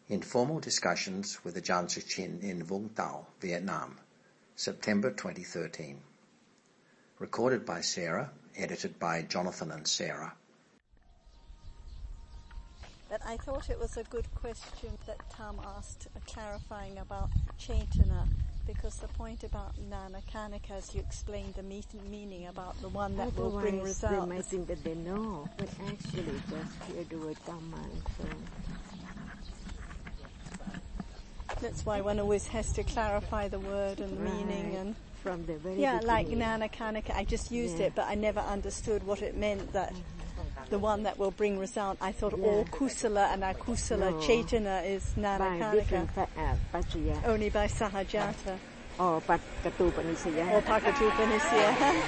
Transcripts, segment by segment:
Informal Discussions with Ajahn Suchin in Vung Tau, Vietnam, September 2013. Recorded by Sarah, edited by Jonathan and Sarah. But I thought it was a good question that Tom asked, clarifying about Chaitana, because the point about Nanakanaka, as you explained the meaning about the one that will bring results. They might think that they know, but actually just hear the word Dhamma and so on. That's why one always has to clarify the word and the meaning and from the very beginning. Like Nanakanaka, I just used it, but I never understood what it meant, that the one that will bring result. I thought all kusala and akusala Chaitana is Nanakanaka. Only by Sahajata. Or Pakatupanisaya. Or Pakatupanisaya.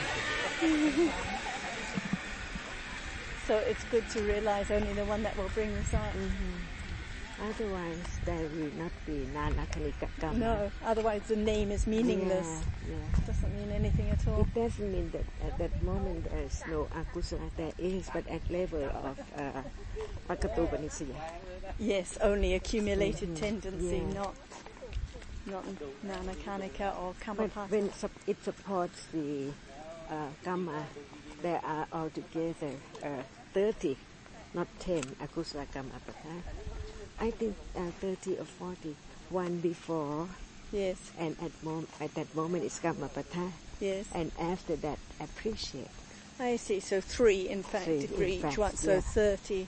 So it's good to realize only the one that will bring result. Otherwise, there will not be Nanakanika Kamma. No, otherwise the name is meaningless. It doesn't mean anything at all. It doesn't mean that at that moment there is no akusala. There is, but at level of Pakatupanisaya. Yes, only accumulated tendency, not Nanakanika or Kamma. But when it supports the Kamma, there are altogether 30, not 10 akusala Kamma Patha. I think 30 or 40. One before. Yes. And at that moment it's Kammapatha. Yes. And after that, appreciate. I see. So 3, in fact, for each one. So 30.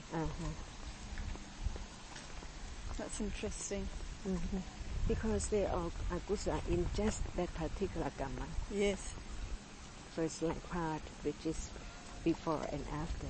That's interesting. Because they are akusa in just that particular Kamma. Yes. First like part, which is before and after.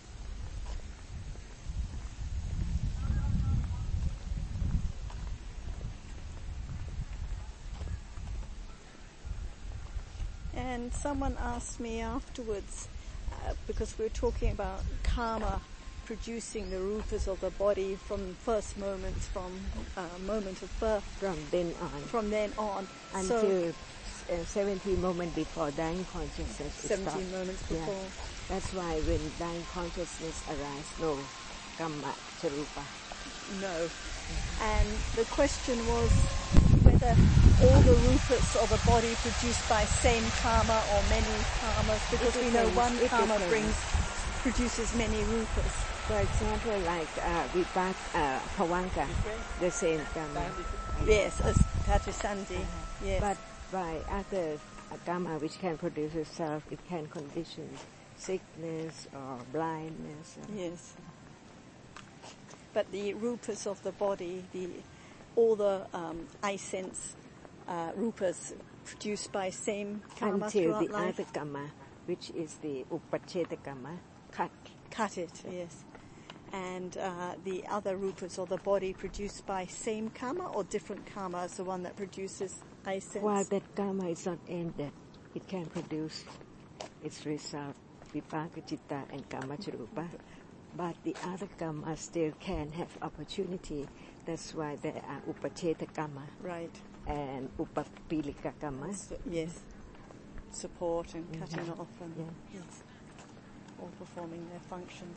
And someone asked me afterwards, because we were talking about karma producing the rupas of the body from first moments, from moment of birth. From then on. Until 17 moments before dying consciousness. 17 moments before. Yeah. That's why when dying consciousness arises, no kamma charupa. No. And the question was whether all the rupas of a body produced by same karma or many karmas, because we know one karma produces many rupas. For example, like Pavanka, the same karma. Yes, as Patisandhi. Yes. But by other karma which can produce itself, it can condition sickness or blindness. Yes. But the rupas of the body, all the eye sense rupas produced by same karma until the life. other karma, which is the upacheta karma, cut it, yes. And the other rupas of the body produced by same karma or different karma is the one that produces eye sense? While that karma is not ended, it can produce its result, vipaka citta and kama charupa. But the other karma still can have opportunity. That's why there are upacheta karma. Right. And upapilika karma. Yes. Support and cutting off and yes. All performing their functions.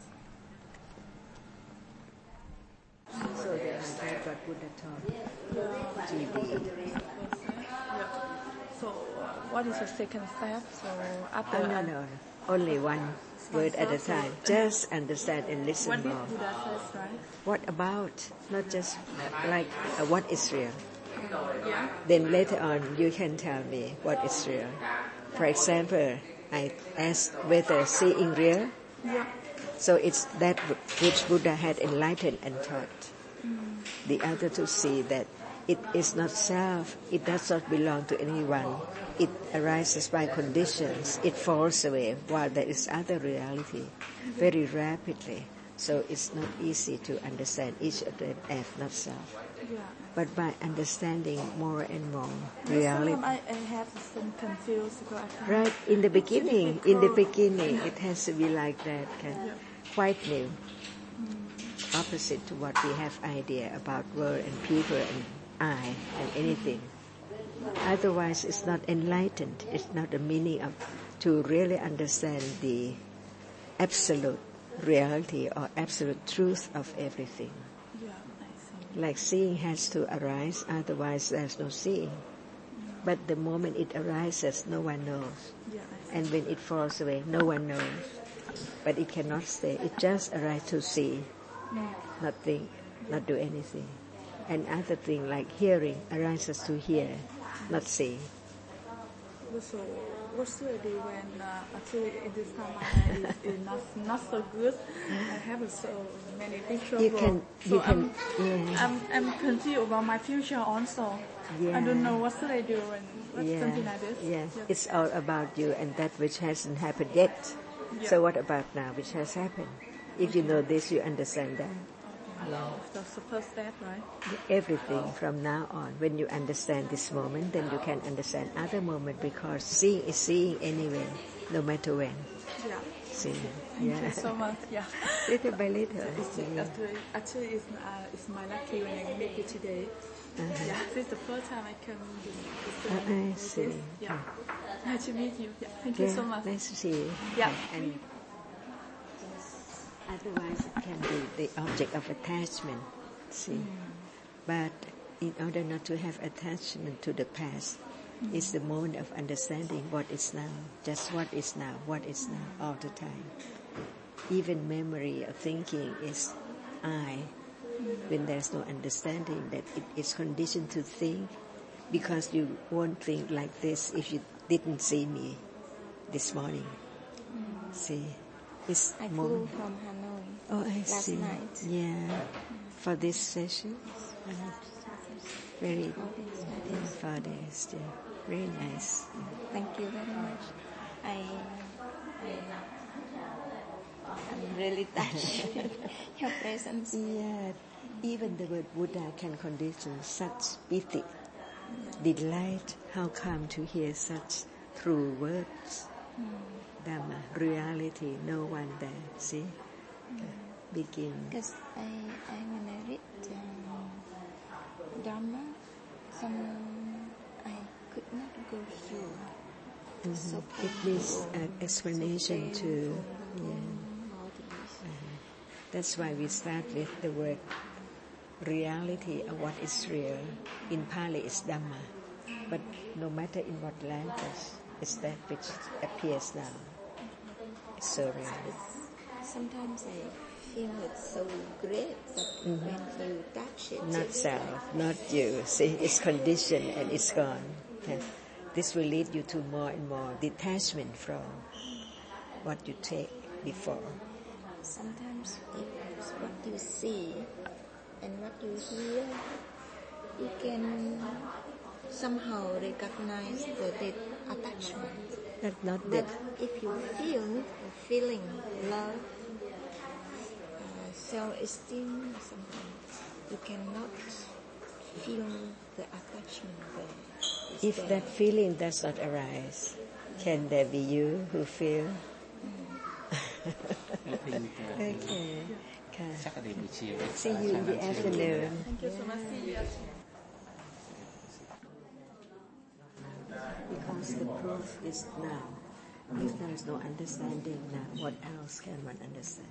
So they are what Buddha taught. GB. So what is the second step? So after no. Only one word at a time. Just understand and listen what more. What did Buddha say, right? What about? Not just like what is real. Yeah. Then later on you can tell me what is real. For example, I asked whether seeing real. Yeah. So it's that which Buddha had enlightened and taught. The other to see that it is not self, it does not belong to anyone. It arises by conditions, it falls away, while there is other reality, very rapidly. So it's not easy to understand each of them as not self. Yeah. But by understanding more and more reality. I have some confused. Right, in the beginning, it has to be like that, quite new. Opposite to what we have idea about world and people and I and anything. Otherwise, it's not enlightened. It's not the meaning of to really understand the absolute reality or absolute truth of everything. Yeah, I see. Like seeing has to arise, otherwise there's no seeing. But the moment it arises, no one knows. Yeah. And when it falls away, no one knows. But it cannot stay. It just arises to see, not think, not do anything. And other thing like hearing arises to hear, not see. So what should I do when actually in this time my mind is not so good? I have so many big trouble. I'm confused about my future also. Yeah. I don't know what should I do when something like this. Yeah. It's all about you and that which hasn't happened yet. Yeah. So what about now which has happened? If you know this, you understand that. That's the first step, right? Everything from now on. When you understand this moment, then you can understand other moment because seeing is seeing anyway, no matter when. Yeah. See. Thank you so much. Yeah. Little by little. Actually, it's my lucky when I make it today. Yeah, this is the first time I come I see. Yeah. Nice to meet you. Yeah. Thank you so much. Nice to see you. Yeah. And otherwise it can be the object of attachment. See. But in order not to have attachment to the past, it's the moment of understanding what is now, just what is now all the time. Even memory or thinking is I, when there's no understanding that it is conditioned to think, because you won't think like this if you didn't see me this morning. See, it's I flew from Hanoi last night. Yeah, for this session. Very 4 days. Yeah. Very nice. Thank you very much. I'm really touched with your presence. Yeah, even the word Buddha can condition such piti, delight. How come to hear such true words? Dhamma, reality, no one there. See, begin. Because when I read Dhamma, I could not go through. So it needs an explanation too. Yeah. That's why we start with the word reality of what is real. In Pali it's Dhamma, but no matter in what language, it's that which appears now. It's so real. Sometimes I feel it's so great, but when you touch it, not self, not you. See, it's conditioned and it's gone. Yeah. This will lead you to more and more detachment from what you take before. Sometimes it's what you see and what you hear, you can somehow recognize the attachment. That's not but if you feel a feeling, love, self-esteem or something, you cannot feel the attachment there. If that feeling does not arise, can there be you who feel? Okay. See you in the afternoon. Thank you so much. See you. Because the proof is now. If there is no understanding now, what else can one understand?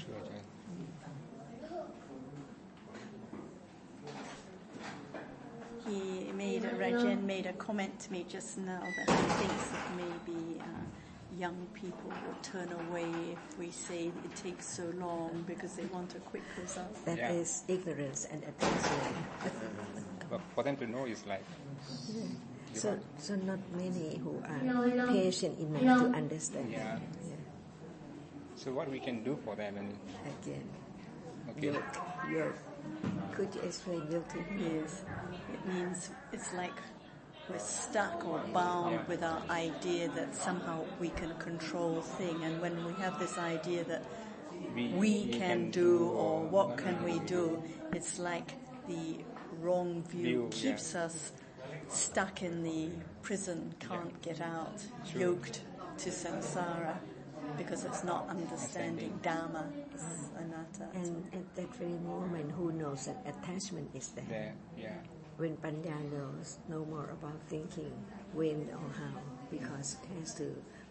Rajan made a comment to me just now that he thinks that maybe young people will turn away if we say it takes so long because they want a quick result. That is ignorance and attachment. But for them to know is like... So not many who are patient enough to understand. Yeah. So what we can do for them? And again, okay. Yoke. Could you explain yoke to me? Yes. It means it's like we're stuck or bound with our idea that somehow we can control thing, and when we have this idea that we can do or what can we do, it's like the wrong view keeps us stuck in the prison, can't get out, yoked to samsara because it's not understanding Dhamma, it's anatta. And at that very moment, who knows that attachment is there? When Panya knows no more about thinking when or how, because it has to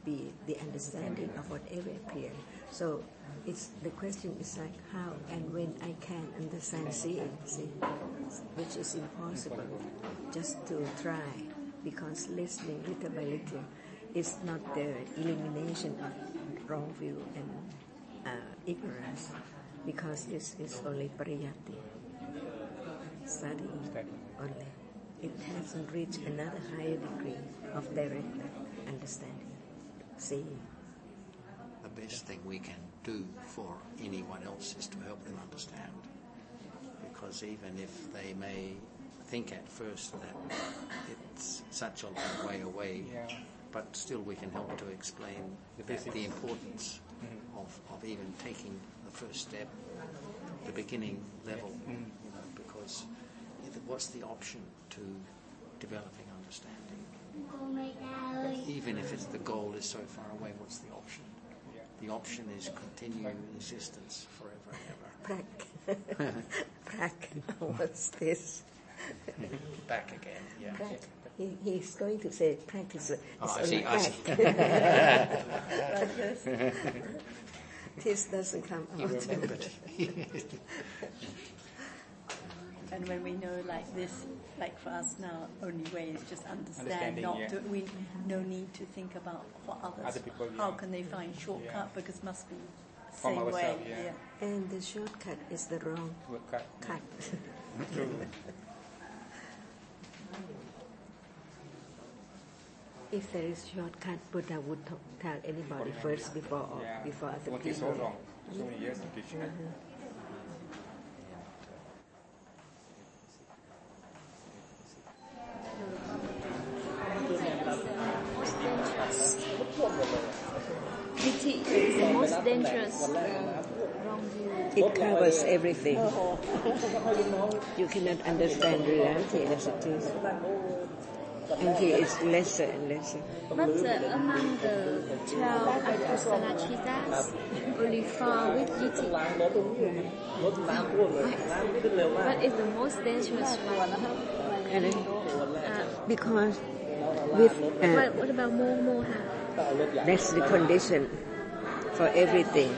be the understanding of whatever appears. So the question is like how and when I can understand seeing, which is impossible just to try, because listening little by little is not the elimination of wrong view and ignorance, because this is only pariyatti, study only. It hasn't reached another higher degree of direct understanding, seeing. The best thing we can do for anyone else is to help them understand, because even if they may think at first that it's such a long way away, but still we can help to explain the importance of even taking the first step, the beginning level, because what's the option to developing understanding? Even if the goal is so far away, what's the option? The option is continuing existence forever and ever. Prac. What's this? Back again, yeah. Prac. He's going to say practice. I see. This doesn't come out. He remembered. And when we know like this, like for us now, only way is just understand, we no need to think about for others. Other people, how can they find shortcut? Because must be the same way. And the shortcut is the wrong cut. True. If there is shortcut, Buddha would tell anybody first before other people. What is so wrong? So many years of teaching. Piti is the most dangerous wrong view. It covers everything. You cannot understand reality as it is. Until it's lesser and lesser. But among the 12 Akusalachitas, only 4 with Yiti. What is the most dangerous one? Because with... what about Moha? That's the condition for everything.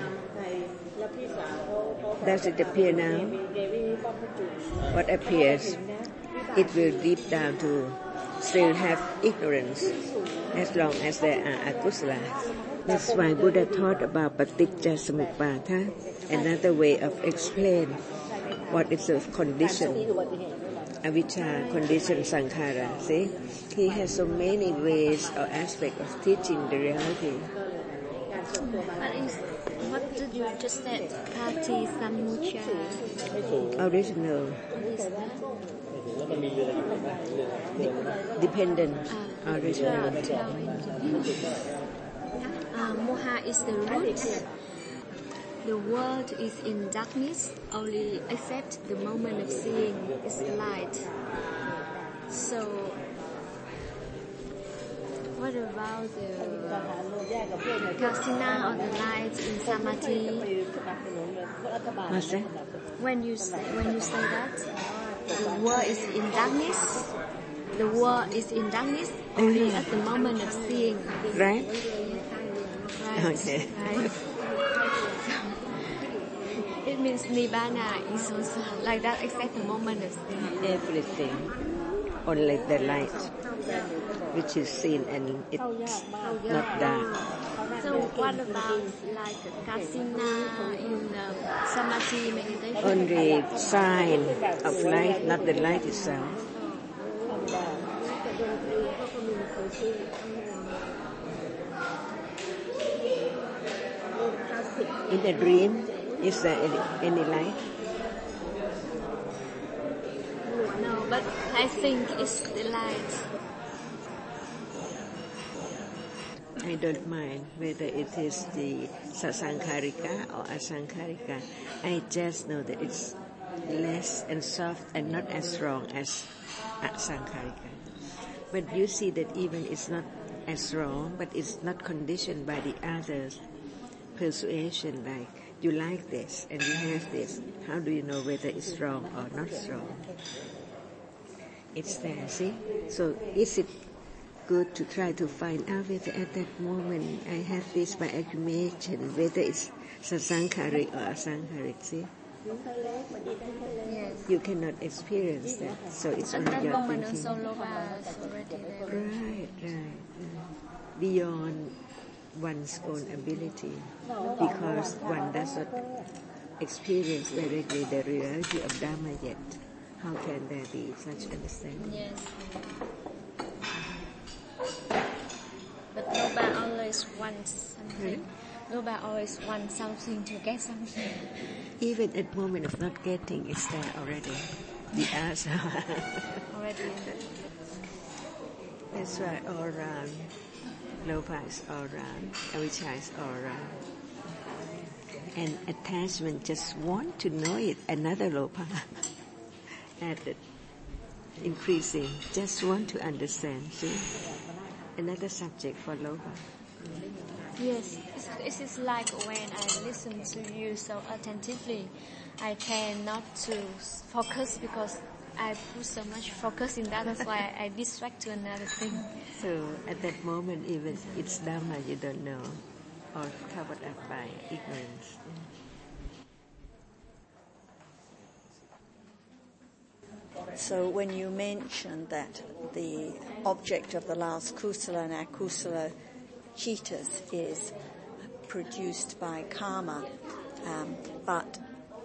Does it appear now? What appears? It will deep down to still have ignorance as long as there are akusala. That's why Buddha taught about paticca samuppada, another way of explain what is the condition, avijja, condition sankhara. See, he has so many ways or aspects of teaching the reality. What did you just said? Pati samucca. Original. Dependent. Original. Moha is the root. The world is in darkness, only except the moment of seeing is light. So, what about the kasina or the light in samadhi? What's that? When you say that the world is in darkness, the world is in darkness only at the moment of seeing. Right? Okay. Right. It means Nibbana is also like that, except the moment of seeing. Everything, only the light, which is seen and it's not dark. So what about like kasina in samadhi meditation? Only sign of light, not the light itself. In a dream, is there any light? No, but I think it's the light. I don't mind whether it is the sasankharika or asankharika. I just know that it's less and soft and not as strong as asankharika. But you see that even it's not as strong, but it's not conditioned by the others' persuasion, like you like this and you have this. How do you know whether it's strong or not strong? It's there, see? So is it good to try to find out whether at that moment I have this by accumulation, whether it's sasankharic or asankharic. See? Yes. You cannot experience that, so it's only your thinking. Also Loba is already there. Right. Beyond one's own ability, because one does not experience directly the reality of Dharma yet. How can there be such understanding? Yes. But Loba always wants something. Loba always wants something to get something. Even at the moment of not getting, it's there already. The answer. Already. That's why all around. Loba is all around. Avijja is all around. And attachment just want to know it. Another Loba added, increasing. Just want to understand. See, another subject for Loba. Yes, it is like when I listen to you so attentively, I tend not to focus because I put so much focus in that. That's why I distract to another thing. So at that moment, even it's Dharma you don't know, or covered up by ignorance. So when you mentioned that the object of the last kusala and akusala citas is produced by karma, but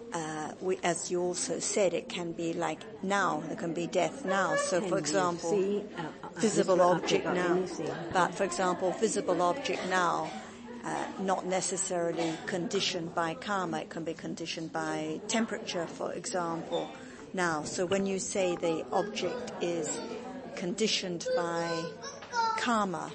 as you also said, it can be like now, there can be death now. So for example, visible object now. But for example, visible object now, not necessarily conditioned by karma, it can be conditioned by temperature, for example, now. So when you say the object is conditioned by karma,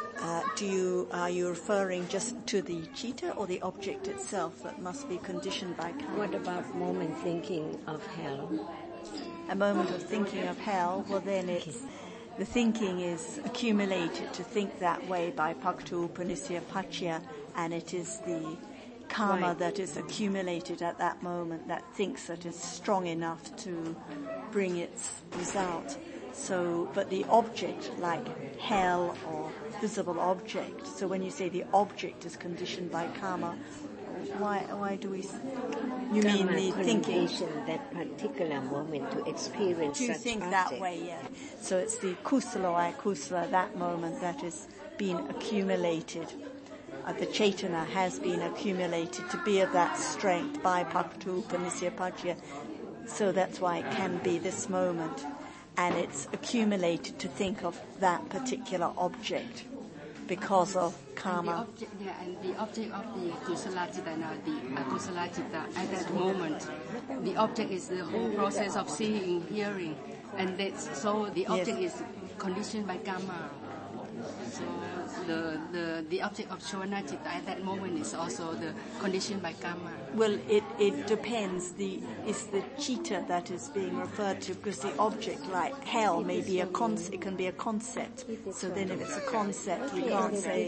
are you referring just to the citta or the object itself that must be conditioned by karma? What about moment thinking of hell? A moment of thinking of hell, well then it's, the thinking is accumulated to think that way by Paktu Upanisya Pachya, and it is the karma that is accumulated at that moment that thinks that is strong enough to bring its result. So, but the object, like hell or visible object, so when you say the object is conditioned by karma, why do we, you mean the thinking? That particular moment to experience to such think object. that way, yeah. So it's the kusala or akusala, that moment that is being accumulated. The Chaitana has been accumulated to be of that strength by Paktu Upanisya Pachya. So that's why it can be this moment. And it's accumulated to think of that particular object because of karma. And the object of the kusala citta and the akusala citta at that moment, the object is the whole process of seeing, hearing, and so the object is conditioned by karma. So the object of Shravana citta at that moment is also the conditioned by karma. Well, it depends. It's the citta that is being referred to, because the object, like hell, may be it can be a concept. So then if it's a concept, we can't say,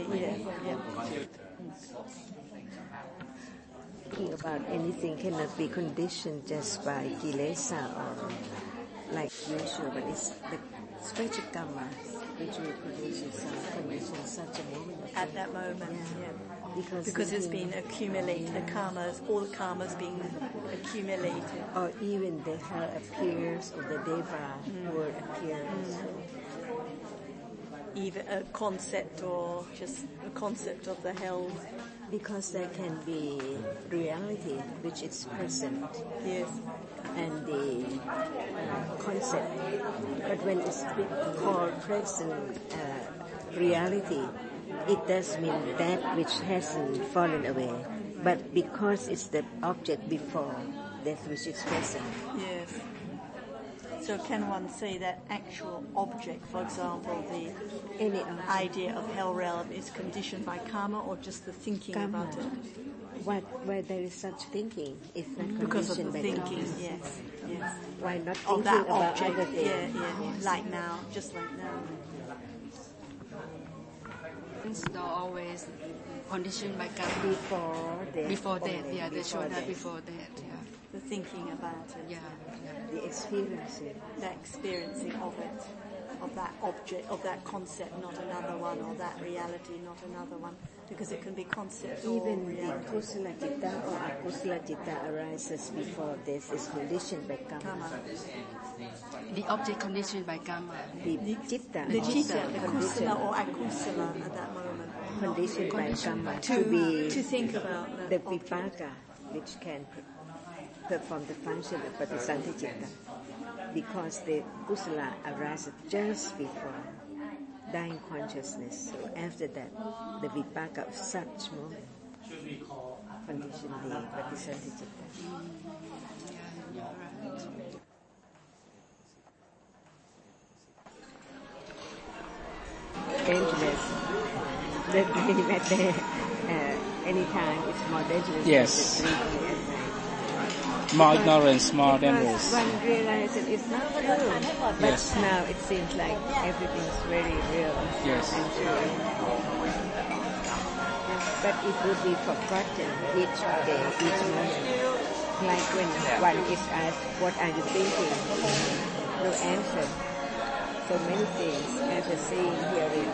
Thinking about anything cannot be conditioned just by kilesa or like usual, but it's the special karma which will produce condition such a moment. At that moment, because it's been accumulated, all the karma's being accumulated. Or even the hell appears, or the deva word appears. Even a concept, or just a concept of the hell. Because there can be reality which is present. Yes. And the concept. But when it's called present reality, it does mean that which hasn't fallen away. But because it's the object before, that which is present. Yes. So can one say that actual object, for example, any idea of hell realm is conditioned by karma, or just the thinking about it? Why there is such thinking? It's not because of the by thinking, karma. yes. Why not of thinking that about object, other things? like now, just like now. Things are always conditioned by karma. Before that, they show that before that, The thinking about it. Yeah. The experiencing. The experiencing of it. that object, of that concept, not another one, or that reality, not another one, because it can be concept or Even the reality. kusala citta or akusala citta arises before this is conditioned by karma. The object conditioned by karma. The citta, The also citta, the conditioned, kusala or akusala at that moment. conditioned by karma To think about the that object. vipaka, which can perform the function of patisanti citta, because the kusala arises just before dying consciousness. So after that, the vipaka of such moment condition the patisanti citta. Dangerous. That dream at any time is more dangerous Yes. than the dream at night. More ignorance, more Because dangerous. one realizes it's not true. But Yes. now it seems like everything's very real Yes. and true. But it would be forgotten each day, each moment. Like when one is asked, what are you thinking? No answer. So many things after seeing, hearing.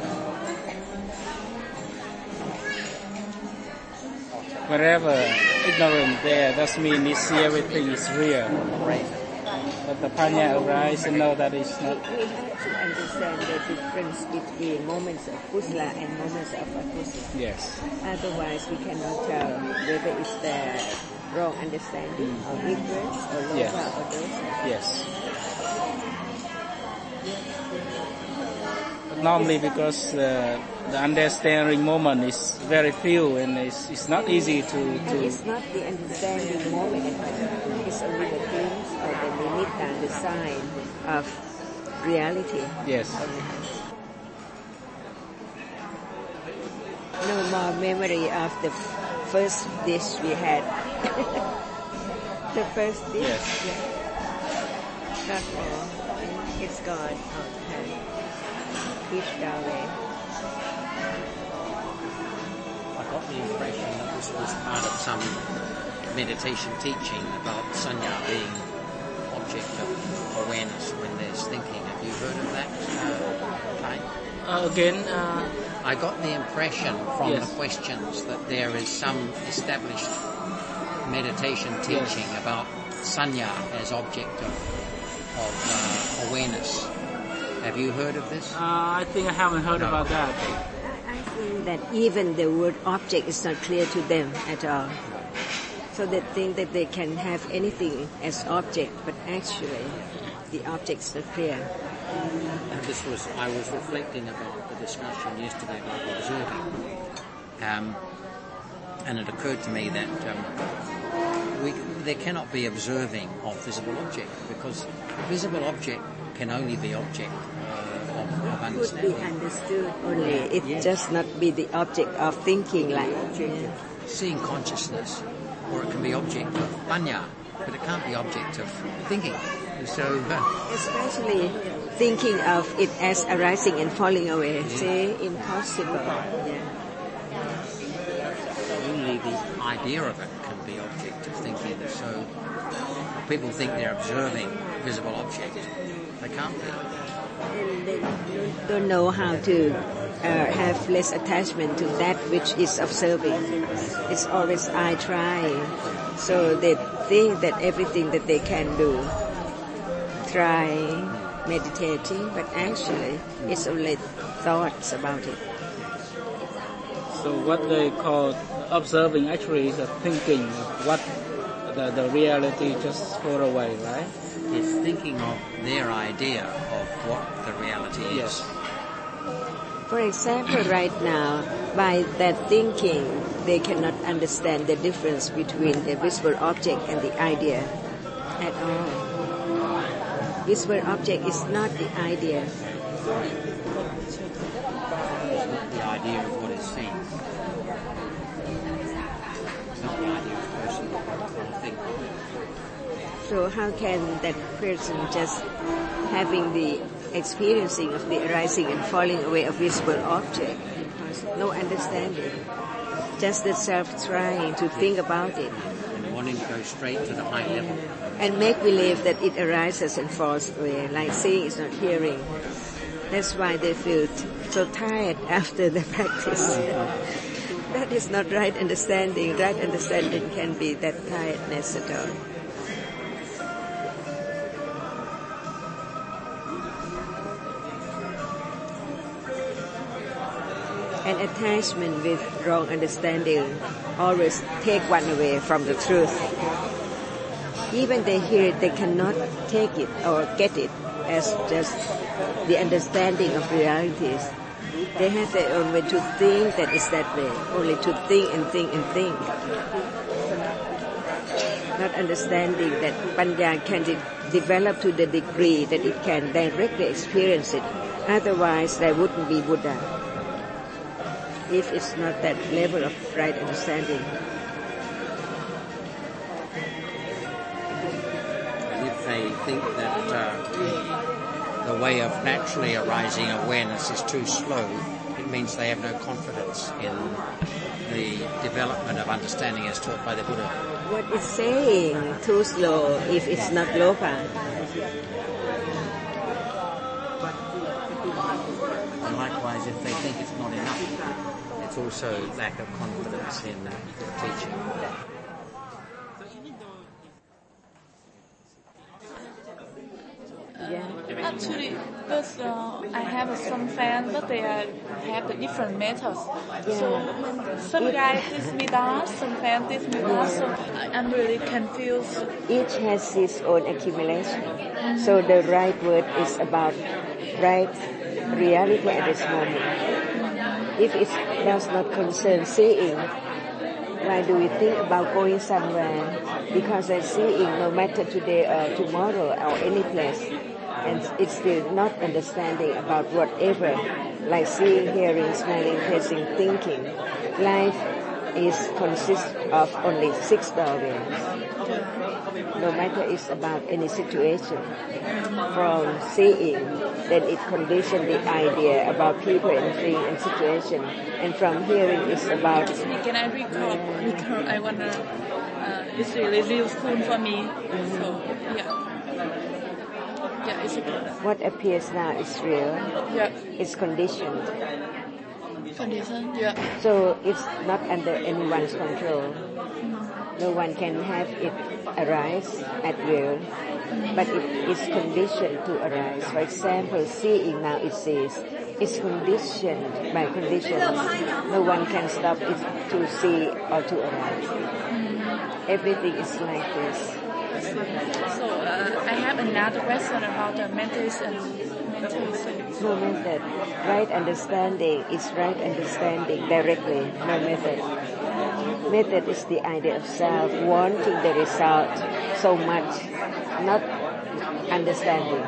Wherever ignorant there, that means you see everything is real. Right. But the panya arises and know that it's not. We have to understand the difference between moments of kusala and moments of akusala. Yes. Otherwise, we cannot tell whether it's the wrong understanding or ignorance or lova Yes. or dosa. Yes. But normally because the understanding moment is very few and it's not easy to It's not the understanding moment, it's only the things or the nimitta, the sign of reality. yes. No more memory of the first dish we had. The first dish? Yes. Yeah. Not more. It's gone. Okay. Wished away. I got the impression that this was part of some meditation teaching about sanya being object of awareness when there's thinking. Have you heard of that, Kai? Again, I got the impression from Yes. the questions that there is some established meditation teaching about sanya as object of awareness. Have you heard of this? I think I haven't heard No. about that. I think that even the word object is not clear to them at all. So they think that they can have anything as object, but actually the object is not clear. And I was reflecting about the discussion yesterday about observing. And it occurred to me that there cannot be observing of visible object, because visible object can only be object of Could be understanding. understood only. It just not be the object of thinking like. Seeing consciousness, or it can be object of panya, but it can't be object of thinking. So Especially thinking of it as arising and falling away. See, impossible. Yeah. only the idea of it can be object of thinking. So people think they're observing visible object. They can't be. And they don't know how to have less attachment to that which is observing. It's always I try. So they think that everything that they can do, try, meditating, but actually it's only thoughts about it. So what they call observing actually is a thinking of what the reality just far away, right? It's thinking of their idea of what the reality is. Yes. For example, right now, by that thinking, they cannot understand the difference between the visible object and the idea at all. Visible object is not the idea. The idea of what is seen. It's not the idea of person or thing. So how can that person just having the experiencing of the arising and falling away of visible object? No understanding. Just the self trying to think about it. And wanting to go straight to the high level. And make believe that it arises and falls away, like seeing is not hearing. That's why they feel so tired after the practice. That is not right understanding. Right understanding can be that tiredness at all. An attachment with wrong understanding always take one away from the truth. Even they hear it, they cannot take it or get it as just the understanding of realities. They have their own way to think that is that way, only to think and think and think. Not understanding that Panya can develop to the degree that it can directly experience it. Otherwise, there wouldn't be Buddha. If it's not that level of right understanding. And if they think that the way of naturally arising awareness is too slow, it means they have no confidence in the development of understanding as taught by the Buddha. What is saying too slow if it's not lopa? And likewise, if they think it's not enough, it's also lack of confidence in the teaching. Actually, because I have some fans, but they have the different methods. So some guys teach me that, some fans teach me that, so I'm really confused. Each has his own accumulation. So the right word is about right reality at this moment. If it does not concern seeing, why do we think about going somewhere? Because I'm seeing no matter today or tomorrow or any place. And it's still not understanding about whatever, like seeing, hearing, smelling, tasting, thinking. Life consists of only 6 doorways. No matter it's about any situation. From seeing, then it conditions the idea about people and things and situation. And from hearing, it's about... Can I recall? I wonder, it's really real school for me. So, yeah. Yeah, it's good. What appears now is real. Yeah. It's conditioned. Conditioned, yeah. So it's not under anyone's control. No one can have it arise at will, but it is conditioned to arise. For example, seeing now it sees. It's conditioned by conditions. No one can stop it to see or to arise. Everything is like this. So I have another question about the methods and mental. No method. Right understanding is right understanding directly. No method. Method is the idea of self wanting the result so much, not understanding.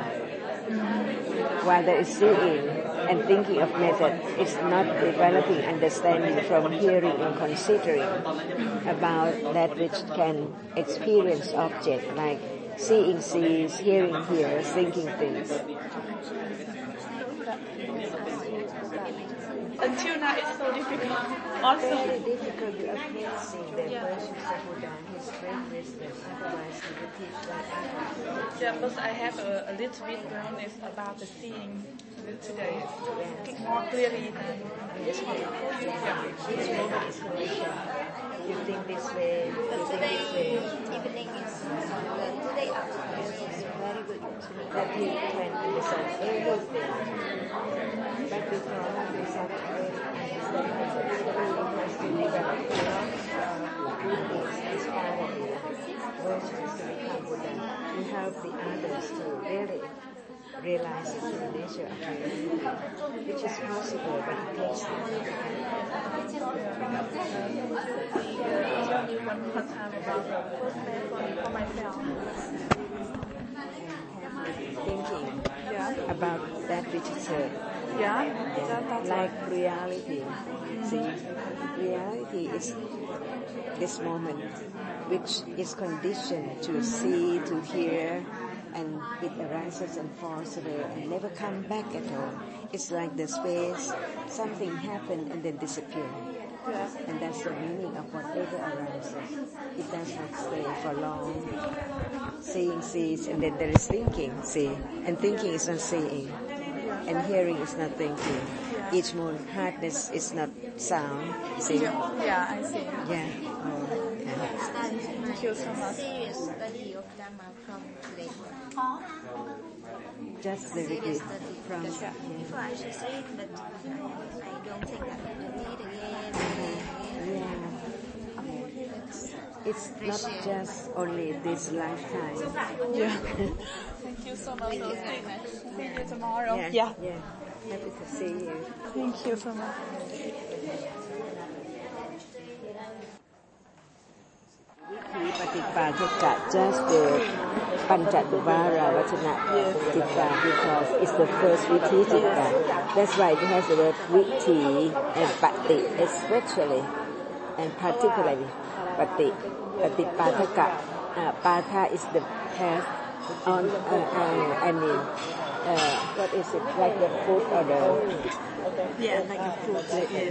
While there is seeing and thinking of method, it's not developing understanding from hearing and considering about that which can experience object, like seeing sees, hearing hears, thinking things. Until now it's so difficult. Also very difficult. You are facing the versions of Buddha, his great wisdom, otherwise he would teach that. Yeah, but I have a little bit awareness about the seeing today. It's more clearly than This moment is conditioned. You think this way, you think this way. Evening is today afternoon is very good. That you can understand everything. But because we have to develop this kind of versions to become Buddha. We help the others to really realize the true nature of reality, which is possible, but it takes time. only one more time about the first man for myself. Thinking about that which is heard. That's Like reality. See, reality is this moment, which is conditioned to see, to hear, and it arises and falls away and never come back at all. It's like the space, something happened and then disappear. And that's the meaning of whatever arises. It does not stay for long. Seeing sees, and then there is thinking, see, and thinking is not seeing. and hearing is not thinking. Yeah. Each more hardness is not sound. See? Yeah, I see. Yeah. Oh, okay. Thank you so much. Serious study of Dharma from today. Just the Serious repeat study. from. Because before I just read, but I don't think that I read again and again. Yeah. It's not just only this lifetime. Yeah. Thank you so much. See you tomorrow. Yeah. Happy to see you. Thank you so much. วิธีปฏิปาทกะ just the ปัญจตุวาราวจนะจิตตา because it's the first วิธีจิตตา that's why it has the word วิธี and ปฏิ especially and particularly ปฏิปาทกะPatha is the past on I mean what is it like the food or the like a fruit.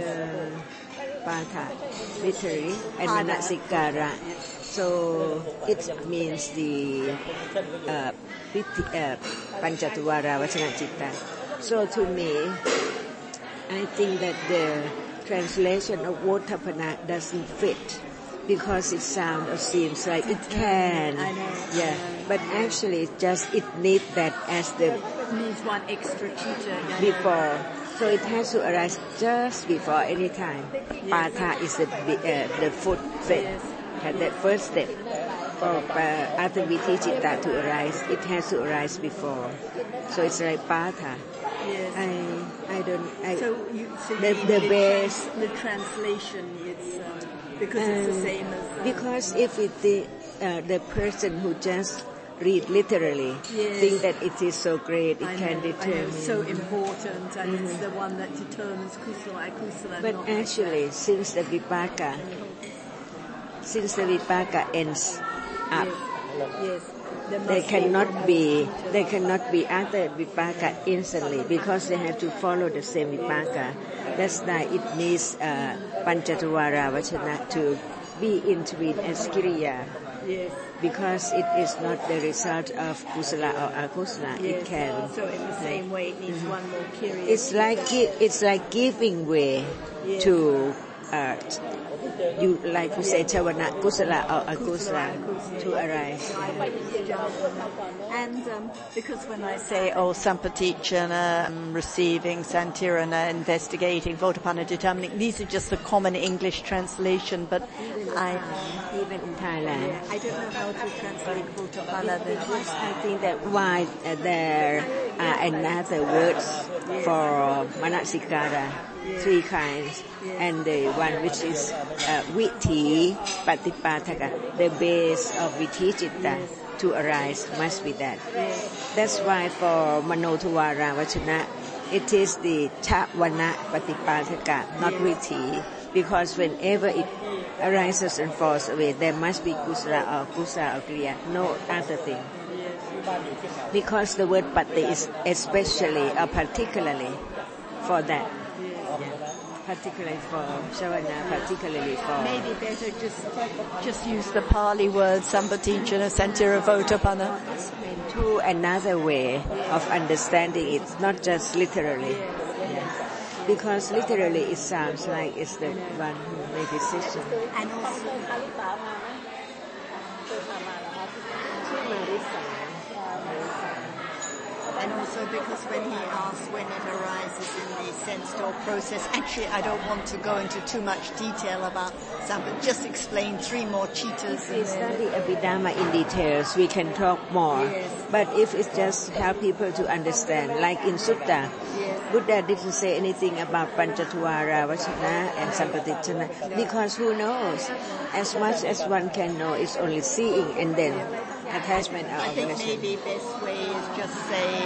Patha literally and Manasikara. So it means the Panchatuwara Vachana Citta. So to me, I think that the translation of Votapana doesn't fit because it sounds or seems like it can. Yeah, but actually it needs that as the Needs one extra teacher. before. So it has to arise just before any time. Patha is the foot step, that first step. For after Vithi Citta to arise, it has to arise before. So it's like Patha. Yes. I don't. So the base. The translation is because it's the same as. Because if the person who just read literally, think that it is so great, it can determine. It's so important, and it's the one that determines kusala, akusala. But actually, since the vipaka ends up, they cannot be after vipaka instantly because they have to follow the same vipaka. That's why it needs Panchatuwara Vachana to be in between as Kiriya. Because it is not the result of kusala or akusala. It can. So in the same way, it needs one more Kiriya. It's like giving way to you like you say Chavana kusala or akusala to arise. And because when I say Sampatichana, receiving, Santirana, investigating, Votapana determining, these are just the common English translation, but even in Thailand, I don't know how to translate Votapana. I think that why there are another words for Manasikara, 3 kinds, and the one which is Vithi Patipataka, the base of Vithi Citta to arise must be that. That's why for Manotuwara Vachana, it is the Chavana Patipataka, not Vithi, because whenever it arises and falls away, there must be kusala or kriya, no other thing. Because the word pati is especially or particularly for that. Particularly for Shavana, particularly for... Maybe better just use the Pali word, Sampatichana, Santira, Votapana. To another way of understanding it, not just literally. Because literally it sounds like it's the one who made decision. And also... And also because when he asks when it arises in the sense or process, actually I don't want to go into too much detail about some, but just explain 3 more cheetahs. If we study Abhidhamma in details, we can talk more. But if it's just help people to understand, like in Sutta, Buddha didn't say anything about Panchatuwara Vachana and Sampatichana, because who knows? As much as one can know is only seeing and then attachment or I think maybe best way is just say,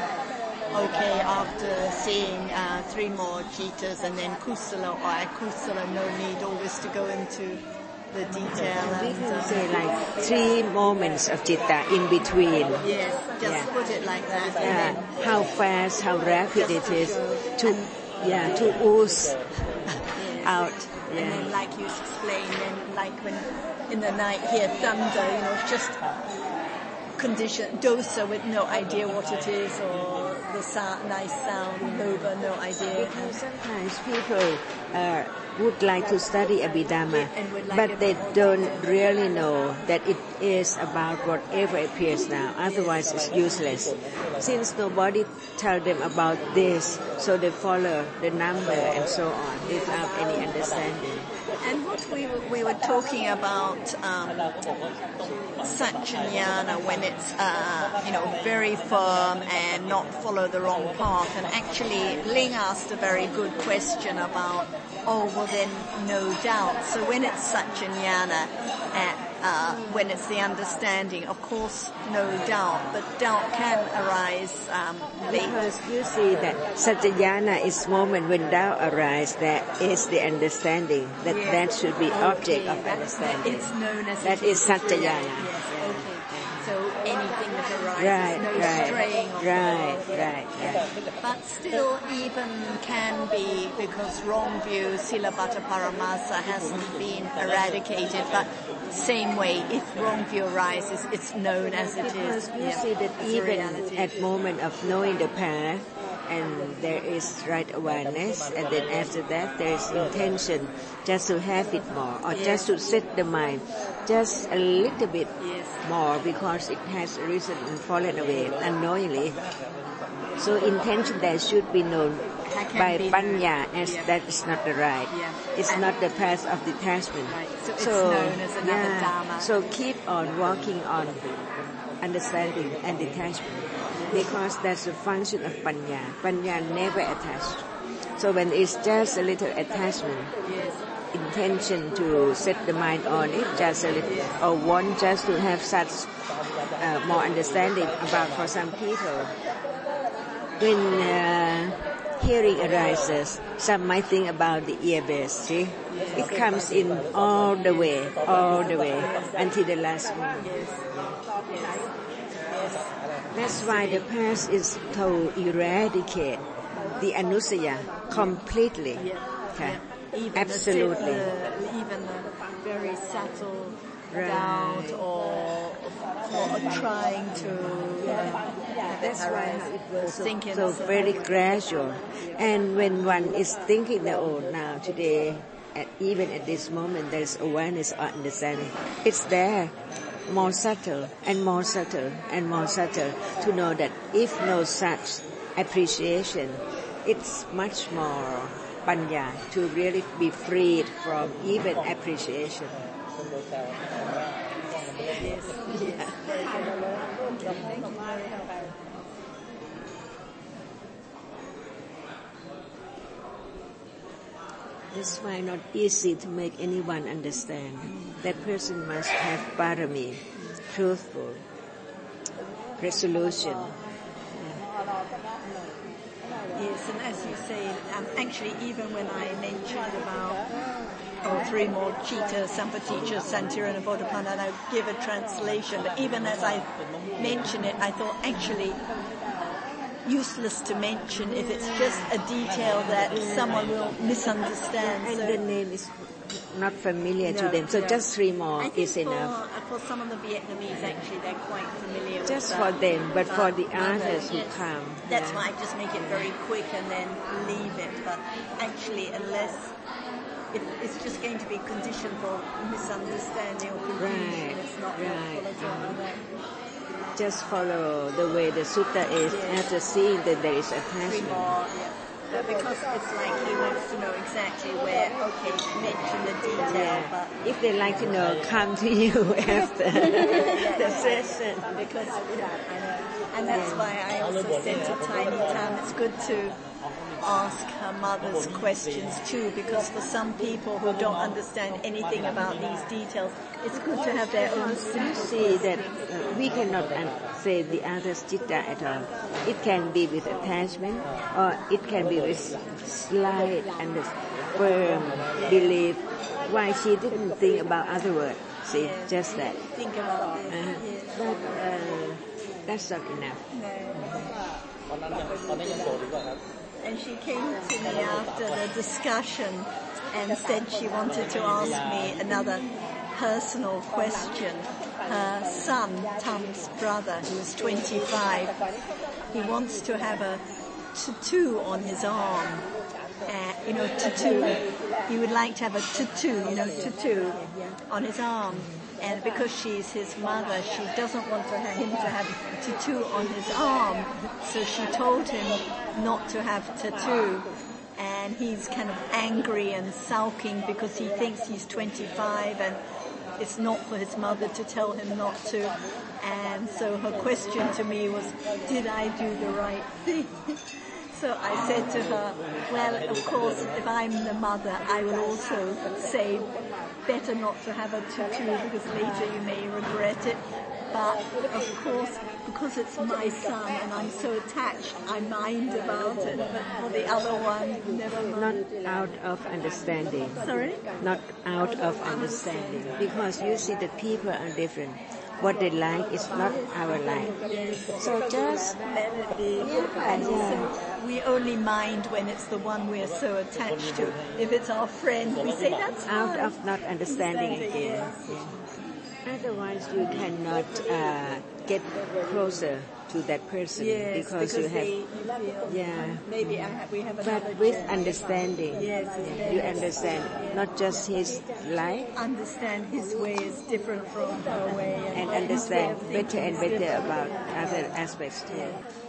after seeing 3 more cheetahs and then kusala or akusala, no need always to go into the detail. We can say like 3 moments of citta in between. Yes, just put it like that. And how fast, how rapid it is to ooze out. And then like you explained, then like when in the night hear thunder, just condition dosa with no idea what it is, or the sound, nice sound, over, no idea. Because sometimes people would like to study Abhidhamma, but they don't really know that it is about whatever appears now. Otherwise, it's useless. Since nobody tells them about this, so they follow the number and so on without any understanding. And what we were talking about Satchanyana, when it's very firm and not follow the wrong path. And actually, Ling asked a very good question about, then no doubt. So when it's Satchanyana, when it's the understanding, of course, no doubt, but doubt can arise later. Because you see that Satchanyana is moment when doubt arises, that is the understanding, that should be object of understanding. It's known as that is Satchanyana. Yes, okay. So anything that arises, straying of the right. But still even can be, because wrong view, Silabbata Paramasa hasn't been eradicated, but same way, if wrong view arises, it's known as it is. Because you see that even at moment of knowing the path, and there is right awareness, and then after that there is intention just to have it more, or just to set the mind just a little bit more, because it has risen and fallen away unknowingly. So intention there should be known by panya as that is not the right. It's not the path of detachment. Right. So it's known as another dharma. So keep on walking on understanding and detachment, because that's the function of panya. Panya never attached. So when it's just a little attachment, intention to set the mind on it just a little, or want just to have such more understanding about, for some people, when hearing arises, some might think about the ear base. See, it comes in all the way until the last one. That's why the past is to eradicate the anusaya completely. Okay. Absolutely. Even the very subtle doubt or trying to. That's why it was so very gradual. And when one is thinking that, now today, even at this moment, there's awareness or understanding, it's there. More subtle and more subtle and more subtle, to know that if no such appreciation, it's much more panya to really be freed from even appreciation. That's why not easy to make anyone understand. That person must have parami, truthful, resolution. Yes, and as you say, actually even when I mentioned about three more Chitta, Sampaticca, Santirana, Bodhapana, and I give a translation, but even as I mention it, I thought actually useless to mention if it's just a detail that someone will misunderstand. And the name is not familiar to them, so just three more is enough. For some of the Vietnamese, actually, they're quite familiar just with for them, but for the others who come. That's why I just make it very quick and then leave it. But actually, unless it's just going to be conditioned for misunderstanding or confusion, it's not helpful at all. Just follow the way the sutta is. After seeing that there is attachment. Because it's like he wants to know exactly where, mention the detail, but if they like to know, come to you after the session. Because, and that's why I also said to Tiny Tam, it's good to ask her mother's questions too, because for some people who don't understand anything about these details, it's good to have their own simple see that we cannot say the other's citta at all. It can be with attachment, or it can be with slight and firm belief. Why she didn't think about other words? See, just that. Think about this. But that's not enough. And she came to me after the discussion and said she wanted to ask me another personal question. her son, Tom's brother, who is 25, he wants to have a tattoo on his arm. Tattoo. He would like to have a tattoo on his arm. And because she's his mother, she doesn't want him to have a tattoo on his arm. So she told him not to have a tattoo. And he's kind of angry and sulking because he thinks he's 25 and it's not for his mother to tell him not to. And so her question to me was, did I do the right thing? So I said to her, well, of course, if I'm the mother, I will also say better not to have a tattoo because later you may regret it. But of course, because it's my son and I'm so attached, I mind about it. But for the other one, never mind. Not out of understanding. Sorry? Not out of understanding. Because you see that people are different. What they like is not our like. So just melody. We only mind when it's the one we're so attached to. If it's our friend, we say that's out of not understanding again. Otherwise, you cannot get closer to that person because you have. Maybe we have another. But with understanding, you understand not just his life. Understand his way is different from her way, and understand better and better about other aspects too.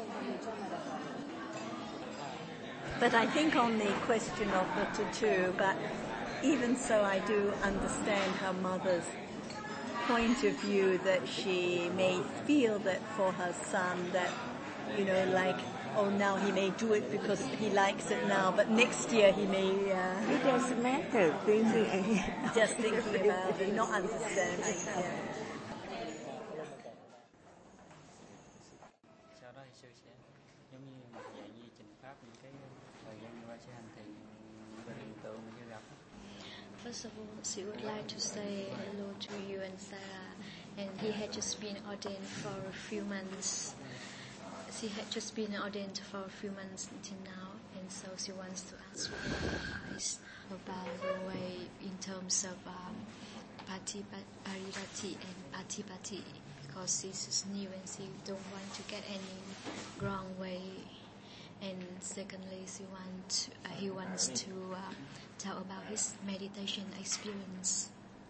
But I think on the question of the tattoo, but even so, I do understand her mother's point of view that she may feel that for her son that, now he may do it because he likes it now, but next year he may... It doesn't matter. Just thinking about it, not understanding. First of all, she would like to say hello to you and Sarah. And he had just been ordained for a few months. She had just been ordained for a few months until now. And so she wants to ask for advice about the way in terms of paridati and patipati. Because this is new and she don't want to get any wrong way. And secondly, he wants to tell about his meditation experience.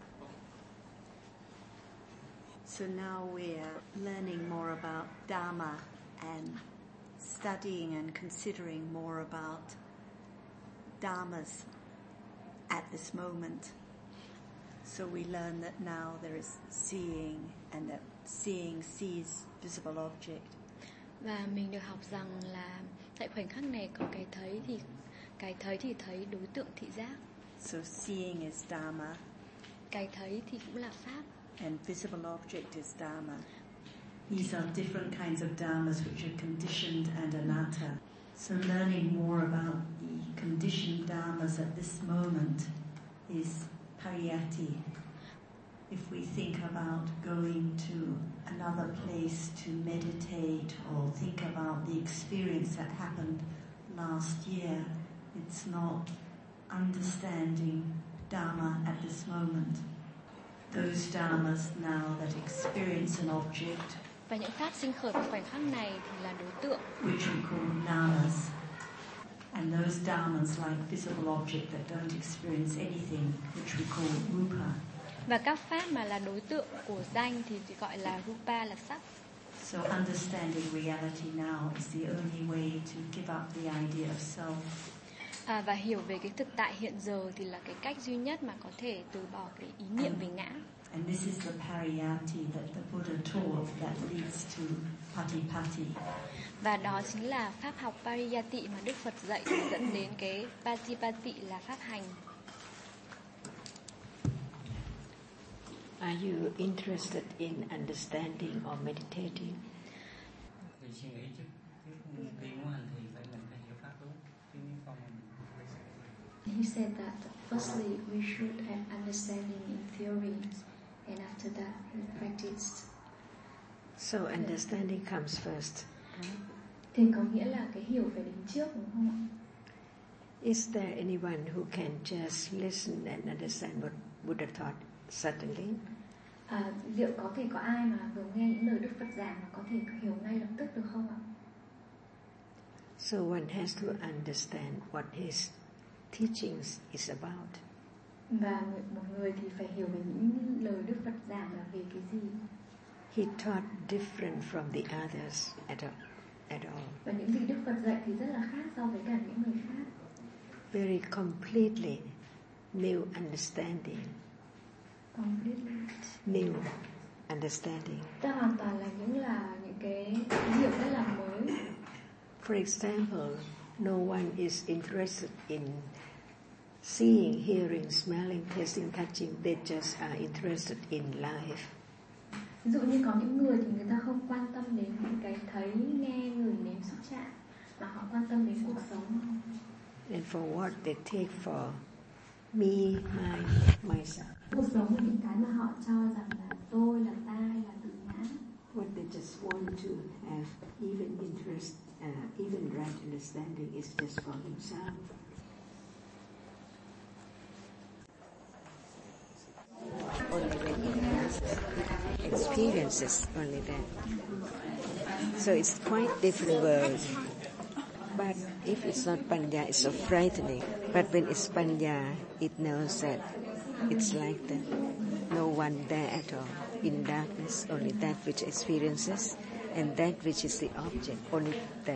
So now we're learning more about Dharma and studying and considering more about Dharmas at this moment. So we learn that now there is seeing and that seeing sees visible object. Và mình được học rằng là tại khoảnh khắc này có cái thấy thì thấy đối tượng thị giác. So seeing is Dharma. Cái thấy thì cũng là pháp. And visible object is Dharma. These are different kinds of Dharmas which are conditioned and anatta. So learning more about the conditioned Dharmas at this moment is pariyatti. If we think about going to another place to meditate or think about the experience that happened last year, it's not understanding Dharma at this moment. Those Dharmas now that experience an object, và những pháp sinh khởi vào khoảnh khắc này thì là đối tượng, which we call Namas. And those Dharmas like visible object that don't experience anything, which we call Rupa. Và các pháp mà là đối tượng của danh thì gọi là rupa, là sắc. So understanding reality now is the only way to give up the idea of self. Và hiểu về cái thực tại hiện giờ thì là cái cách duy nhất mà có thể từ bỏ cái ý niệm về ngã. And this is the pariyatti that the Buddha taught that leads to patipatti. Và đó chính là pháp học pariyatti mà Đức Phật dạy để dẫn đến cái patipatti là pháp hành. Are you interested in understanding or meditating? He said that firstly we should have understanding in theory, and after that we practiced. So understanding comes first. Thì có nghĩa là cái hiểu phải đến trước, đúng không ạ? Is there anyone who can just listen and understand what Buddha taught suddenly? Liệu có thể có ai mà vừa nghe những lời Đức Phật giảng mà có thể hiểu ngay lập tức được không ạ? So one has to understand what his teachings is about. Và một người thì phải hiểu về những lời Đức Phật giảng là về cái gì. He taught different from the others at all. Và những gì Đức Phật dạy thì rất là khác so với cả những người khác. Very completely new understanding. Completely new understanding. Đó hoàn toàn là những cái hiểu rất là mới. For example, no one is interested in seeing, hearing, smelling, tasting, touching. They just are interested in life. Ví dụ như có những người thì người ta không quan tâm đến những cái thấy, nghe, ngửi, nếm, xúc chạm, mà họ quan tâm đến cuộc sống. And for what they take for me, mine, myself. Cuộc sống là những cái mà họ cho rằng là tôi, là ta, là tự ngã. What they just want to have even interest, even right understanding is just for himself. Only when he has experiences, only that. So it's quite different world. But if it's not panya, it's so frightening. But when it's panya, it knows that it's like that. No one there at all. In darkness, only that which experiences, and that which is the object, only that.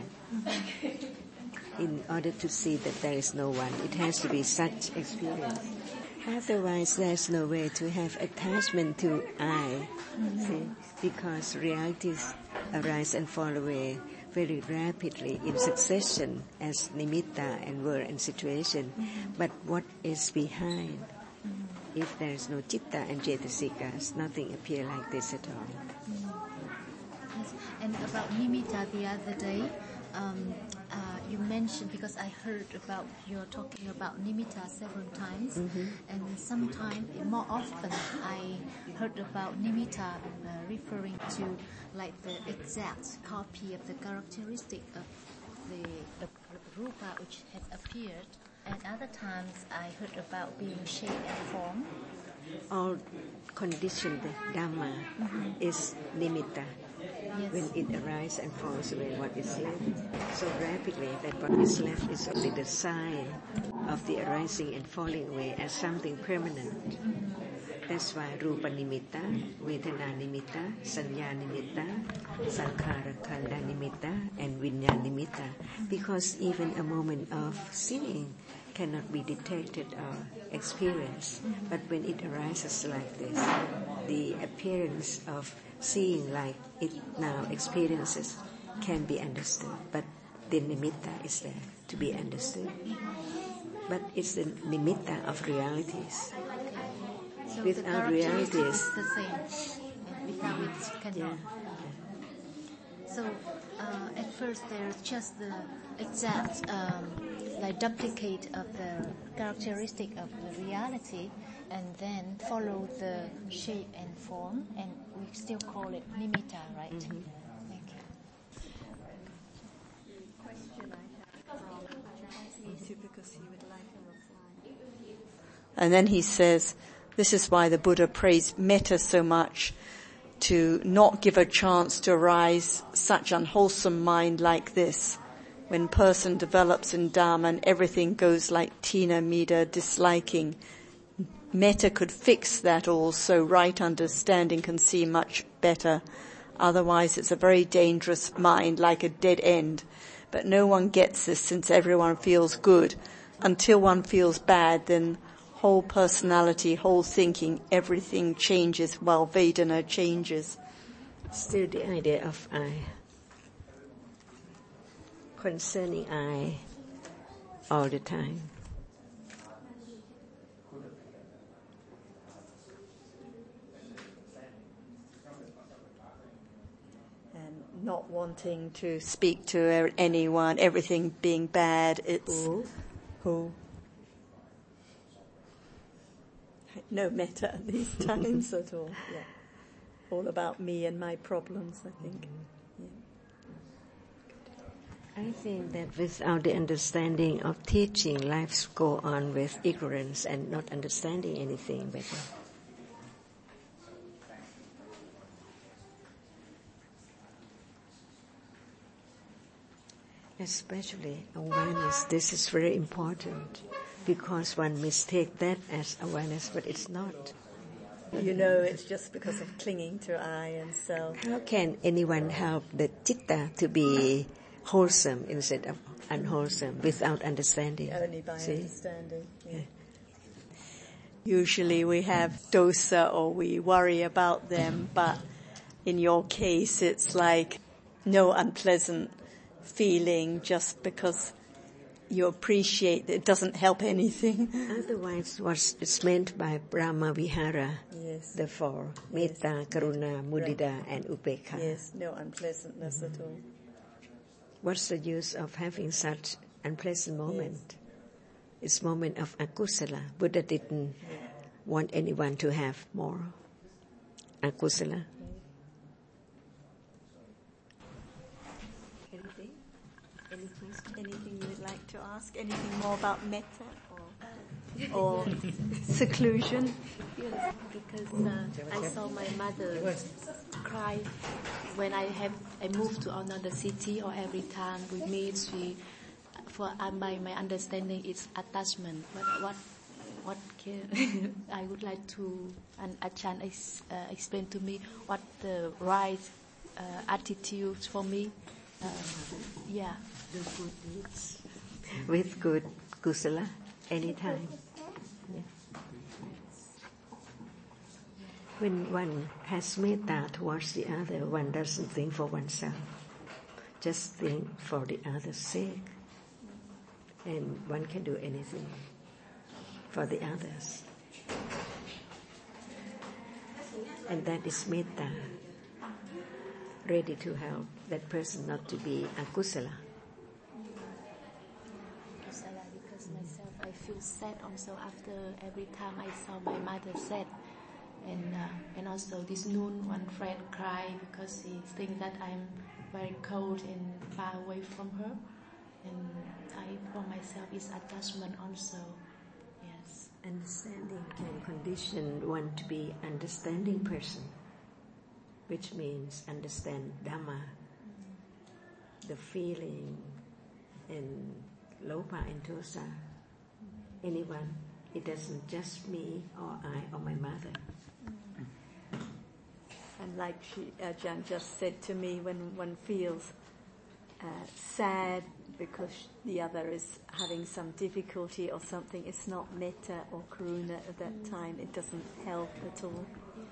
In order to see that there is no one, it has to be such experience. Otherwise, there's no way to have attachment to I, see, because realities arise and fall away very rapidly in succession as nimitta and world and situation. But what is behind? If there is no citta and cetasikas, nothing appear like this at all. Yes. And about nimitta the other day, you mentioned, because I heard about you're talking about nimitta several times, and sometimes, more often, I heard about nimitta referring to like the exact copy of the characteristic of the rupa which has appeared. And other times I heard about being shape and form. All conditioned Dhamma is nimitta. Yes. When it arises and falls away, what is left so rapidly that what is left is only the sign of the arising and falling away as something permanent. That's why Rupa Nimitta, Vedana Nimitta, Sanya Nimitta, Sankhara Khanda Nimitta, and Vinyana Nimitta. Because even a moment of seeing cannot be detected or experienced. But when it arises like this, the appearance of seeing like it now experiences can be understood. But the nimitta is there to be understood. But it's the nimitta of realities. So without realities, is the same, and without it cannot. Yeah. So at first there's just the exact like duplicate of the characteristic of the reality, and then follow the shape and form, and we still call it nimitta, right? Thank you. The question I have from because he would like a reply. And then he says, this is why the Buddha praised metta so much, to not give a chance to arise such unwholesome mind like this. When person develops in Dharma and everything goes like tina, mida, disliking, metta could fix that all so right understanding can see much better. Otherwise it's a very dangerous mind, like a dead end. But no one gets this since everyone feels good. Until one feels bad, then whole personality, whole thinking, everything changes while Vedana changes. Still the idea of I. Concerning I all the time. And not wanting to speak to anyone, everything being bad, it's... Who? No metta at these times at all. Yeah. All about me and my problems, I think. I think that without the understanding of teaching, lives go on with ignorance and not understanding anything better. Especially awareness. This is very important because one mistake that as awareness, but it's not. You know, it's just because of clinging to I and self. How can anyone help the citta to be wholesome instead of unwholesome without understanding? Only by See? understanding. Yeah. Usually we have dosa or we worry about them, but in your case it's like no unpleasant feeling just because you appreciate it doesn't help anything. Otherwise, what's meant by Brahma Vihara, yes. The four, Metta, Karuna, Mudita, and Upekkha. Yes, no unpleasantness at all. What's the use of having such unpleasant moment? Yes. It's moment of akusala. Buddha didn't want anyone to have more akusala. Anything? Anything you would like to ask? Anything more about metta or seclusion? Yes, because I saw my mother cry when I moved to another city, or every time we meet, by my understanding, it's attachment. What can I would like to, and Achan explain to me what the right attitude for me. Yeah. Do good deeds with good kusala anytime. Yeah. When one has metta towards the other, one doesn't think for oneself. Just think for the other's sake. And one can do anything for the others. And that is metta, ready to help that person not to be akusala. Because myself, I feel sad also after every time I saw my mother sad. And also this noon, one friend cried because he thinks that I'm very cold and far away from her. And for myself, is attachment also. Yes. Understanding can condition one to be understanding person, which means understand Dhamma, the feeling, and lopa and dosa. Anyone, it doesn't just me or I or my mother. And like Jan just said to me, when one feels sad because the other is having some difficulty or something, it's not metta or karuna at that time. It doesn't help at all.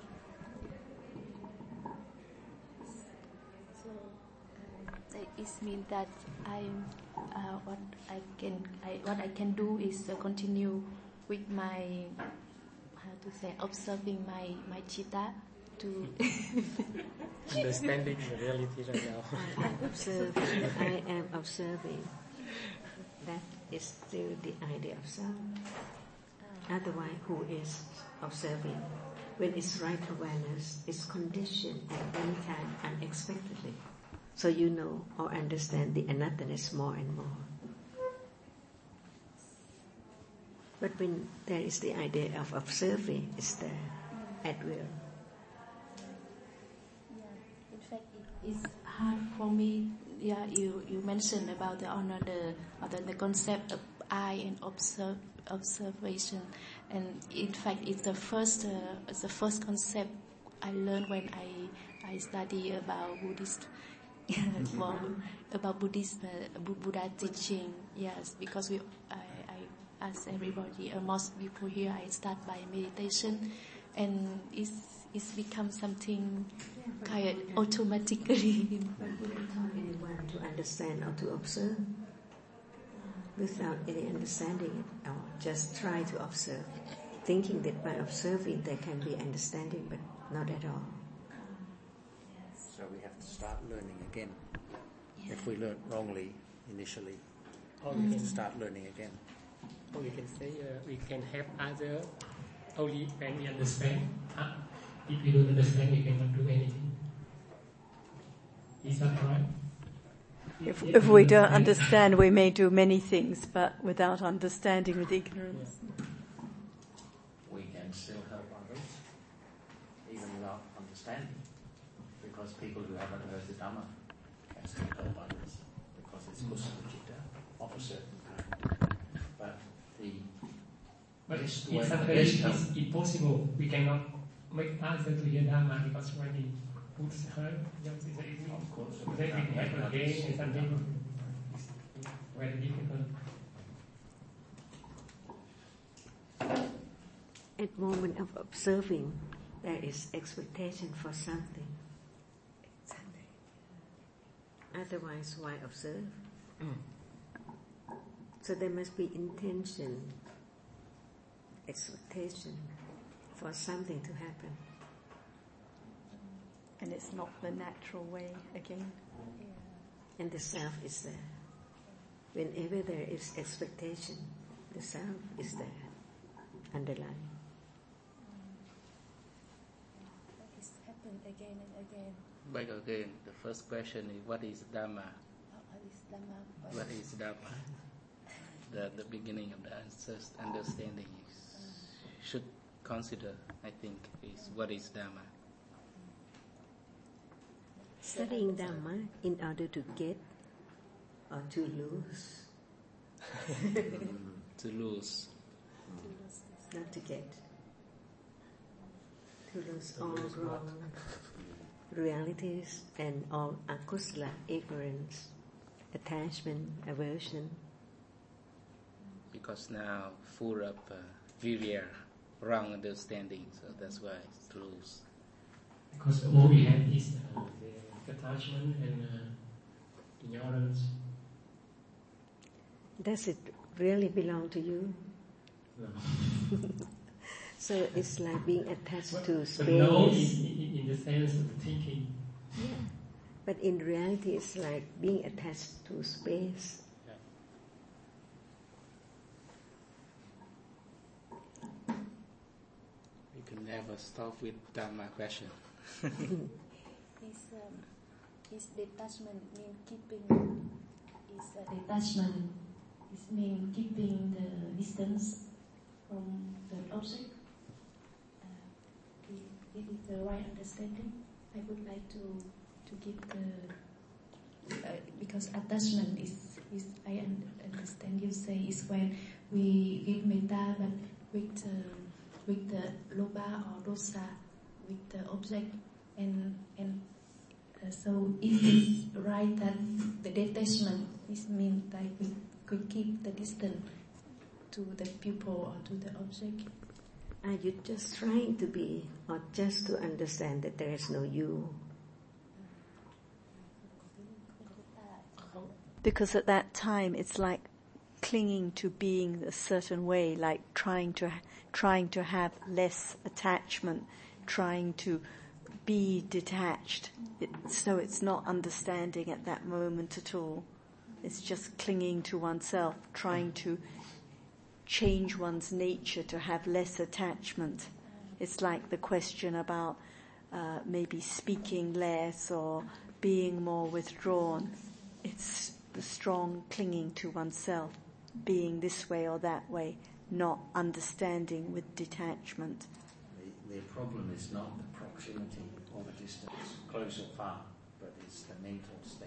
So it means that what I can do is continue with my observing my citta to understanding the reality right now. I am observing. That is still the idea of self. Otherwise, who is observing? When it's right awareness, it's conditioned at any time unexpectedly. So you know or understand the anatthaness more and more. But when there is the idea of observing, it's there at will. In fact, it's hard for me. Yeah, you mentioned about the concept of I and observation, and in fact, it's the first concept I learned when I study about Buddhist. About Buddha teaching. Yes, because I ask everybody, most people here, I start by meditation, and it's become something kind of automatically. Anyone to understand or to observe without any understanding it, or just try to observe, thinking that by observing there can be understanding, but not at all. So we have to start learning again. Yeah. If we learnt wrongly initially, we have to start learning again. Or we can say we can help others only when we understand. If we don't understand, we cannot do anything. Is that right? If we don't understand, we may do many things, but without understanding, with ignorance. We can still help others, even without understanding. Because people who haven't heard the Dhamma can still help others, because it's kusala. sometimes it's impossible. We cannot make others to hear Dharma because when he puts her, of course, then we have again and something is very difficult. At moment of observing, there is expectation for something. Otherwise, why observe? So there must be intention, expectation for something to happen. And it's not the natural way again. And the self is there. Whenever there is expectation, the self is there, underlying. It's happened again and again. Back again, the first question is, what is Dhamma? What is Dhamma? The beginning of the understanding should consider, I think, is what is Dhamma. Studying Dhamma in order to get or to lose. To lose. Not to get. To lose all wrong realities and all akusala, ignorance, attachment, aversion. Because now full of virya, wrong understanding, so that's why it's loose. Because all we have is the attachment and ignorance. Does it really belong to you? No. So it's like being attached to space. But no, in the sense of thinking. Yeah. But in reality, it's like being attached to space. You can never stop with Dhamma question. Is detachment mean keeping? Is detachment is mean keeping the distance from the object? Is it the right understanding? I would like to give the because attachment is I understand you say is when we give metta, but with the lobha or dosa, with the object, and so if it's right that the detachment is mean that we could keep the distance to the pupil or to the object. Are you just trying to be, or just to understand that there is no you? Because at that time it's like clinging to being a certain way, like trying to have less attachment, trying to be detached. So it's not understanding at that moment at all. It's just clinging to oneself, trying to change one's nature to have less attachment. It's like the question about maybe speaking less or being more withdrawn. It's the strong clinging to oneself, being this way or that way, not understanding with detachment. The problem is not the proximity or the distance, close or far, but it's the mental state.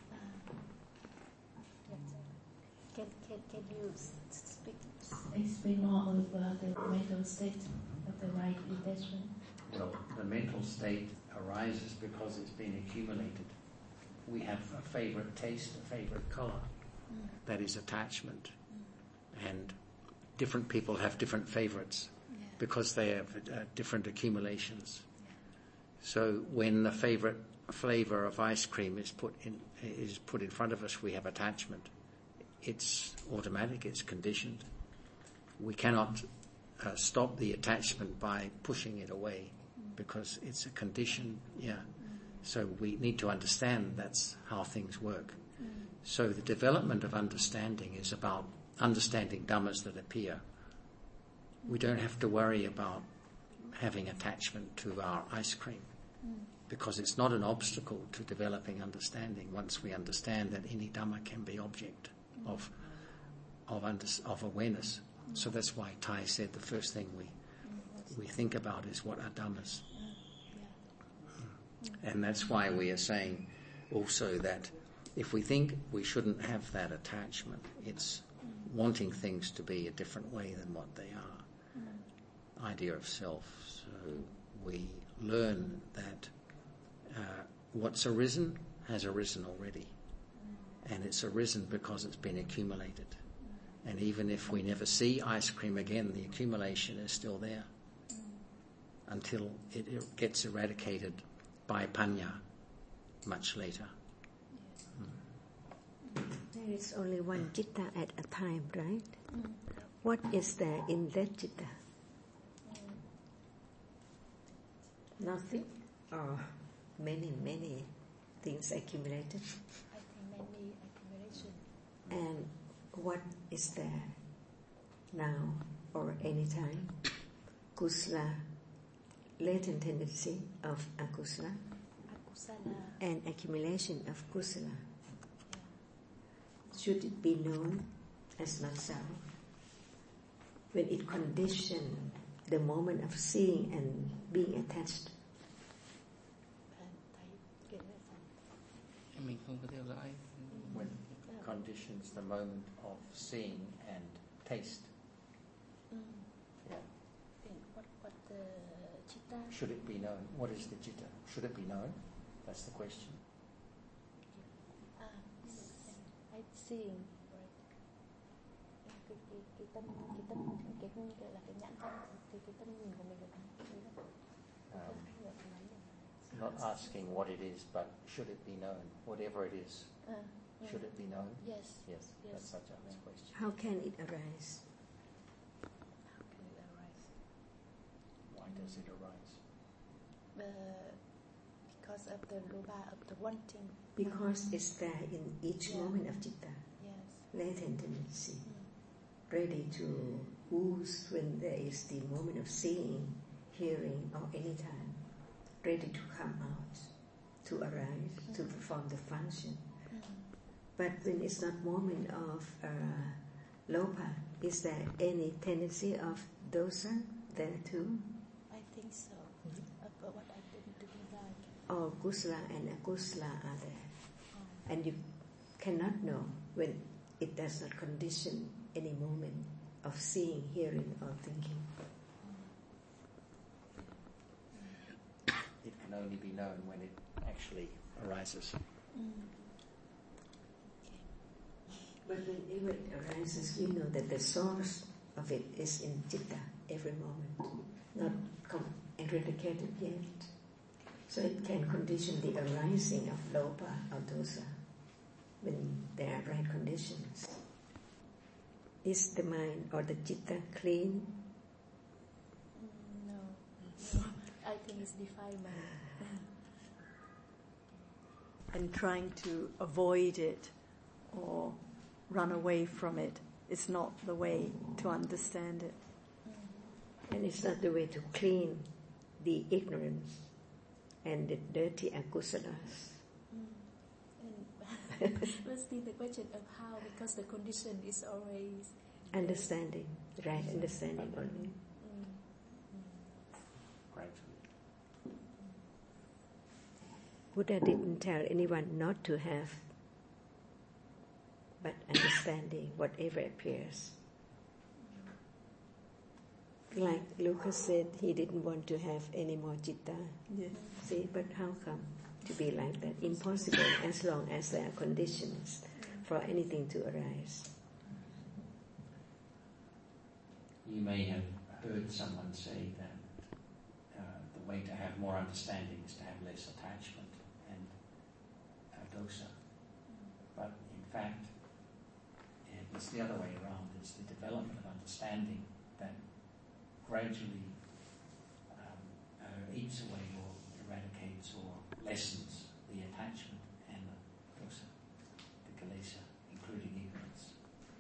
Can you explain more about the mental state of the right detachment? Well, the mental state arises because it's been accumulated. We have a favourite taste, a favourite colour. That is attachment. And different people have different favourites because they have different accumulations. So when the favourite flavour of ice cream is put in front of us, we have attachment. It's automatic, it's conditioned. We cannot stop the attachment by pushing it away because it's a condition, So we need to understand that's how things work. So the development of understanding is about understanding dhammas that appear. We don't have to worry about having attachment to our ice cream because it's not an obstacle to developing understanding once we understand that any dhamma can be object of awareness. So that's why Thai said the first thing we think about is what are dhammas. And that's why we are saying also that if we think we shouldn't have that attachment, it's wanting things to be a different way than what they are. idea of self. So we learn that what's arisen has arisen already, and it's arisen because it's been accumulated. And even if we never see ice cream again, the accumulation is still there until it gets eradicated by panya much later. There is only one citta at a time, right? What is there in that citta? Nothing? Or many things accumulated? I think many accumulation. And what is there now or any time? Kusala, latent tendency of akusala, and accumulation of kusala. Should it be known as not self? When it conditions the moment of seeing and being attached. When it conditions the moment of seeing and taste. Yeah. What the citta? Should it be known? What is the citta? Should it be known? That's the question. I seeing, right? Cái tâm gọi là cái nhãn tâm, cái tâm nhìn của mình là Not asking what it is, but should it be known? Whatever it is, should it be known? Yes. That's Sajjan's question. How can it arise? How can it arise? Why does it arise? Because of the loba, of the wanting. Because it's there in each moment of citta. Yes. Latent tendency, ready to ooze when there is the moment of seeing, hearing, or any time, ready to come out, to arise, to perform the function. But when it's not moment of lopa, is there any tendency of dosa there too? I think so. But what I didn't do like. All kusala and akusala are there. And you cannot know when it does not condition any moment of seeing, hearing, or thinking. It can only be known when it actually arises. But whenever it arises, we know that the source of it is in citta every moment, not eradicated yet. So it can condition the arising of lopa or dosa when there are right conditions. Is the mind or the citta clean? No. I think it's defilement. And trying to avoid it or run away from it is not the way to understand it. And it's not the way to clean the ignorance and the dirty akusalas. Let's see the question of how, because the condition is always understanding, right understanding only. Buddha didn't tell anyone not to have, but understanding whatever appears. Like Lucas said, he didn't want to have any more citta. Yes. See, but how come to be like that? Impossible as long as there are conditions for anything to arise. You may have heard someone say that the way to have more understanding is to have less attachment and dosa. But in fact, it's the other way around. It's the development of understanding that gradually eats away or eradicates or lessens the attachment and the dosa, the kilesa, including ignorance.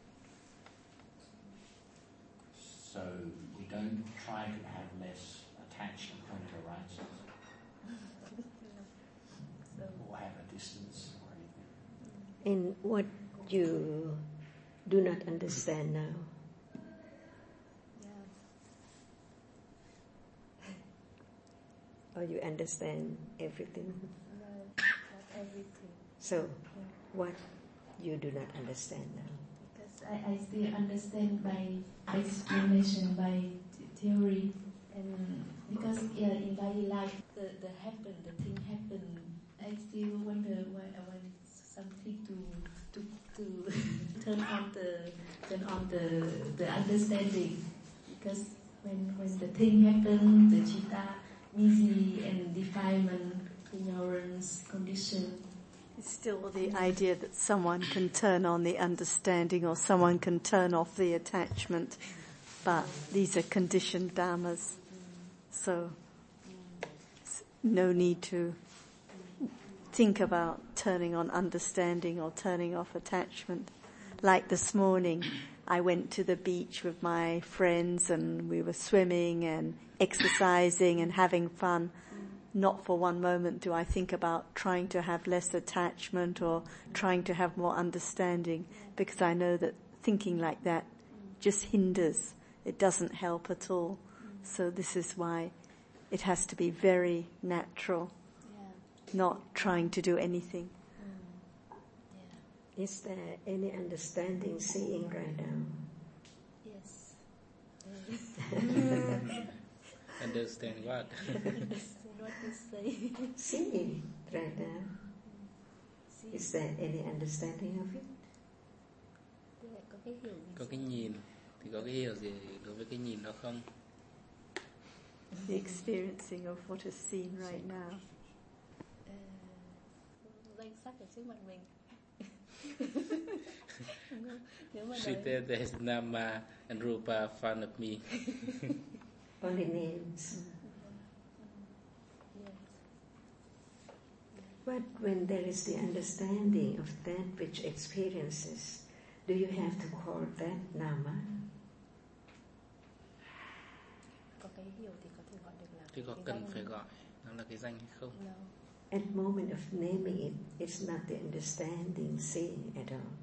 So we don't try to have less attachment when it arises, or have a distance or anything. And what you do not understand now? Or you understand everything? No, not everything. So, what you do not understand now? Because I still understand by explanation, by theory, And because in daily life, the thing happen, I still wonder why I want something to turn on the understanding. Because when the thing happen, the citta, busy and defilement, ignorance, condition. It's still the idea that someone can turn on the understanding or someone can turn off the attachment, but these are conditioned dhammas, so no need to think about turning on understanding or turning off attachment. Like this morning, I went to the beach with my friends and we were swimming and exercising and having fun. Not for one moment do I think about trying to have less attachment or trying to have more understanding, because I know that thinking like that just hinders. It doesn't help at all. So this is why it has to be very natural, not trying to do anything. Is there any understanding seeing right now? Yes. Understand what? What you say. Seeing right now. Is there any understanding of it? Có cái nhìn thì có cái hiểu gì đối với cái nhìn đó không? The experiencing of what is seen right now. Danh sắc ở trước mặt mình. Sita, there's Nama and Rupa in front of me. Only names. But when there is the understanding of that which experiences, do you have to call that Nama? Thì có cần phải gọi nó là cái danh hay không? At moment of naming it, it's not the understanding, seeing at all.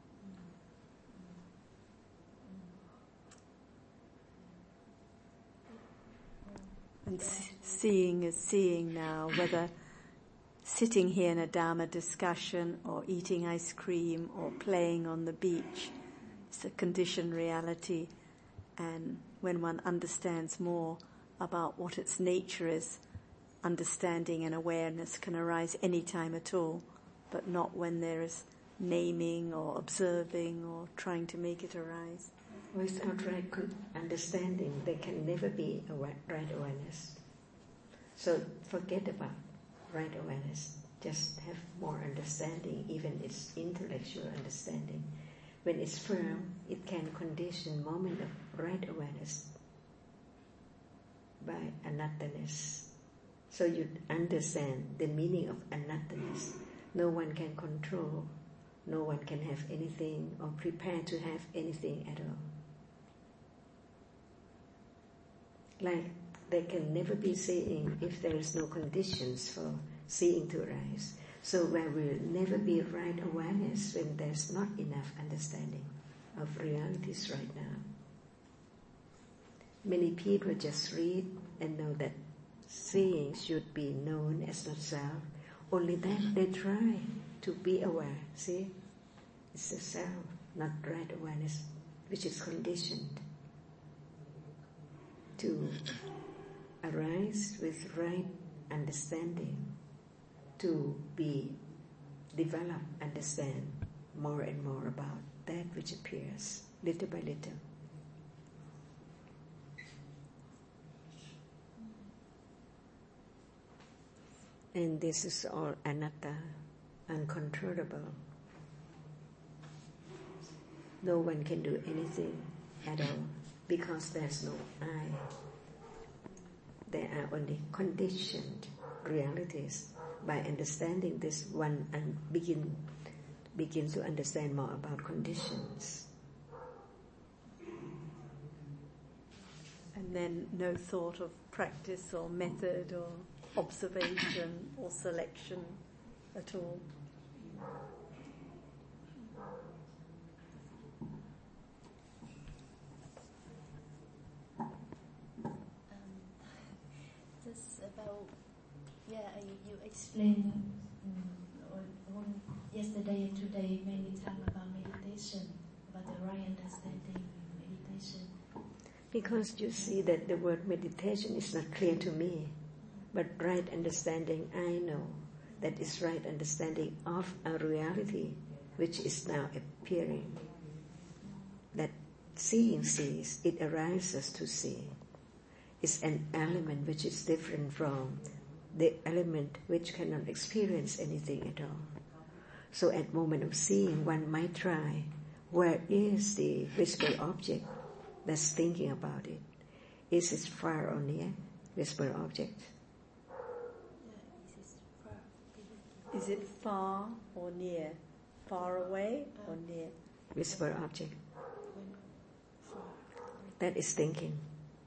And seeing is seeing now, whether sitting here in a Dhamma discussion or eating ice cream or playing on the beach. It's a conditioned reality, and when one understands more about what its nature is, understanding and awareness can arise any time at all, but not when there is naming or observing or trying to make it arise. Without right understanding, there can never be a right awareness. So forget about right awareness. Just have more understanding, even its intellectual understanding. When it's firm, it can condition moment of right awareness by anatthaness. So you understand the meaning of anatthaness. No one can control, no one can have anything or prepare to have anything at all. Like there can never be seeing if there is no conditions for seeing to arise. So there will never be right awareness when there's not enough understanding of realities right now. Many people just read and know that seeing should be known as not self. Only that they try to be aware. See? It's the self, not right awareness, which is conditioned to arise with right understanding, to be developed, understand more and more about that which appears little by little. And this is all anatta, uncontrollable. No one can do anything at all because there's no I. There are only conditioned realities. By understanding this, one and begin to understand more about conditions. And then no thought of practice or method or observation or selection at all. Just about, you explained yesterday and today many times about meditation, about the right understanding meditation. Because you see that the word meditation is not clear to me, but right understanding, I know that is right understanding of a reality which is now appearing. That seeing sees, it arises to see. It's an element which is different from the element which cannot experience anything at all. So at moment of seeing, one might try, where is the visible object that's thinking about it? Is it far or near, visible object? Is it far or near? Far away or near? Visible object. That is thinking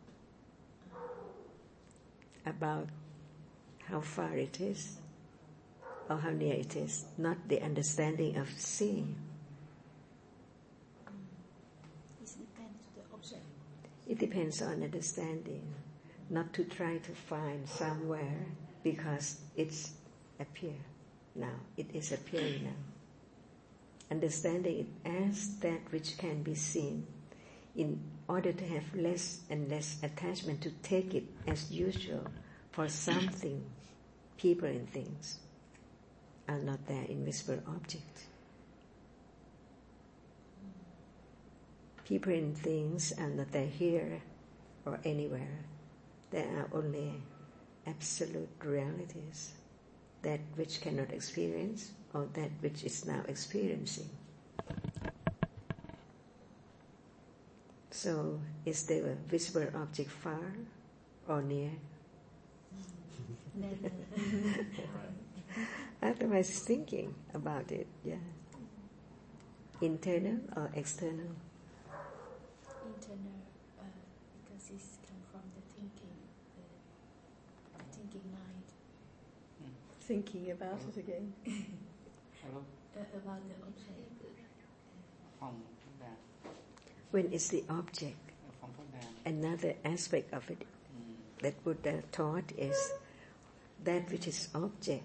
about how far it is or how near it is, not the understanding of seeing. It depends on understanding, not to try to find somewhere because it's appear now. It is appearing now. Understanding it as that which can be seen in order to have less and less attachment to take it as usual for something, people and things are not there in visible objects. People and things are not there here or anywhere. There are only absolute realities, that which cannot experience or that which is now experiencing. So, is the visible object far or near? Otherwise, thinking about it, yeah. Internal or external? Internal, because it's come from the thinking mind. Thinking about it again. About the object. When it's the object, another aspect of it that Buddha taught is that which is object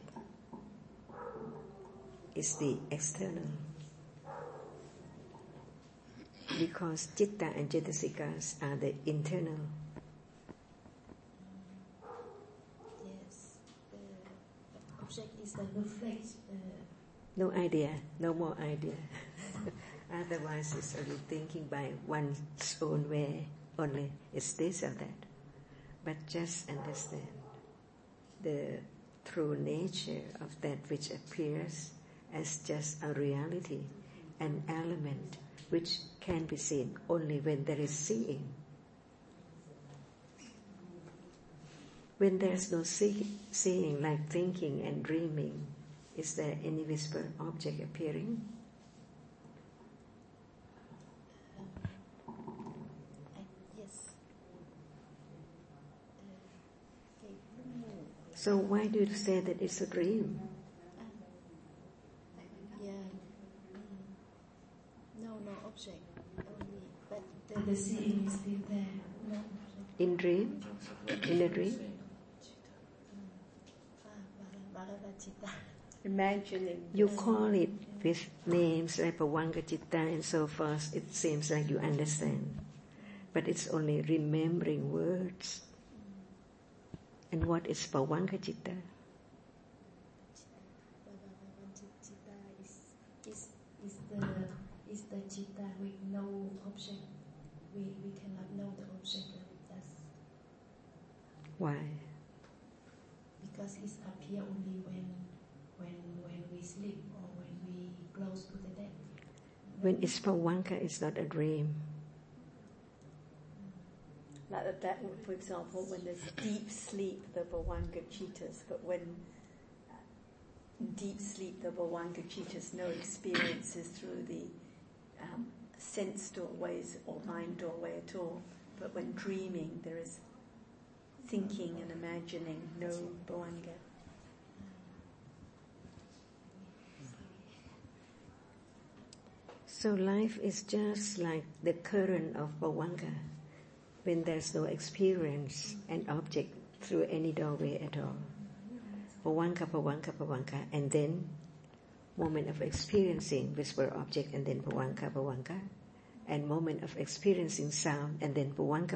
is the external. Because citta and cetasikas are the internal. Yes, the object is the reflex. No idea, no more idea. Otherwise it's only thinking by one's own way, only it's this or that. But just understand the true nature of that which appears as just a reality, an element which can be seen only when there is seeing. When there is no seeing, like thinking and dreaming, is there any visible object appearing? Yes. So why do you say that it's a dream? No object. Only, but the seeing is still there. No. In dream? In a dream? Imagining. You call it with names like Pavanga Citta and so forth. It seems like you understand. But it's only remembering words. And what is Pavanga Citta? Is the citta with no object. We cannot know the object of us. Why? Because it appears only when we sleep or when we close to the death. When it's Pavanga, it's not a dream. Like that, for example, when there's deep sleep, the Bhavanga Cittas, but when in deep sleep, the Bhavanga Cittas, no experiences through the sense doorways or mind doorway at all. But when dreaming, there is thinking and imagining, no Bhavanga. So life is just like the current of Bhavanga, when there's no experience and object through any doorway at all. Bhavanga, Bhavanga, Bhavanga, and then moment of experiencing visible object, and then Bhavanga, Bhavanga, and moment of experiencing sound, and then bhavanka,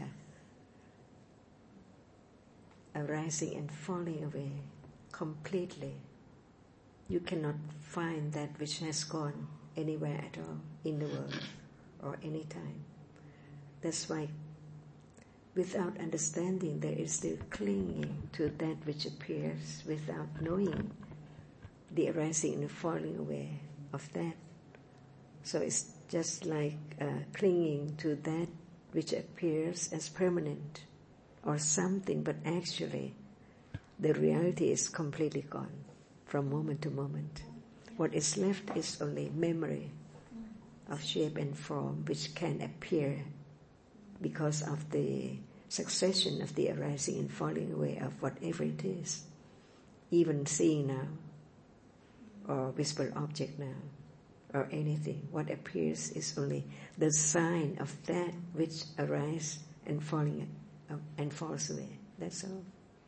arising and falling away completely. You cannot find that which has gone anywhere at all in the world or any time. That's why without understanding there is still clinging to that which appears without knowing the arising and the falling away of that. So it's just like clinging to that which appears as permanent or something, but actually the reality is completely gone from moment to moment. What is left is only memory of shape and form which can appear because of the succession of the arising and falling away of whatever it is, even seeing now, or visible object now, or anything. What appears is only the sign of that which arises and falls away. That's all.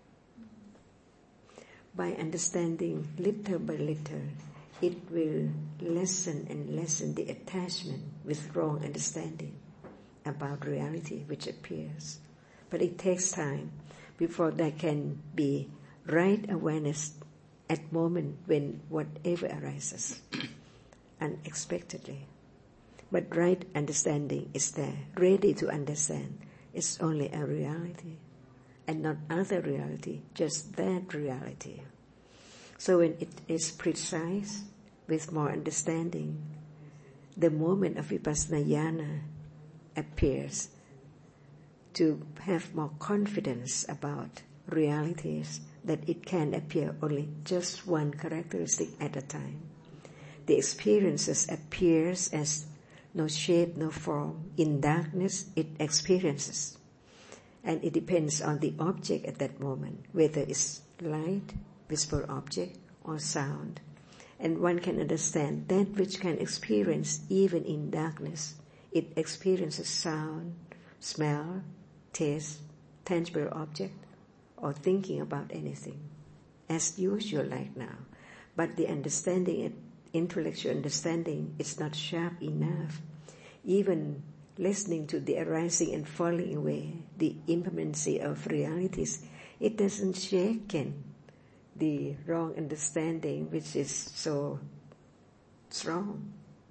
By understanding little by little, it will lessen and lessen the attachment with wrong understanding about reality which appears. But it takes time before there can be right awareness at moment when whatever arises unexpectedly. But right understanding is there, ready to understand. It's only a reality and not other reality, just that reality. So when it is precise, with more understanding, the moment of vipassana jnana appears to have more confidence about realities, that it can appear only just one characteristic at a time. The experiences appears as no shape, no form. In darkness, it experiences. And it depends on the object at that moment, whether it's light, visible object, or sound. And one can understand that which can experience even in darkness. It experiences sound, smell, taste, tangible object, or thinking about anything, as usual like now. But the understanding, intellectual understanding, is not sharp enough. Even listening to the arising and falling away, the impermanency of realities, it doesn't shake the wrong understanding which is so strong.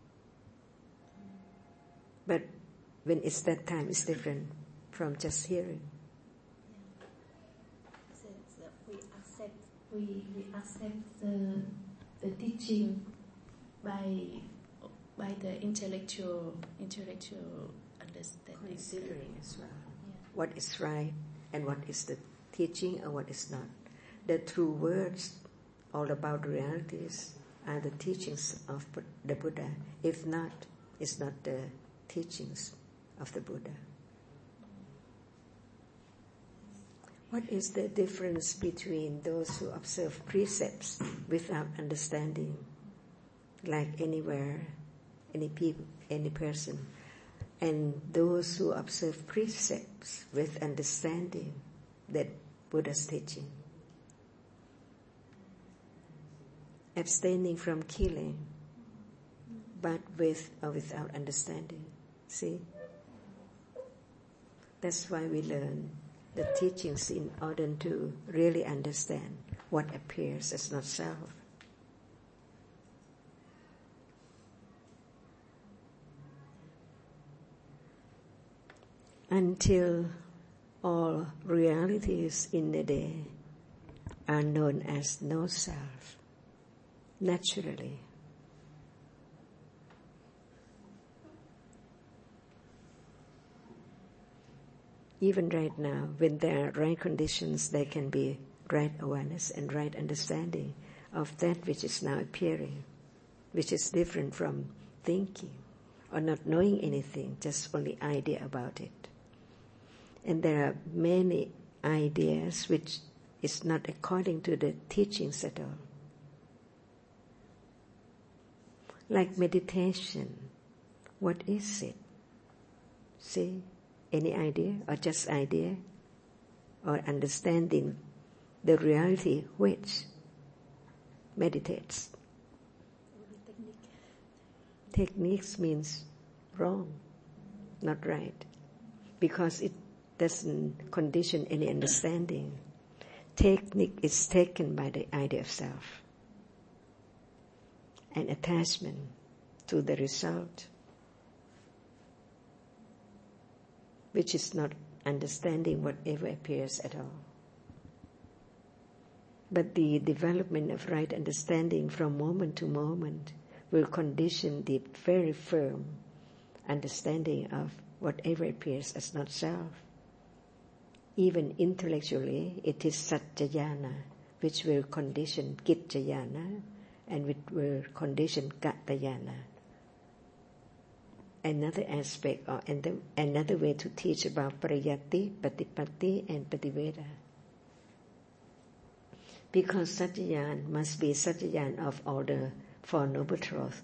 But when it's that time, it's different from just hearing. We accept the teaching by the intellectual understanding. Considering as well. Yeah. What is right and what is the teaching and what is not. The true words all about realities are the teachings of the Buddha. If not, it's not the teachings of the Buddha. What is the difference between those who observe precepts without understanding, like anywhere, any people, any person, and those who observe precepts with understanding that Buddha's teaching? Abstaining from killing, but with or without understanding. See? That's why we learn the teachings in order to really understand what appears as not self. Until all realities in the day are known as no self, naturally. Even right now, when there are right conditions, there can be right awareness and right understanding of that which is now appearing, which is different from thinking or not knowing anything, just only idea about it. And there are many ideas which is not according to the teachings at all. Like meditation, what is it? See? Any idea or just idea? Or understanding the reality which meditates? Techniques means wrong, not right, because it doesn't condition any understanding. Technique is taken by the idea of self and attachment to the result, which is not understanding whatever appears at all. But the development of right understanding from moment to moment will condition the very firm understanding of whatever appears as not self. Even intellectually, it is Satchayana which will condition Gitchayana and which will condition Gatayana. Another aspect or another way to teach about Pariyatti, Patipatti and Pativeda. Because Satchayana must be Satchayana of order for noble truth,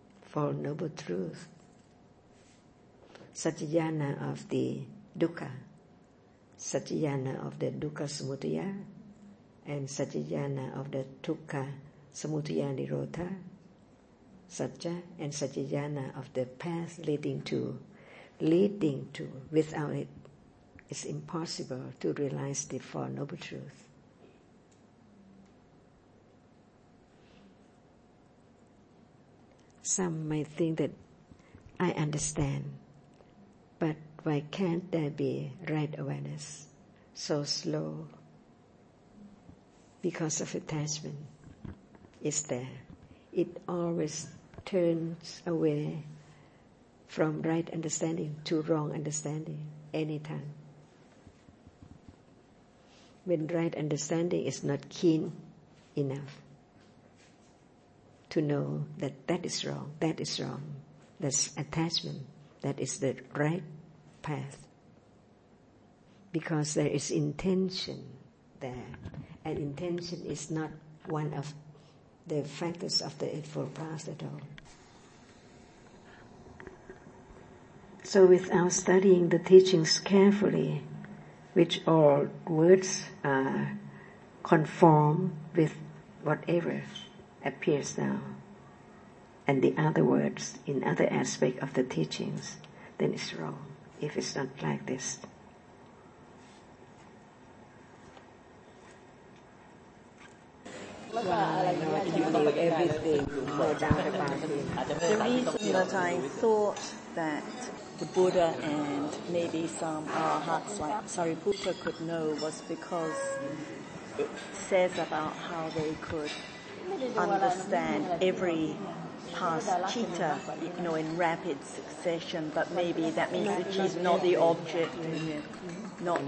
Satchayana of the dukkha, Satchayana of the dukkha samudaya, and Satchayana of the dukkha samudaya nirodha, Satcha, and Satchayana of the path leading to. Without it, it's impossible to realize the Four Noble Truths. Some might think that I understand, but why can't there be right awareness so slow? Because of attachment is there. It always turns away from right understanding to wrong understanding anytime. When right understanding is not keen enough to know that is wrong, that's attachment, that is the right path. Because there is intention there, and intention is not one of the factors of the Eightfold Path at all. So without studying the teachings carefully, which all words are conform with whatever appears now, and the other words in other aspect of the teachings, then it's wrong if it's not like this. Everything, no doubt about it. The reason that I thought that the Buddha and maybe some arahats like Sariputta could know was because it says about how they could understand every past chitta, in rapid succession, but maybe that means the chitta is not the object, not.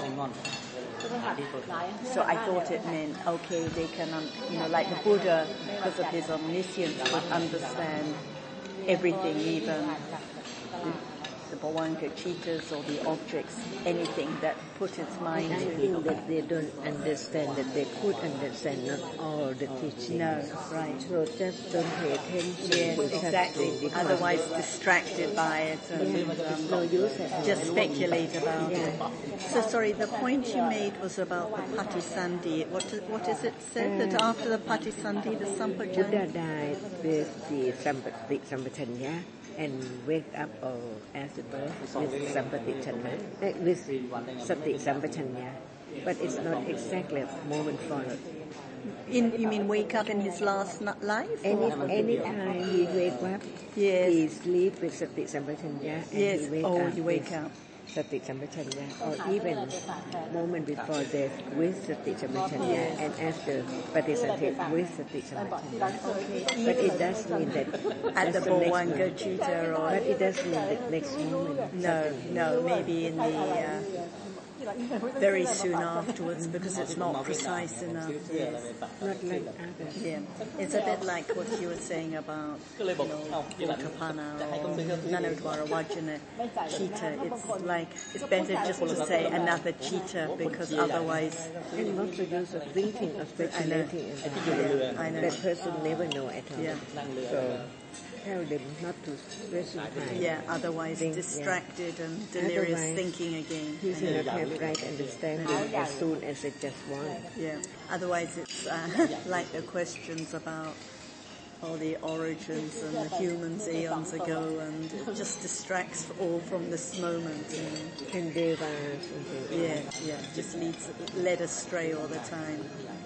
So I thought it meant, okay, they can, like the Buddha, because of his omniscience, could understand everything, even the Bhavanka chittas or the objects, anything that put its mind I to. think that they don't understand that they could understand not all the teaching. No, right. So just don't pay attention. Yes, exactly. Otherwise distracted by it and no use at all. Just speculate about it. So sorry, the point you made was about the Patisandhi. What is it said that after the Patisandhi, the Sampajanya? Buddha died with the Sampajanya and wake up as it were with Sampajanya, with Sati Sampajanya. But it's not exactly a moment for it. You mean wake up in his last life? Any time he wake up, yes. He sleep with Sati Sampajanya and yes. he wake up. Sati Sampajanya, or even moment before death with Sati Sampajanya, and after Patisati with Sati Sampajanya. But it does mean that at the Bhavanka chitta, or but it does mean that next moment. No, maybe in the very soon afterwards, because it's not precise enough. Yes. Not like others. Yeah, it's a bit like what you were saying about Utthapana or Nanodwara Vajjana chitta. It's better just to say another chitta, because otherwise. And not the use of thinking or speculating. I know. That person never know at all. Yeah. So tell them not to waste time. Yeah, otherwise distracted and delirious thinking again. He should not have right understanding as soon as it just wants. Yeah, otherwise it's like the questions about all the origins and the humans eons ago, and it just distracts all from this moment. And Just led astray all the time.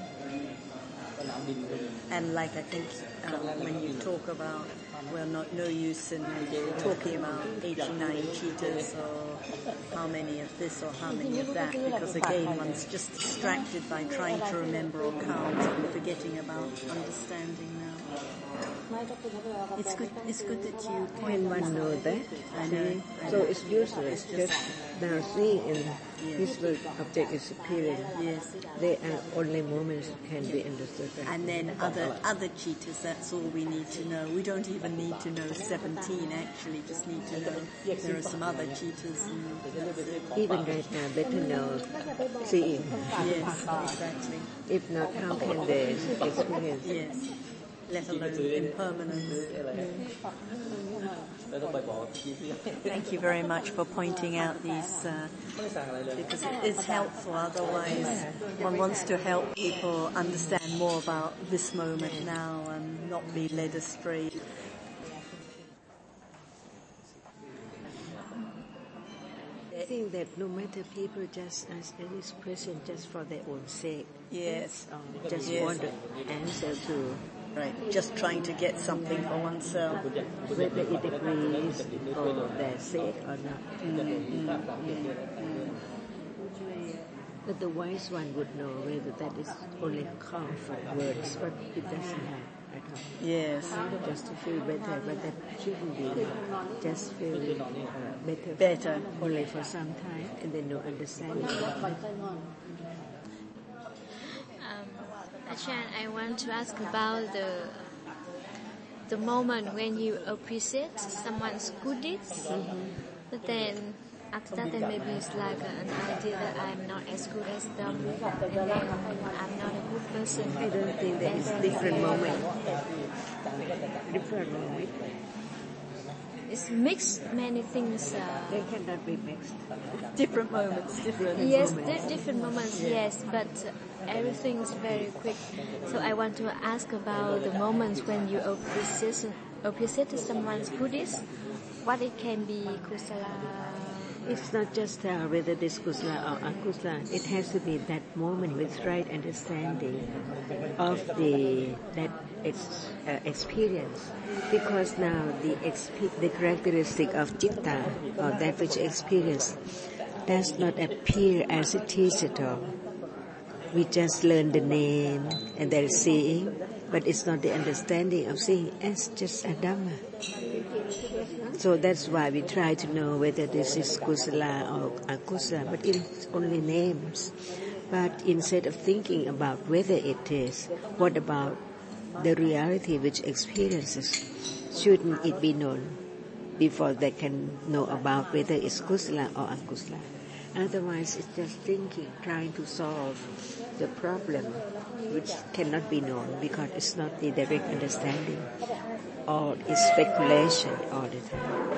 And like I think when you talk about, no use in talking about 89 cheetahs or how many of this or how many of that, because again one's just distracted by trying to remember or count and forgetting about understanding now. It's good that you when one know that. I know. So it's useless. Just now seeing in visible object is appearing. Yes. They are only moments can be understood. And then other cheetahs, that's all we need to know. We don't even need to know 17 actually, just need to know there are some other cheetahs. Even right now, better know seeing. Yes, exactly. If not, how can they experience? Yes. Let alone impermanence. Thank you very much for pointing out these, because it is helpful. Otherwise, one wants to help people understand more about this moment now and not be led astray. I think that no matter people just ask any question just for their own sake. Yes. Just want to answer to. Right, just trying to get something for oneself. Whether it agrees for their sake or not. But the wise one would know whether that is only comfort words, but it doesn't have at all. Yes. Just to feel better, but that shouldn't be just feeling better only for some time and then no understanding. Ajahn, I want to ask about the moment when you appreciate someone's good deeds, but then after that, then maybe it's like an idea that I'm not as good as them, and then I'm not a good person. I don't think there is different moment. Different moment. It's mixed, many things. They cannot be mixed. Different moments, different moments. Different moments, yes, but everything is very quick. So I want to ask about the moments when you appreciate someone's goodies. What it can be, kusala. It's not just whether this kusala or akusala. It has to be that moment with right understanding of that experience. Because now the characteristic of citta or that which experience does not appear as it is at all. We just learn the name and then seeing, but it's not the understanding of seeing as just a Dhamma. So that's why we try to know whether this is kusala or akusala, but it's only names. But instead of thinking about whether it is, what about the reality which experiences? Shouldn't it be known before they can know about whether it's kusala or akusala? Otherwise, it's just thinking, trying to solve the problem which cannot be known because it's not the direct understanding, or it's speculation all the time.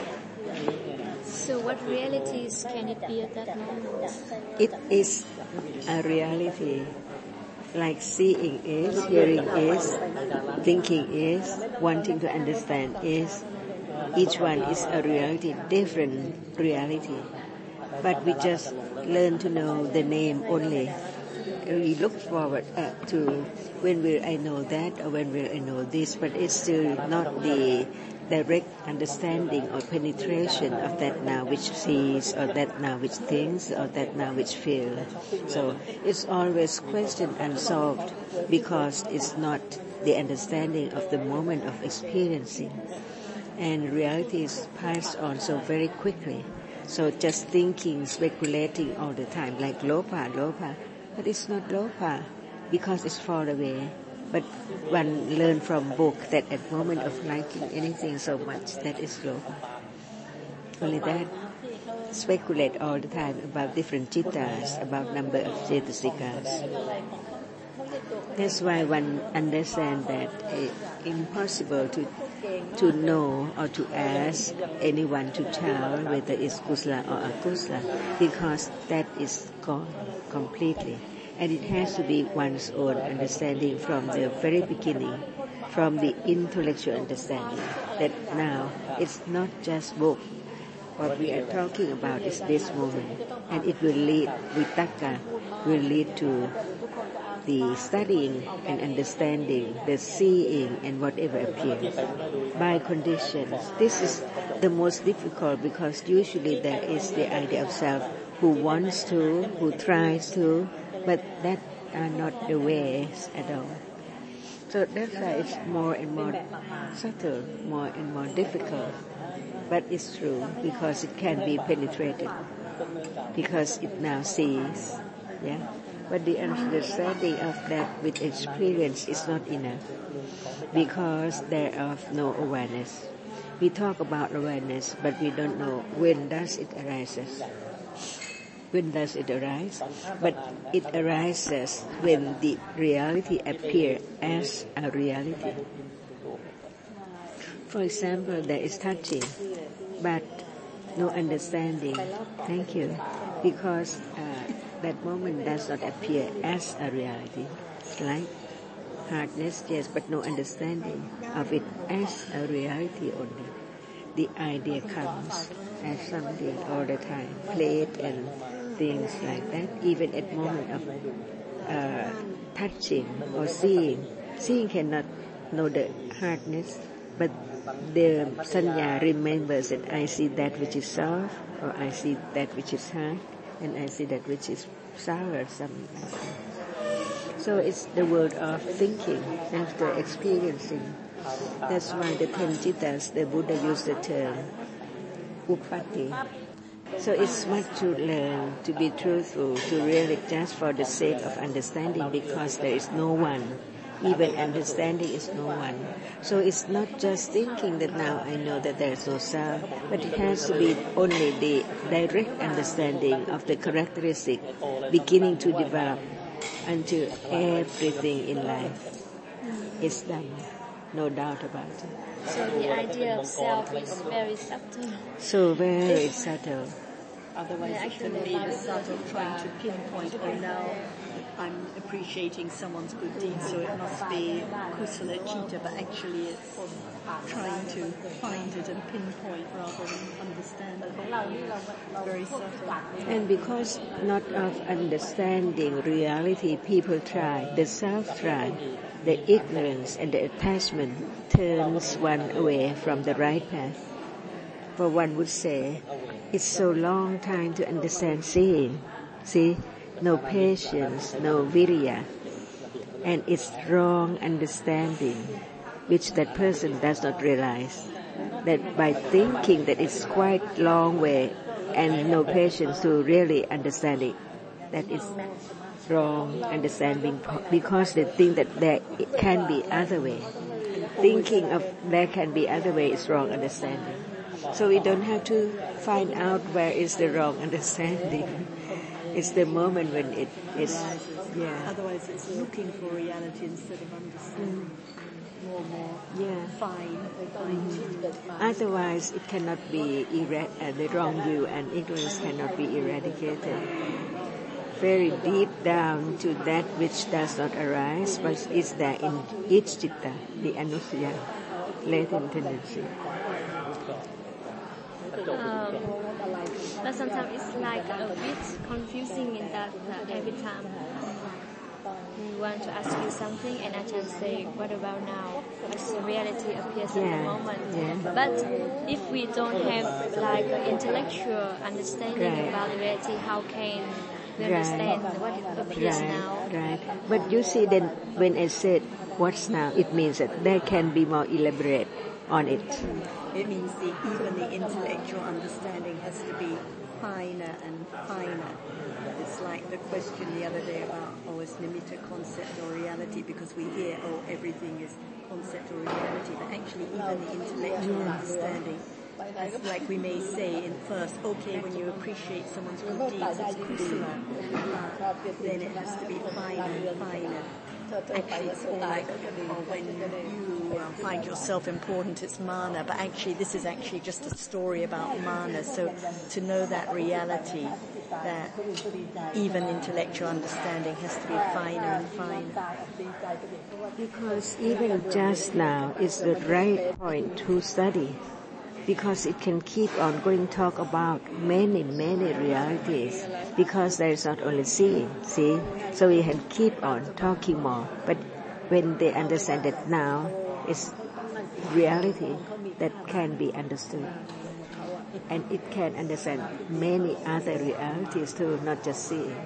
So what realities can it be at that moment? It is a reality, like seeing is, hearing is, thinking is, wanting to understand is. Each one is a reality, different reality. But we just learn to know the name only. We look forward to when will I know that or when will I know this, but it's still not the direct understanding or penetration of that now which sees, or that now which thinks, or that now which feels. So it's always questioned and solved because it's not the understanding of the moment of experiencing. And reality is passed on so very quickly. So just thinking, speculating all the time, like lopa. But it's not lopa because it's far away. But one learn from book that at moment of liking anything so much, that is lopa. Only that, speculate all the time about different cittas, about number of cetasikas. That's why one understands that it's impossible to know or to ask anyone to tell whether it's kusala or akusala, because that is gone completely. And it has to be one's own understanding from the very beginning, from the intellectual understanding that now it's not just book. What we are talking about is this moment, and it will lead, Vitakka will lead to the studying and understanding, the seeing and whatever appears by conditions. This is the most difficult because usually there is the idea of self who wants to, who tries to, but that are not the ways at all. So that's why it's more and more subtle, more and more difficult. But it's true because it can be penetrated, because it now sees, yeah. But the understanding of that with experience is not enough because there is no awareness. We talk about awareness, but we don't know when does it arises. When does it arise? But it arises when the reality appears as a reality. For example, there is touching, but no understanding. Thank you. Because that moment does not appear as a reality. Like hardness, yes, but no understanding of it as a reality only. The idea comes as something all the time, plate and things like that. Even at moment of touching or seeing. Seeing cannot know the hardness, but the sanya remembers that I see that which is soft, or I see that which is hard, and I see that which is sour, something like that. So it's the word of thinking after experiencing. That's why the 10 Chittas, the Buddha used the term Uppati. So it's much to learn, to be truthful, to really just for the sake of understanding, because there is no one. Even understanding is no one. So it's not just thinking that now I know that there is no self, but it has to be only the direct understanding of the characteristic beginning to develop until everything in life is done. No doubt about it. So the idea of self is very subtle. So very subtle. Otherwise it can be the subtle trying to pinpoint, oh now I'm appreciating someone's good deed, so it must be kusala citta, but actually it's trying to find it and pinpoint rather than understand it. Very subtle. And because not of understanding reality, people try, the self try, the ignorance and the attachment turns one away from the right path. For one would say, it's so long time to understand seeing. See, no patience, no virya, and it's wrong understanding, which that person does not realize. That by thinking that it's quite long way and no patience to really understanding, that is wrong understanding, because they think that there can be other way. Thinking of there can be other way is wrong understanding. So we don't have to find out where is the wrong understanding. It's the moment when it is, yeah. Otherwise it's looking for reality instead of understanding. More fine. Otherwise it cannot be the wrong view and ignorance cannot be eradicated. Very deep down to that which does not arise, but is there in each citta, the anusaya, latent tendency. But sometimes it's like a bit confusing in that every time we want to ask you something and I can say, what about now? As reality appears in the moment. Yeah. But if we don't have like an intellectual understanding about reality, how can we understand what it appears now? Right. But you see then when I said what's now, it means that there can be more elaborate on it. It means even the intellectual understanding has to be finer and finer. It's like the question the other day about, is nimitta concept or reality? Because we hear, everything is concept or reality, but actually even the intellectual understanding, as like we may say in first, when you appreciate someone's good deeds, it's kusala, then it has to be finer and finer. Actually, it's all like when you find yourself important, it's mana, but actually this is actually just a story about mana. So to know that reality, that even intellectual understanding has to be finer and finer. Because even just now is the right point to study, because it can keep on going talk about many realities, because there is not only seeing, see? So we can keep on talking more. But when they understand that now is reality that can be understood. And it can understand many other realities too, not just seeing.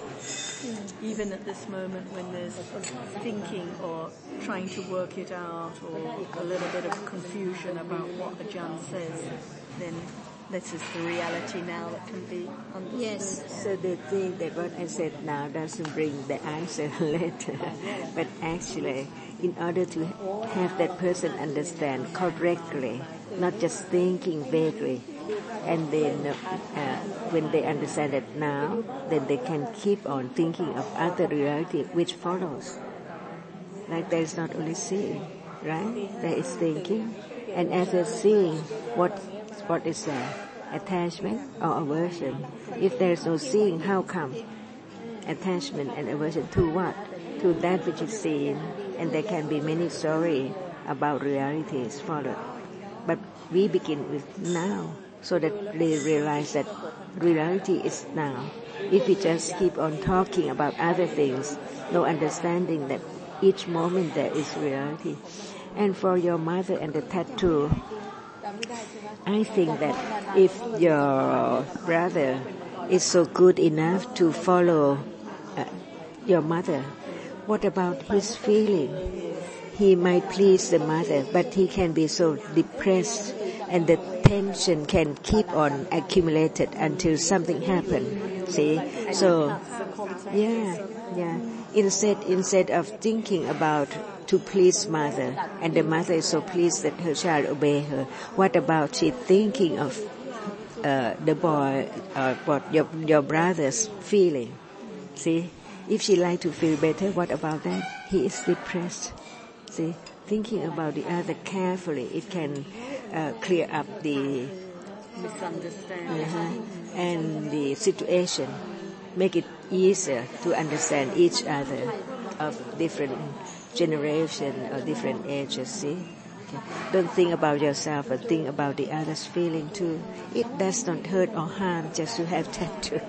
Even at this moment when there's thinking or trying to work it out or a little bit of confusion about what Ajahn says, then this is the reality now that can be understood. Yes. So they think that what I said now doesn't bring the answer later. But actually, in order to have that person understand correctly, not just thinking vaguely, and then when they understand it now, then they can keep on thinking of other reality which follows. Like there is not only seeing, right? There is thinking, and after seeing, what is there? Attachment or aversion? If there is no seeing, how come? Attachment and aversion to what? To that which is seen, and there can be many stories about realities followed. But we begin with now, so that they realize that reality is now. If we just keep on talking about other things, no understanding that each moment there is reality. And for your mother and the tattoo, I think that if your brother is so good enough to follow your mother, what about his feeling? He might please the mother, but he can be so depressed, and the tension can keep on accumulated until something happens. See? So, yeah. Instead of thinking about to please mother, and the mother is so pleased that her child obey her, what about she thinking of the boy or what your brother's feeling? See? If she like to feel better, what about that? He is depressed. See? Thinking about the other carefully, it can clear up the misunderstanding and the situation, make it easier to understand each other of different generation or different ages. See, okay. Don't think about yourself, but think about the other's feeling too. It does not hurt or harm just to have tattoo.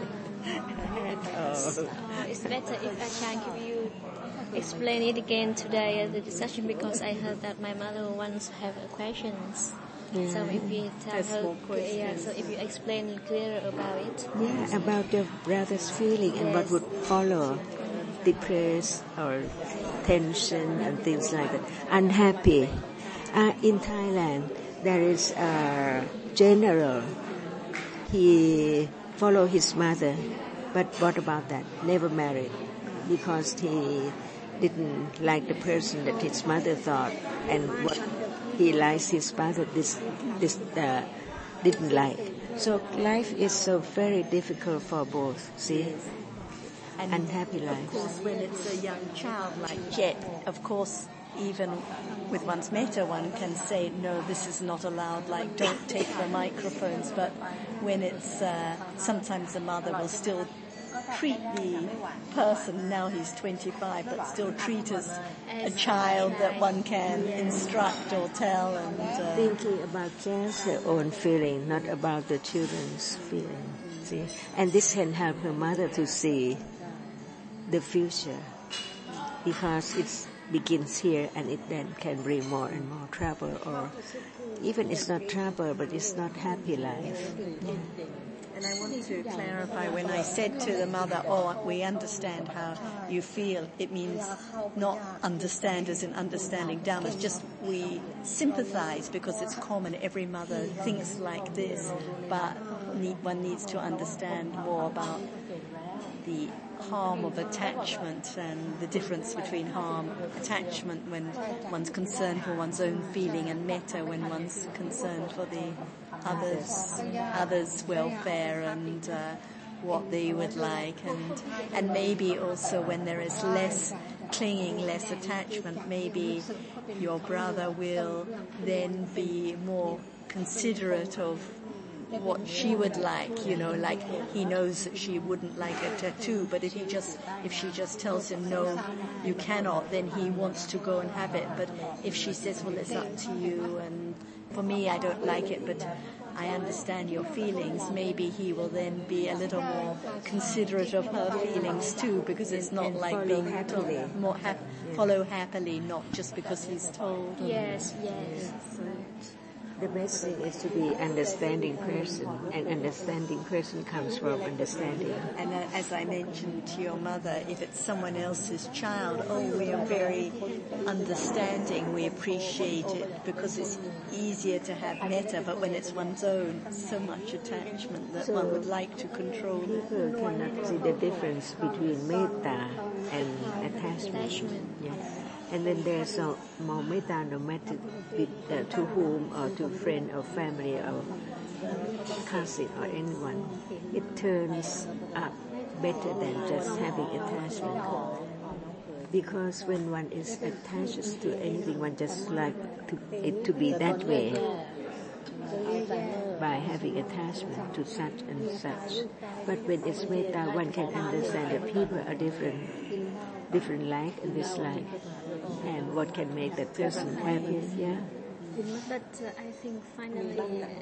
It's better if Ajahn give you explain it again today at the discussion, because I heard that my mother wants to have questions. Yeah. So if we tell her, so if you explain clearer about it. Yeah, about your brother's feeling and what would follow, depressed or tension and things like that. Unhappy. In Thailand, there is a general. He followed his mother, but what about that? Never married, because he didn't like the person that his mother thought, and what he likes his mother didn't like. So life is so very difficult for both. See, and unhappy life. Of course, when it's a young child like Jet, of course, even with one's metta, one can say, no, this is not allowed, like, don't take the microphones. But when it's, sometimes the mother will still treat the person, now he's 25, but still treat as a child that one can instruct or tell. And thinking about just her own feeling, not about the children's feeling. See, and this can help her mother to see the future, because it begins here and it then can bring more and more trouble, or even it's not trouble, but it's not happy life. Yeah. And I want to clarify, when I said to the mother, we understand how you feel, it means not understand as in understanding Dhamma. It's just we sympathize because it's common. Every mother thinks like this, but one needs to understand more about the harm of attachment and the difference between attachment when one's concerned for one's own feeling, and metta when one's concerned for the others' welfare and what they would like, and maybe also when there is less clinging, less attachment, maybe your brother will then be more considerate of what she would like, like he knows that she wouldn't like a tattoo, but if she just tells him no, you cannot, then he wants to go and have it. But if she says, well, it's up to you, and for me, I don't like it, but I understand your feelings, maybe he will then be a little more considerate of her feelings too, because it's not like being happily, follow happily, not just because he's told. Yes. The best thing is to be understanding person, and understanding person comes from understanding. And as I mentioned to your mother, if it's someone else's child, we are very understanding, we appreciate it, because it's easier to have metta, but when it's one's own, so much attachment that one would like to control it. People cannot see the difference between metta and attachment. Yeah. And then there's more metta, no matter to whom, or to friend or family or cousin or anyone. It turns up better than just having attachment. Because when one is attached to anything, one just like it to be that way by having attachment to such and such. But when it's metta, one can understand that people are different like and dislike, and what can make that person happy. Yeah. But I think finally,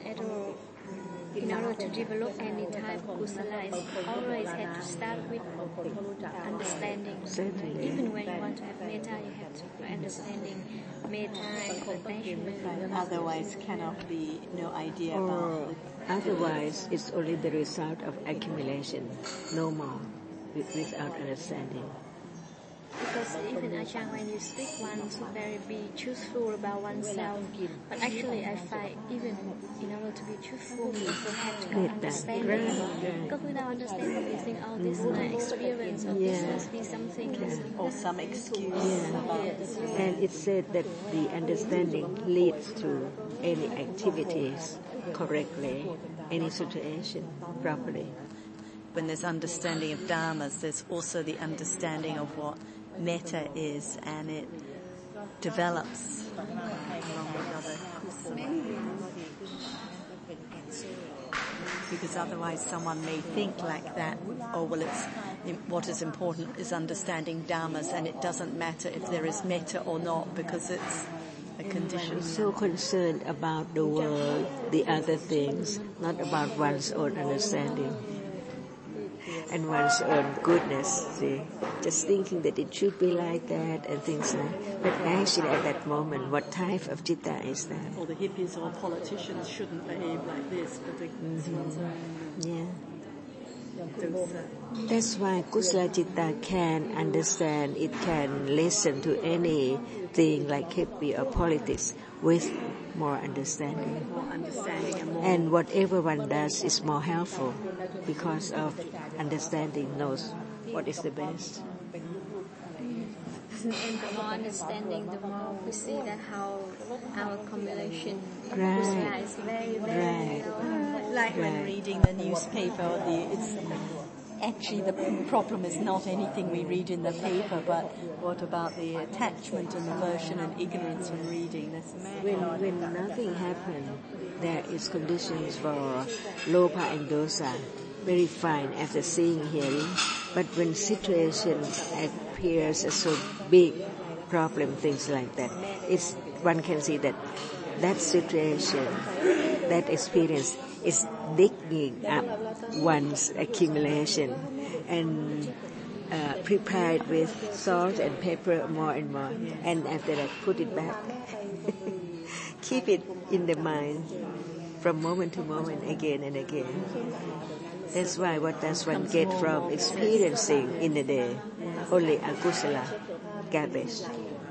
in order to develop any type of kusala, always have to start with understanding. Certainly. Even when you want to have metta, you have to be understanding metta and attachment. Otherwise, cannot be no idea about it. Otherwise, it's only the result of accumulation, no more, without understanding. Because even Ajahn, when you speak, one should be truthful about oneself. But actually, I find even in order to be truthful, you also have to have understanding. Because without understanding, you think, this is my experience, or this must be something, or some excuse. And it said that the understanding leads to any activities correctly, any situation properly. When there's understanding of dharmas, there's also the understanding of what metta is, and it develops along with other kusala. Because otherwise someone may think like that, what is important is understanding dharmas, and it doesn't matter if there is metta or not, because it's a condition. So concerned about the world, the other things, not about one's own understanding and one's own goodness, see, just thinking that it should be like that and things like that. But actually at that moment, what type of citta is that? Or the hippies or politicians shouldn't behave like this, but it's one's own. That's why Kusala Citta can understand, it can listen to anything like hippie or politics with more understanding. And whatever one does is more helpful because of understanding, knows what is the best. And the more understanding, the more we see that how our accumulation of kusala is very, very like when reading the newspaper, it's actually the problem is not anything we read in the paper, but what about the attachment and aversion and ignorance when reading this? When nothing happens, there is conditions for lopa and dosa, very fine after seeing, hearing. But when situation appears as so big problem, things like that, one can see that situation, that experience is digging up one's accumulation and prepared with salt and pepper more and more, and after that put it back. Keep it in the mind from moment to moment, again and again. That's why what does one get from experiencing in a day? Only akusala, garbage.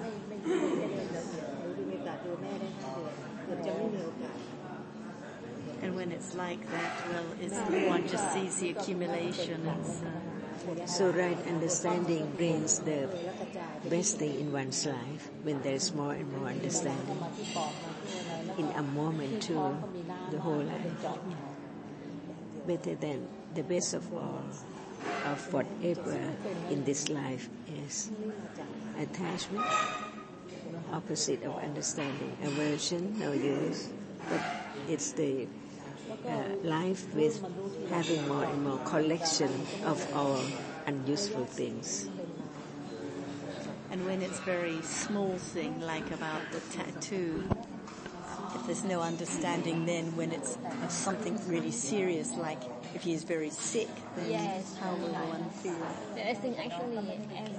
And when it's like that, one just sees the accumulation. So right understanding brings the best thing in one's life when there is more and more understanding. In a moment to the whole life. Better than the best of all. of whatever in this life is. Attachment, opposite of understanding. Aversion, no use. But it's the life with having more and more collection of all unuseful things. And when it's very small thing, like about the tattoo, if there's no understanding, then when it's something really serious, like if he is very sick, then how will one feel? I think actually every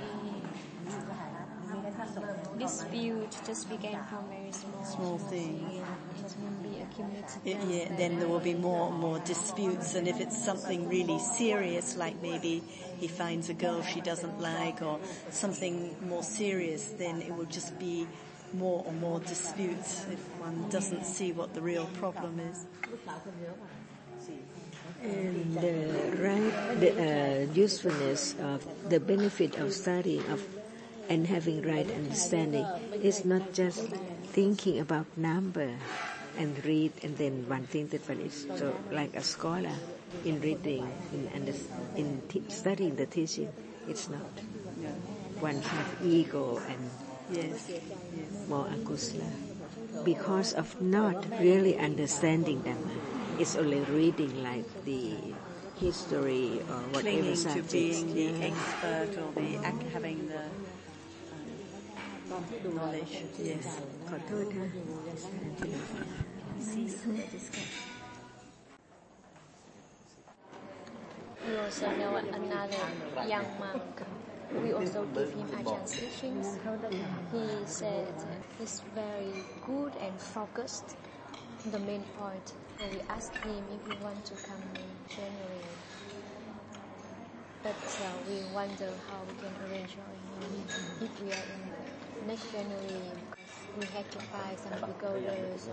dispute just began from very small thing. It will be accumulated. Then there will be more and more disputes, and if it's something really serious, like maybe he finds a girl she doesn't like or something more serious, then it will just be more and more disputes if one doesn't see what the real problem is. And the usefulness of the benefit of studying and having right understanding is not just thinking about number and read and then one thing that one is so like a scholar in reading in studying the teaching. It's not. One have ego and more akusla because of not really understanding them. It's only reading like the history or whatever clinging subject. To being the expert or having the knowledge. Yes. We also know another young monk. We also give him Ajahn teachings. He said he's very good and focused on the main point. And we asked him if he wants to come in January. But we wonder how we can arrange if we are in next January, because we had to find some pagodas.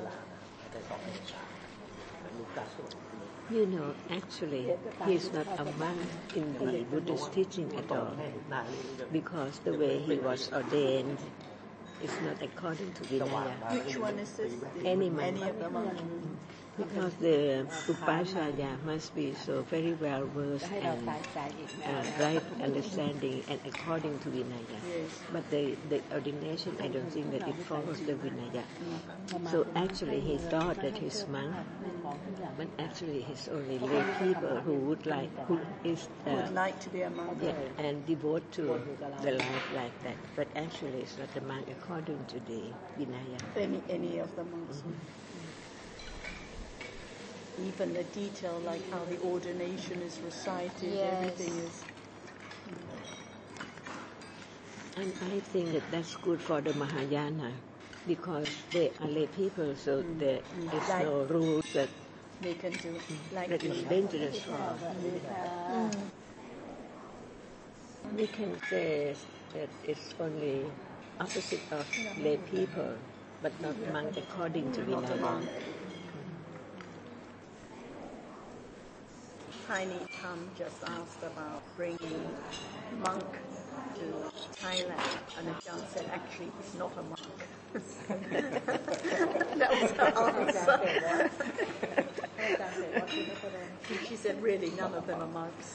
You know, actually, he's not a monk in the Buddhist teaching at all, because the way he was ordained is not according to Vinaya. Which one is this? Any monk. Any of the monks? Because the Upachaya must be so very well versed and right understanding and according to Vinaya. Yes. But the ordination, I don't think that it follows the Vinaya. So actually he thought that he's monk, but actually he's only lay people who would like to be a monk. Yeah, and devote to the life like that. But actually it's not a monk according to the Vinaya. Any of the monks. Even the detail, like how the ordination is recited, everything is. And I think that that's good for the Mahayana, because they are lay people, so there is no rules that they can do. That is dangerous for them. We can say that it's only opposite of lay people, but not monk according to Vinaya. Tiny Tam just asked about bringing monk to Thailand, and Ajahn said actually he's not a monk. That was her answer. She said really none of them are monks.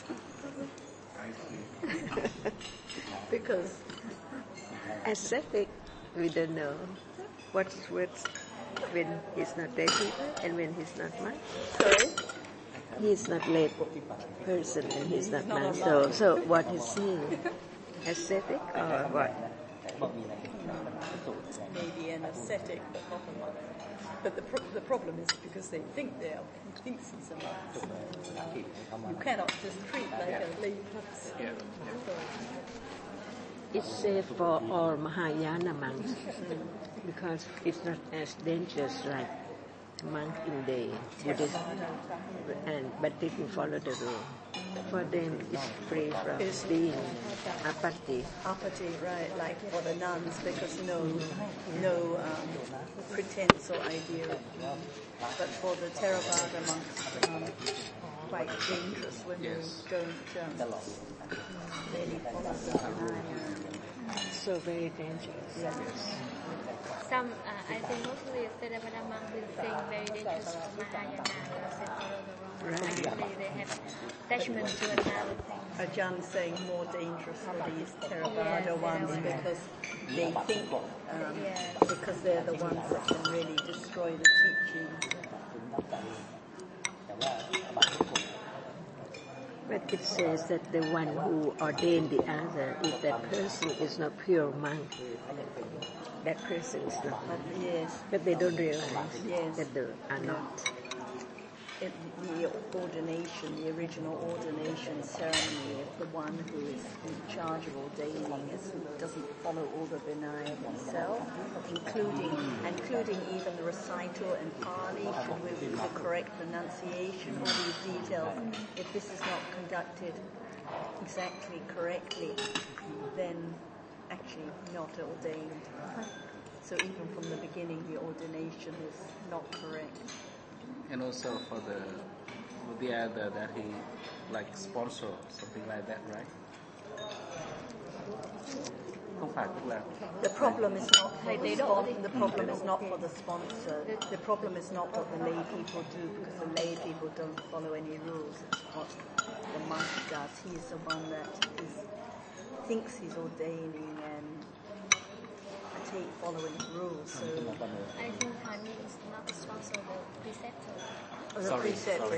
Because ascetic, we don't know what's when he's not lay people and when he's not monk. Sorry? He's not lay person and he's not monk. So what is he? Ascetic or what? Maybe an ascetic, but not a monk. But the problem is because they think he thinks he's a monk. You cannot just treat like a lay person. It's safe for all Mahayana monks because it's not as dangerous like monk in the Buddhist, but they can follow the rule. For them, it's free from being apathy. Apathy, right? Like for the nuns, because no pretense or idea. But for the Theravada monks, quite dangerous when you don't really follow the Vinaya. So very dangerous. Yes. Some, I think mostly Theravada monks will think very dangerous to Mahayana because they follow the wrong. Actually, they have attachment to another thing. Ajahn saying more dangerous for these Theravada ones because they think because they're the ones that can really destroy the teachings. But it says that the one who ordained the other, if that person is not pure monk, that person is not monk. Yes. But they don't realize that they are not. The ordination, the original ordination ceremony, if the one who is in charge of ordaining doesn't follow all the Vinaya himself, including even the recital and Pali, with the correct pronunciation, all these details, if this is not conducted exactly correctly, then actually not ordained. So even from the beginning, the ordination is not correct. And also for the other that he like sponsor something like that, right? The problem is not for the problem is not for the sponsor. The problem is not what the lay people do, because the lay people don't follow any rules. It's what the monk does. He's the one that thinks he's ordaining and following rules. So I think Hani is not the sponsor, the preceptor. The preceptor.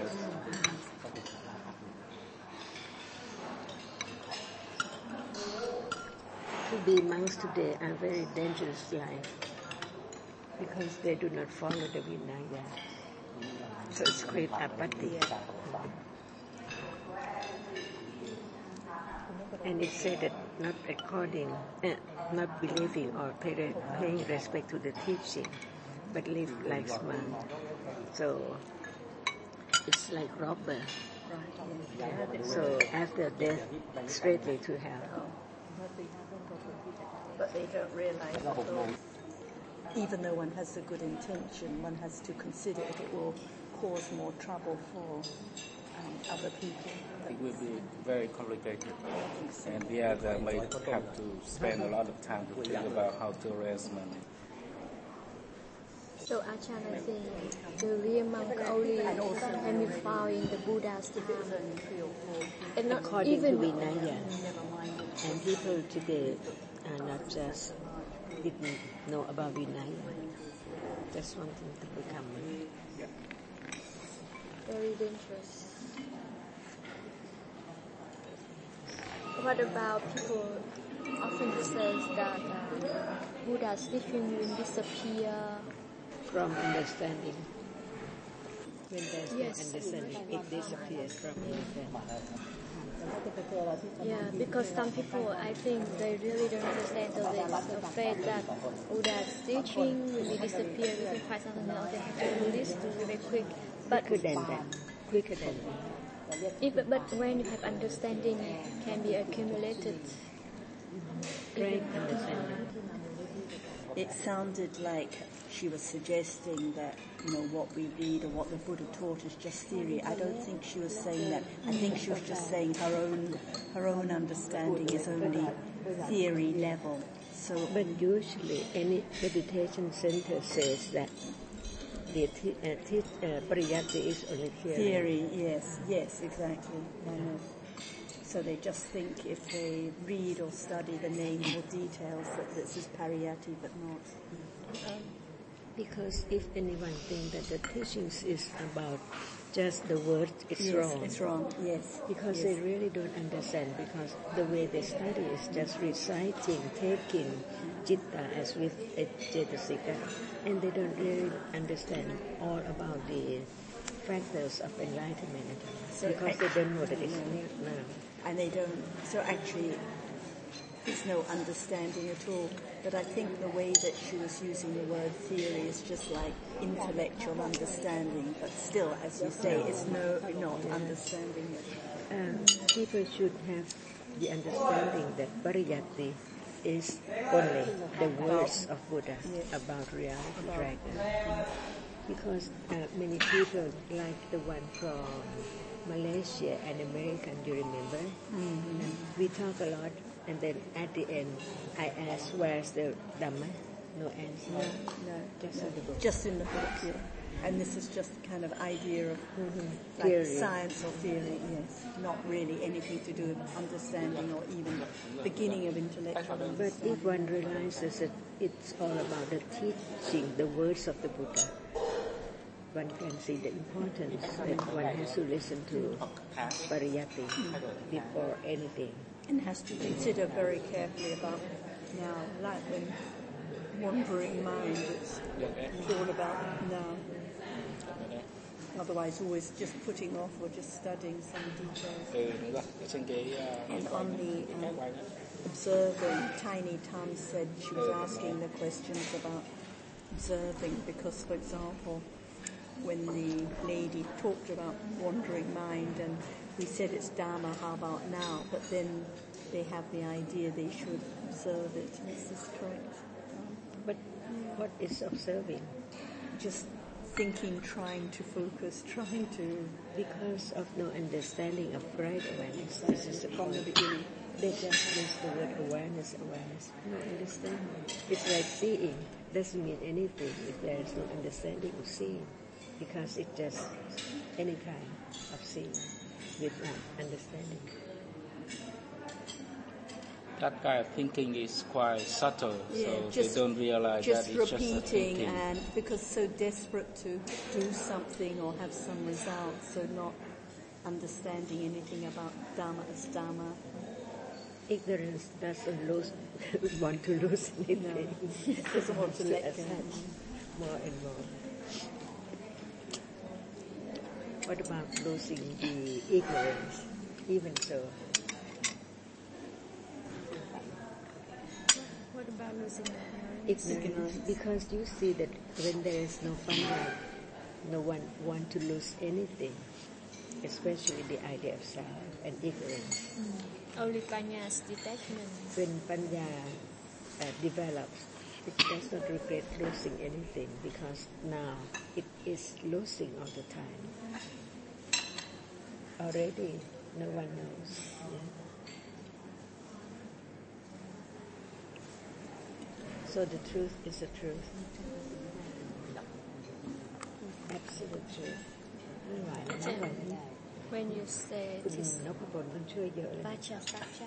To be monks today are very dangerous life because they do not follow the Vinaya. So it's great apathy. And it said that not believing or paying respect to the teaching, but live like monk. So it's like robber. So after death, straightway to hell. But they don't realize that even though one has a good intention, one has to consider if it will cause more trouble for other people. It will be very complicated, and the other may have to spend a lot of time to think about how to raise money. So Ajahn, I think the real monk only can be found in the Buddha's time. And not according to Vinaya. And people today are not just didn't know about Vinaya. Just wanting to become monk. Very dangerous. What about people often say that Buddha's teaching will disappear from understanding? When there's no understanding, it disappears from understanding. Yeah, because some people, I think they really don't understand, so they're afraid that Buddha's teaching will disappear. We can find something else, they have to do this very quick. But quicker than that. But when you have understanding, it can be accumulated. Great understanding. It sounded like she was suggesting that, what we read or what the Buddha taught is just theory. I don't think she was saying that. I think she was just saying her own understanding is only theory level. So, but usually any meditation center says that the pariyatti is only theory. Yes, exactly. So they just think if they read or study the names or details that this is pariyatti, but not. Because if anyone thinks that the teachings is about just the words, it's wrong. It's wrong, yes. Because they really don't understand, because the way they study is just reciting, taking citta as with a cetasika, and they don't really understand all about the factors of enlightenment, because they don't know that it's now. And they don't, so actually there's no understanding at all. But I think the way that she was using the word theory is just like intellectual understanding, but still, as you say, it's not understanding it. People should have the understanding that pariyatti is only the words of Buddha about reality, right? Because many people, like the one from Malaysia and American, do you remember? And we talk a lot, and then at the end, I ask, where's the Dhamma? No answer. No. Just in the book. Just in the book, And this is just kind of idea of Theory. science or theory, yes. Not really anything to do with understanding or even beginning of intellectual But understanding. if one realizes that it's all about the teaching, the words of the Buddha, one can see the importance that one has to listen to Pariyatti before anything. And has to consider very carefully about now, like when wandering mind, it's all about now. Otherwise, always just putting off or just studying some details. And on the observing, Tiny Tam said she was asking the questions about observing because, for example, when the lady talked about wandering mind and we said it's Dharma, how about now? But then they have the idea they should observe it. Is this correct? But what is observing? Just thinking, trying to focus, trying to... Because of no understanding of right awareness. This is the From the point. beginning. They just use the word awareness. No understanding. It's like seeing. Doesn't mean anything if there is no understanding of seeing. Because it's just any kind of seeing without understanding. That kind of thinking is quite subtle, so just, they don't realize just that it's just a repeating thinking. and because so desperate to do something or have some results, so not understanding anything about Dharma as Dharma. Ignorance doesn't want to lose anything. No. Doesn't want to let go. More and more. What about losing the ignorance? Even so. What about losing Ignorance. Because you see that when there is no panya, no one want to lose anything, especially the idea of self and ignorance. Only panya's detachment. When panya develops, it does not regret losing anything because now it is losing all the time. Already, no one knows. Yeah. So the truth is the truth. Absolute truth. When you say it is Vacha Sacha,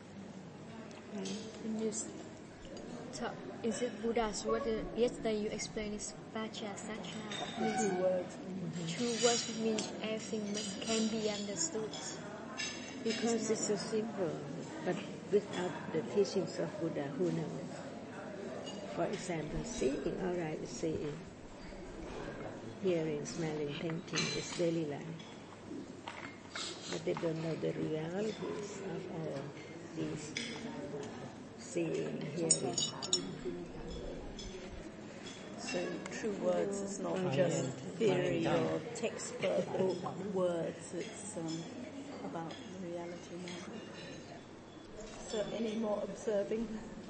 when you talk, is it Buddha's word? Yesterday you explained it's Vacha Sacha. Two words. Two words means everything can be understood. Because it's so simple, but without the teachings of Buddha, who knows? For example, seeing, all right, is seeing. Hearing, smelling, thinking is daily life. But they don't know the realities of all these seeing, hearing. So true words is not just theory or textbook words, it's about reality now. So any more observing?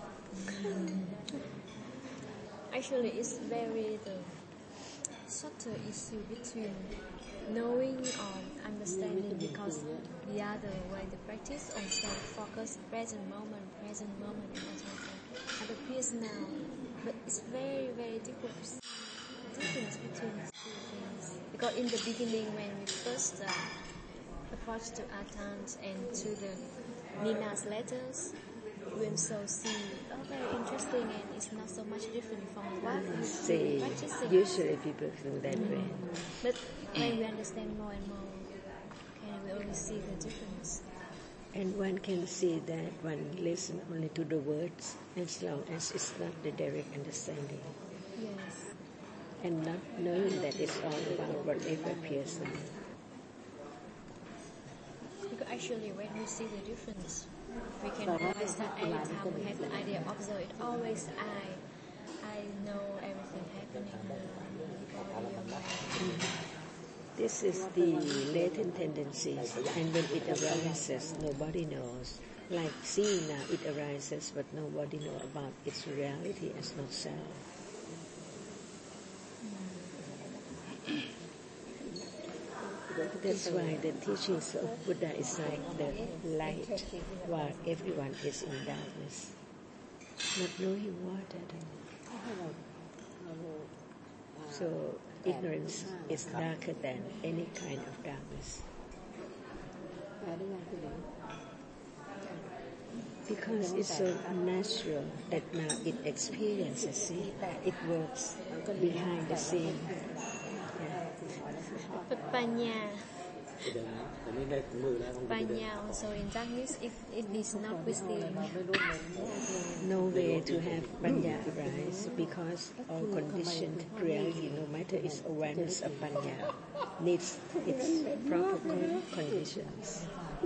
Actually, it's very the subtle issue between knowing or understanding, because the other way the practice on self-focus, present moment, and it appears now. But it's very, very difference between the two things. Because in the beginning, when we first approached to Artans and to the Nina's letters, we also see, very interesting, and it's not so much different from what we practicing. Usually people think that way. But when we understand more and more, we only see the difference. And one can see that one listen only to the words as long as it's not the direct understanding. Yes. And not knowing that it's all about whatever appears now. Because actually when we see the difference, we can realize that every time we have the idea of observe it, always I know everything happening in the body of mind. This is the latent tendencies, and when it arises, nobody knows. Like seeing now, it arises, but nobody knows about its reality as not self. That's why the teachings of Buddha is like the light, while everyone is in darkness, not knowing what at all. So ignorance is darker than any kind of darkness. Because it's so natural that now it experiences, see, it works behind the scene. But Panya also in darkness, if it is not wisdom. No way to have Panya arise, because all conditioned reality, no matter its awareness of Panya, needs its proper conditions.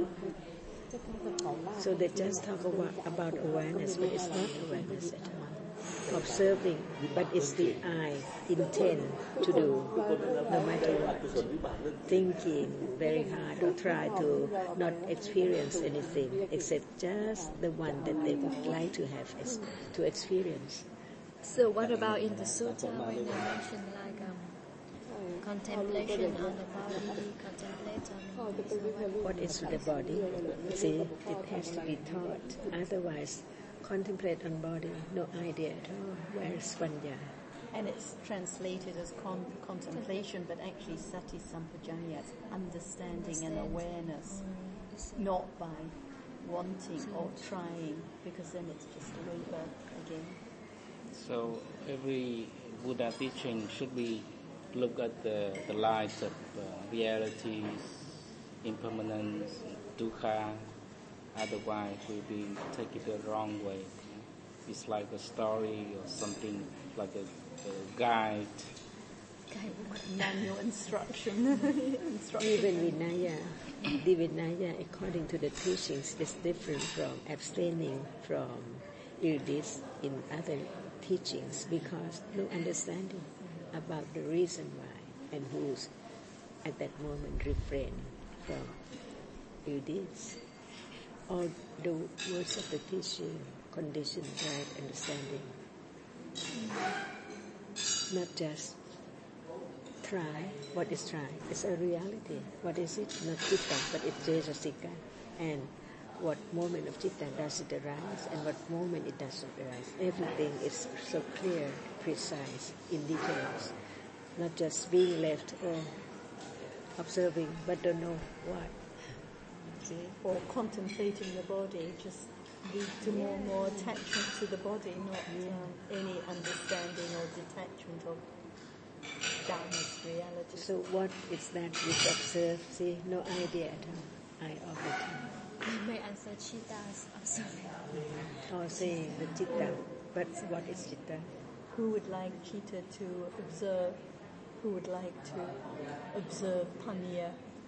So they just talk about awareness, but it's not awareness at all. Observing, but it's the I intend to do, no matter what. Thinking very hard or try to not experience anything except just the one that they would like to have to experience. So what about in the sutta when they mention like contemplation on the body, contemplate on what is the body? See, it has to be taught. Otherwise, contemplate on body, no idea at all. Where is Panya? And it's translated as contemplation, but actually sati sampajanya, it's understanding and awareness, not by wanting or trying, because then it's just a rebirth again. So every Buddha teaching should be look at the light of realities, impermanence, dukkha. Otherwise, we'll be take it the wrong way. It's like a story or something like a guide. Manual instruction. Even Vinaya, the Vinaya, according to the teachings, is different from abstaining from this in other teachings, because no understanding about the reason why and who's at that moment refrain from this. All the words of the teaching condition right understanding. Not just try. What is try? It's a reality. What is it? Not citta, but it's Jaitasika. And what moment of citta does it arise and what moment it doesn't arise. Everything is so clear, precise, in details. Not just being left observing but don't know what. See? Or contemplating the body just lead to more and more attachment to the body, not any understanding or detachment of Dharma's reality. So what is that which observe? See, no idea at all. I of the time. You may answer Chitta's observing. Or saying the Chitta. But what is Chitta? Who would like Chitta to observe? Who would like to observe Panya?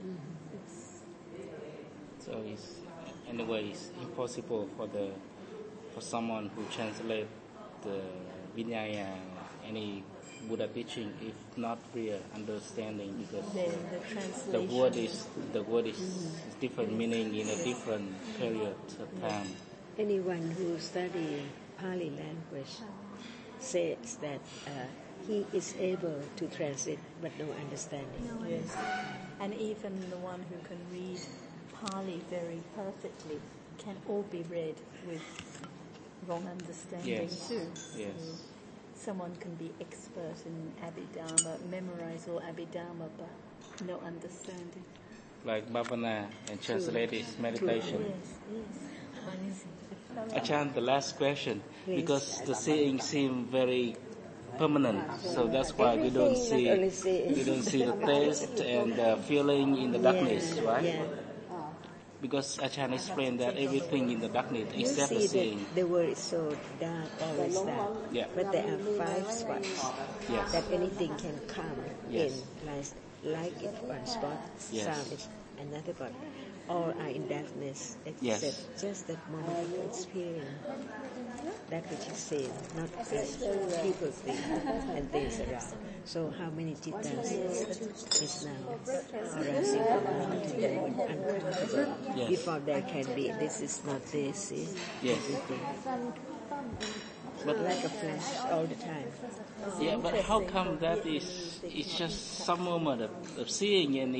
So it's anyway it's impossible for someone who translate the Vinaya any Buddha teaching if not real understanding, because the word is different meaning in a different period of time. Anyone who study Pali language says that he is able to translate but no understanding. Yes. And even the one who can read Pali very perfectly can all be read with wrong understanding too. Yes. So someone can be expert in Abhidharma, memorize all Abhidharma, but no understanding. Like Bhavana and translate is meditation. Yes. Ajahn, the last question, because the seeing seems very permanent, so that's why we don't see the taste and the feeling in the darkness, right? Yeah. Because Ajahn explained that everything in the darkness except the seeing. The world is so dark, always dark. Yeah. But there are 5 spots that anything can come in, like it one spot, sound is another spot. All are in darkness except just that moment of experience. That which is seen, not as people think and things around. So how many Chittas is now arising from the heart and then uncomfortable? Before there can be, this is not this, see? Everything. But like a flash all the time. Yeah, but how come that it's just some moment of seeing and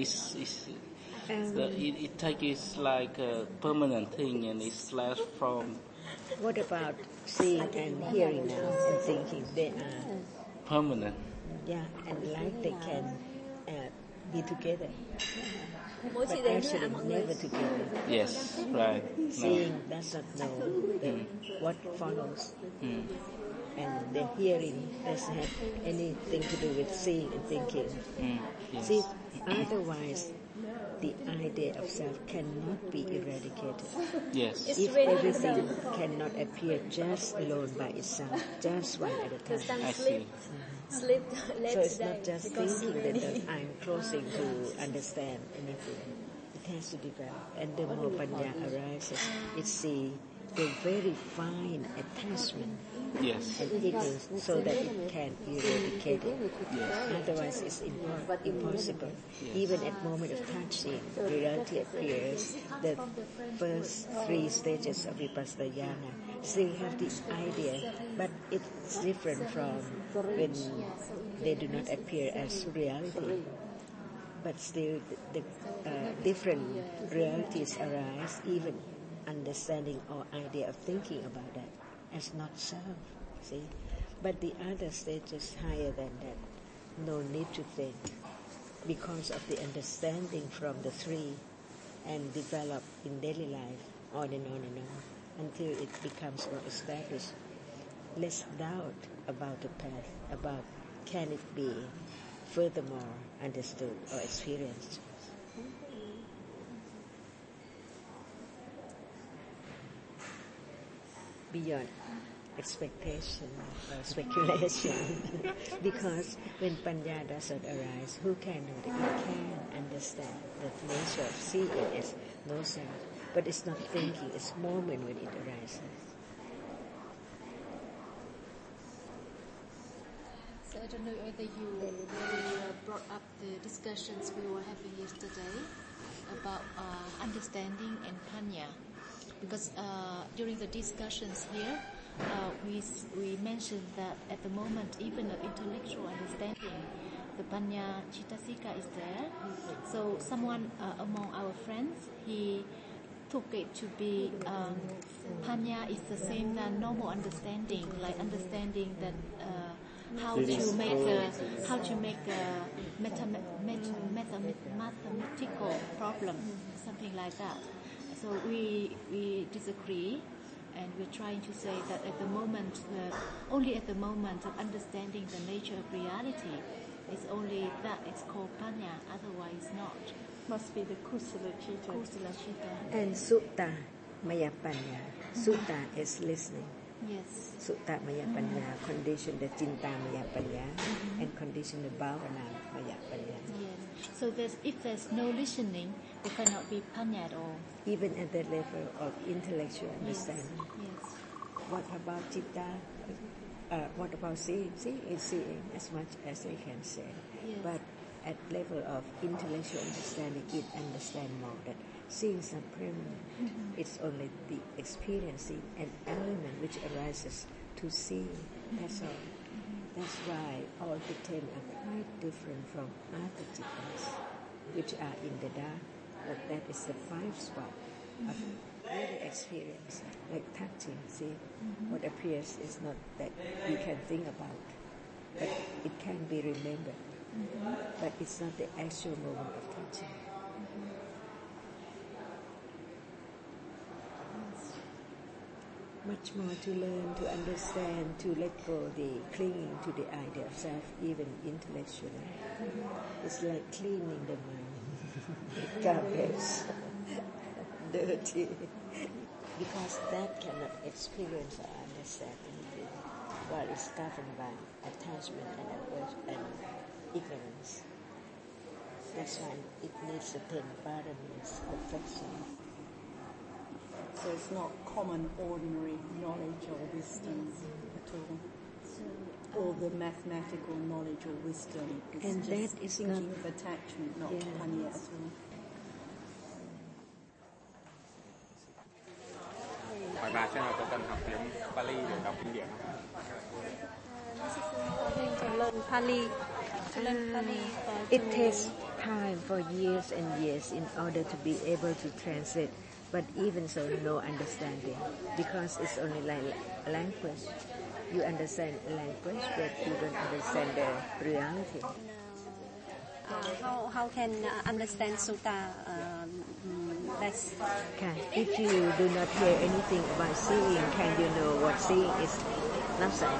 it takes like a permanent thing and it's less from... What about seeing and hearing now and thinking? They are permanent. and like they can be together, but actually never together. Yes, right. Seeing does not know what follows, and the hearing doesn't have anything to do with seeing and thinking. Yes. See, otherwise the idea of self cannot be eradicated. Yes. If everything cannot appear just alone by itself, just one at a time. I see. So it's not just thinking that I'm closing to understand anything. It has to develop. And the more panya arises, it sees the very fine attachment Yes. and ignorance so that it can eradicate it. Otherwise it's impossible. Even at moment of touching, reality appears. The first 3 stages of Vipassana still have the idea, but it's different from when they do not appear as reality. But still the different realities arise, even understanding or idea of thinking about that as not self, see? But the other stage is higher than that. No need to think because of the understanding from the 3 and develop in daily life on and on and on until it becomes more established. Less doubt about the path, about can it be furthermore understood or experienced. Beyond expectation or speculation. Because when panya doesn't arise, who can know that you can understand the nature of seeing as no self, but it's not thinking, it's moment when it arises. So I don't know whether you brought up the discussions we were having yesterday about understanding and panya. Because during the discussions here, we mentioned that at the moment, even the intellectual understanding, the panya Cittasika is there. So someone among our friends, he took it to be panya is the same than normal understanding, like understanding that how to make a mathematical problem, something like that. So we disagree, and we're trying to say that at the moment, only at the moment of understanding the nature of reality, it's only that it's called panya, otherwise not. Must be the kusala chitta. Kusala chitta. And sutta maya panya. Sutta is listening. Yes. Sutta maya panya condition the cinta maya panya and condition the bhavana maya panya. Yes. So if there's no listening, there cannot be panya at all. Even at the level of intellectual understanding. Yes. What about citta? What about seeing? Seeing is seeing as much as we can say. Yes. But at level of intellectual understanding, it understands more that seeing is not permanent. It's only the experiencing an element which arises to see. That's all. That's why all the 10 are quite different from other cittas, which are in the dark. But that is the 5 spot of really experience, like touching. See, what appears is not that you can think about, but it can be remembered. But it's not the actual moment of touching. Much more to learn, to understand, to let go the clinging to the idea of self, even intellectually. It's like cleaning the mind. Garbage, dirty. Because that cannot experience or understand anything, while it's governed by attachment and ignorance. That's why it needs the 10 paramis, perfection. So it's not common, ordinary knowledge or wisdom at all. Or the mathematical knowledge or wisdom. It's and just that is thinking not of attachment, not panya at all. hỏi bà xem là có cần học tiếng Pali để đọc kinh điển không? It takes time for years and years in order to be able to translate, but even so, no understanding, because it's only like language. You understand language, but you don't understand the reality. How can understand sutta best? If you do not hear anything about seeing, can you know what seeing is? Nothing.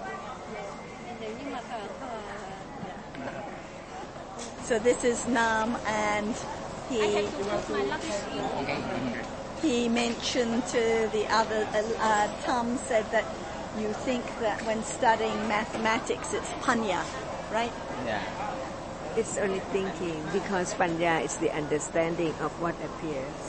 So this is Nam, and he mentioned to the other, Tom said that you think that when studying mathematics it's panya, right? Yeah. It's only thinking, because panya is the understanding of what appears.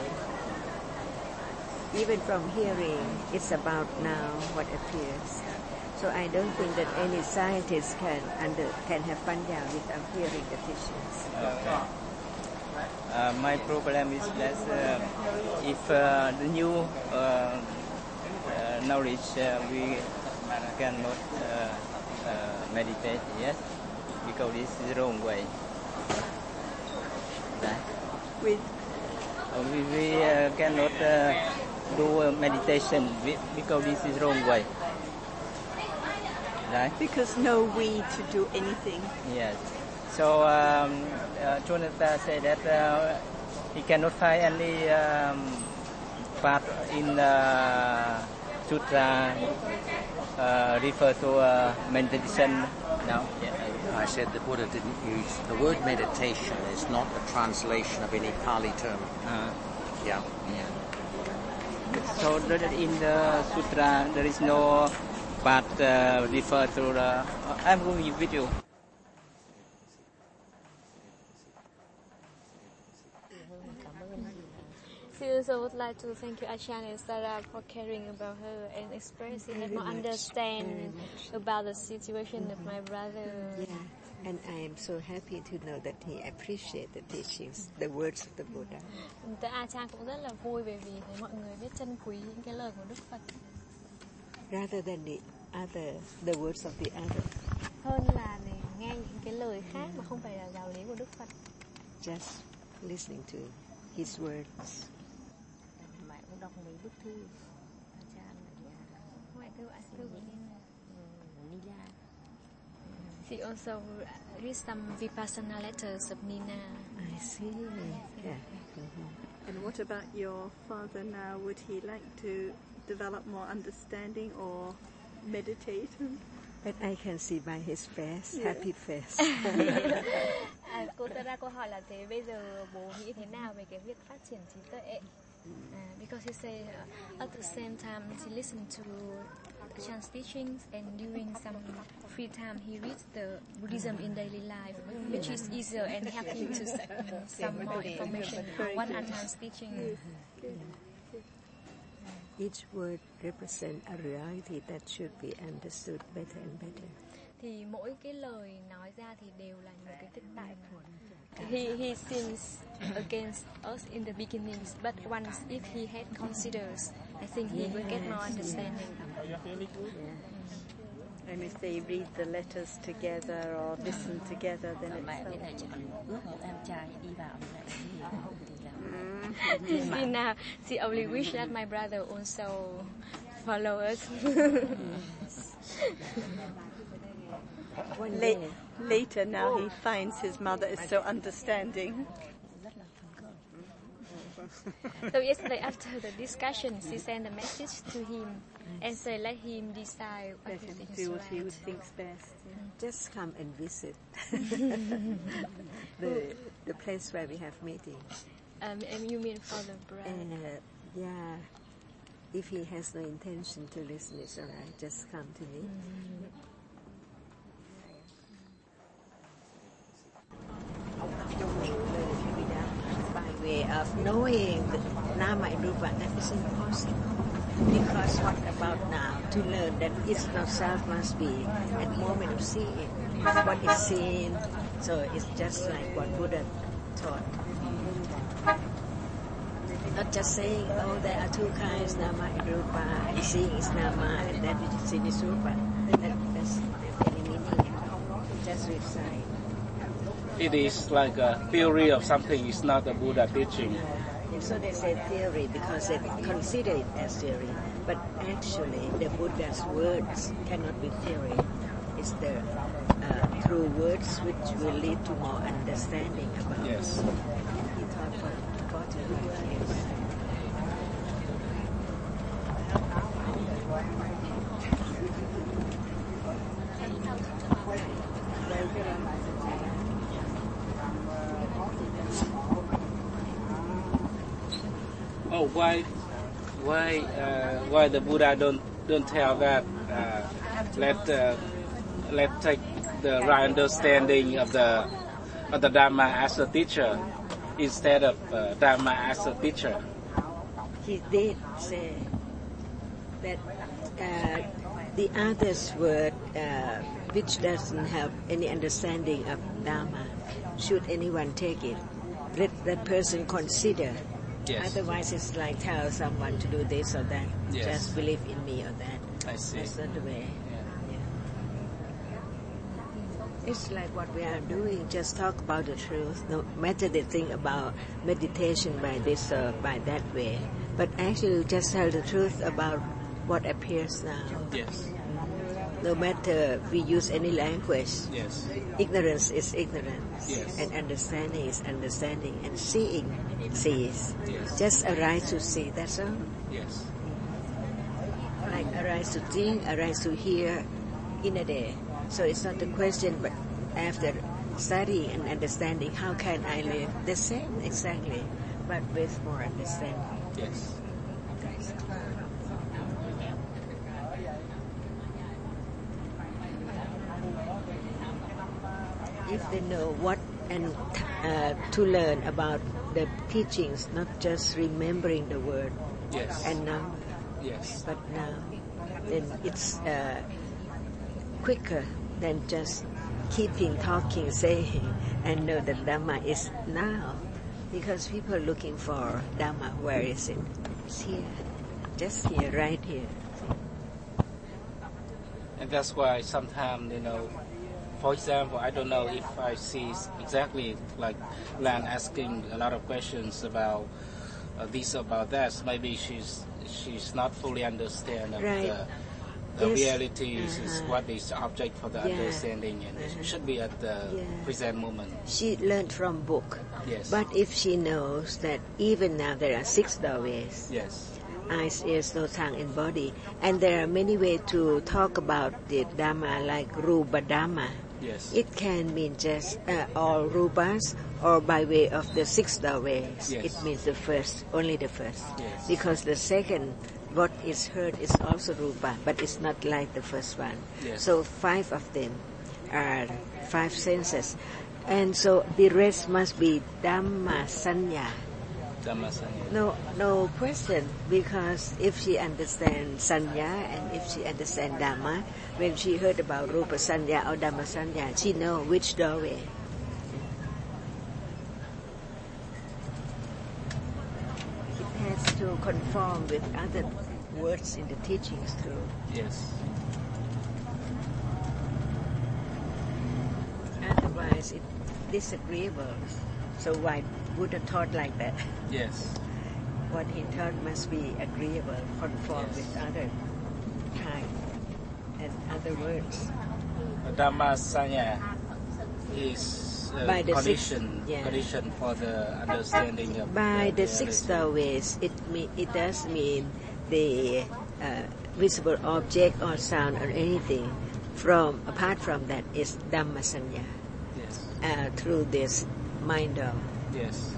Even from hearing, it's about now what appears. So I don't think that any scientist can have panya without hearing the teachings. Okay. My problem is that if the new knowledge we cannot meditate, yes, because this is the wrong way. Right? We cannot do meditation because this is the wrong way. Right? Because no way to do anything. Yes. So Jonathan said that he cannot find any part in Sutra refer to meditation now. I said the Buddha didn't use the word meditation. Is not a translation of any Pali term. Yeah. So in the Sutra there is no part refer to the. I'm going with you. She also would like to thank you, Acharya Sarah, for caring about her and expressing more understanding about the situation of my brother. Yeah, and I am so happy to know that he appreciates the teachings, the words of the Buddha. Acharya cũng rất là vui vì thấy mọi người biết trân quý những cái lời của Đức Phật. Rather than the words of the other. Hơn là để nghe những cái lời khác mà không phải là giáo lý của Đức Phật. Just listening to his words. Đọc mấy bức thư ngoại thư She also read some Vipassana letters of Nina. I see. Yeah. And what about your father now? Would he like to develop more understanding or meditate? But I can see by his face, happy face. Cô ta ra câu hỏi là thế bây giờ bố nghĩ thế nào về cái việc phát triển trí tuệ? Because he said at the same time he listened to Achan's teachings, and during some free time he reads the Buddhism in daily life, which is easier and help him to some more information on what Achan's teaching. Each word represents a reality that should be understood better and better. Thì mỗi cái lời nói ra thì đều là một cái thực tại. He seems against us in the beginnings, but once if he had considers, I think he will get more understanding. And if they read the letters together or listen together, then it's See now, she only wish that my brother also follow us. Later now he finds his mother is so understanding. So yesterday after the discussion, she sent a message to him and said let him decide what he thinks he thinks best. Just come and visit the place where we have meetings. And you mean for the brother? Yeah. If he has no intention to listen, it's all right. Just come to me. By way of knowing the Nama and Rupa, that is impossible. Because what about now? To learn that it's not self must be at moment of seeing what is seen. So it's just like what Buddha taught. Not just saying, oh, there are two kinds, Nama and Rupa, and seeing is Nama, and that which is seen is Rupa. That's any meaning. Just recite. It is like a theory of something. It's not a Buddha teaching. So they say theory because they consider it as theory. But actually, the Buddha's words cannot be theory. It's the true words which will lead to more understanding about it. Yes. He taught for 41 years. Oh, why the Buddha don't tell that let take the right understanding of the Dharma as a teacher instead of Dharma as a teacher? He did say that the other's word which doesn't have any understanding of Dharma, should anyone take it, let that person consider. Yes. Otherwise, it's like tell someone to do this or that. Yes. Just believe in me or that. I see. That's not the way. Yeah. It's like what we are doing. Just talk about the truth. No matter they think about meditation by this or by that way. But actually, just tell the truth about what appears now. Yes. No matter we use any language. Yes. Ignorance is ignorance. Yes. And understanding is understanding. And seeing sees. Yes. Just arise to see, that's all. Yes. Like arise to think, arise to hear in a day. So it's not a question, but after studying and understanding, how can I live? The same, exactly, but with more understanding. Yes. If they know what and to learn about the teachings, not just remembering the word. Yes. And now. Yes. But now, then it's quicker than just keeping talking, saying, and know that Dhamma is now. Because people are looking for Dhamma. Where is it? It's here. Just here, right here. And that's why sometimes, for example, I don't know if I see exactly like Lan asking a lot of questions about this, about that. Maybe she's not fully understand of right. the realities is what is object for the understanding, and it should be at the present moment. She learned from book. Yes. But if she knows that even now there are 6 doorways. Yes. Eyes, ears, nose, tongue, and body. And there are many ways to talk about the Dhamma, like Rupa Dhamma. Yes. It can mean just all Rupas, or by way of the 6 doorways. Yes. It means the first, only the first. Yes. Because the second, what is heard is also Rupa, but it's not like the first one. Yes. So 5 of them are 5 senses. And so the rest must be Dhamma Sanya. No question, because if she understands Sanya and if she understands Dhamma, when she heard about Rupa Sanya or Dhamma Sanya, she knows which doorway. It has to conform with other words in the teachings too. Yes. Otherwise, it's disagreeable. So why Buddha taught like that? Yes. What he taught must be agreeable, conform with other kind and other words. Dhamma Sanya is by the condition for the understanding of by the 6 doorways. It does mean the visible object or sound or anything. Apart from that is Dhamma Sanya. Yes. Through this mind door. Yes.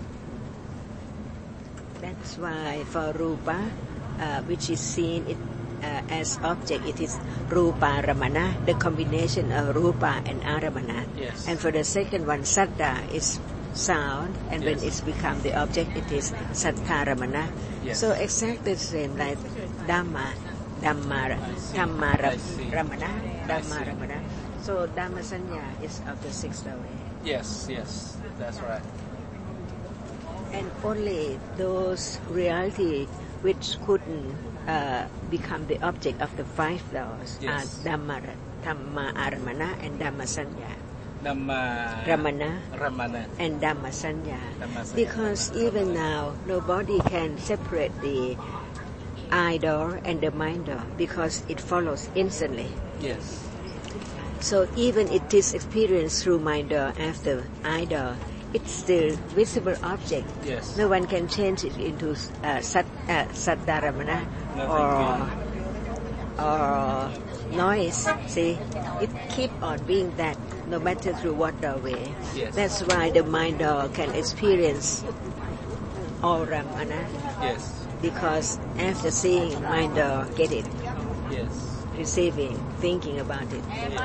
That's why for Rupa, which is seen as object, it is Rupa Ramana, the combination of Rupa and Aramana. Yes. And for the second one, Saddha is sound, and when it's become the object, it is Sattha Ramana. Yes. So exactly the same like Dhamma Ramana. So Dhamma Sanya is of the 6th way. Yes, that's right. And only those reality which couldn't become the object of the 5 laws are Dhamma Aramana and Dhamma Sanya. Ramana and Dhammasanya. Because even now nobody can separate the eye door and the mind door because it follows instantly. Yes. So even it is experienced through mind door after eye door, it's still visible object. Yes. No one can change it into Saddharamana or noise. See, it keep on being that no matter through what doorway. Yes. That's why the mind door can experience all Ramana. Yes. Because after seeing mind door, get it. Yes. Receiving, thinking about it. Yes.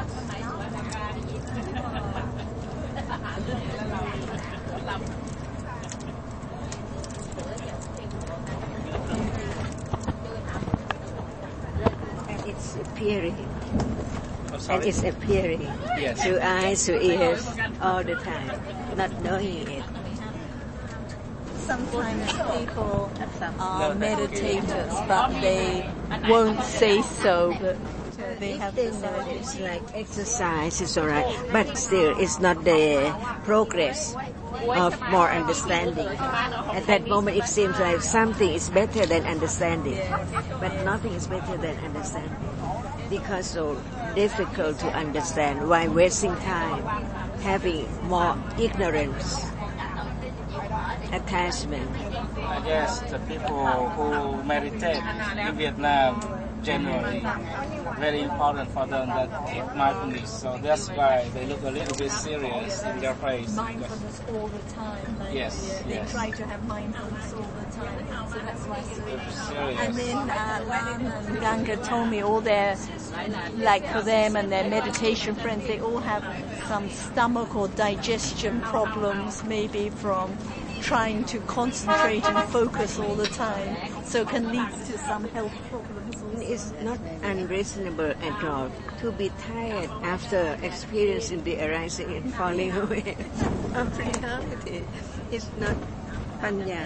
It's appearing. And it's appearing through eyes, through ears, all the time, not knowing it. Sometimes people are meditators, but they won't say so. But they have to say it's like exercise, it's alright, but still, it's not the progress of more understanding. At that moment, it seems like something is better than understanding, but nothing is better than understanding. Because so difficult to understand, why wasting time, having more ignorance, attachment. I guess the people who meditate in Vietnam generally, very important for them that keep mindfulness. So that's why they look a little bit serious in their face. Mindfulness all the time. Like they try to have mindfulness all the time. So that's why it's serious. And then Lam and Ganga told me all their, like for them and their meditation friends, they all have some stomach or digestion problems, maybe from trying to concentrate and focus all the time, so it can lead to some health problems. It's not unreasonable at all to be tired after experiencing the arising and falling away of reality. It's not panya.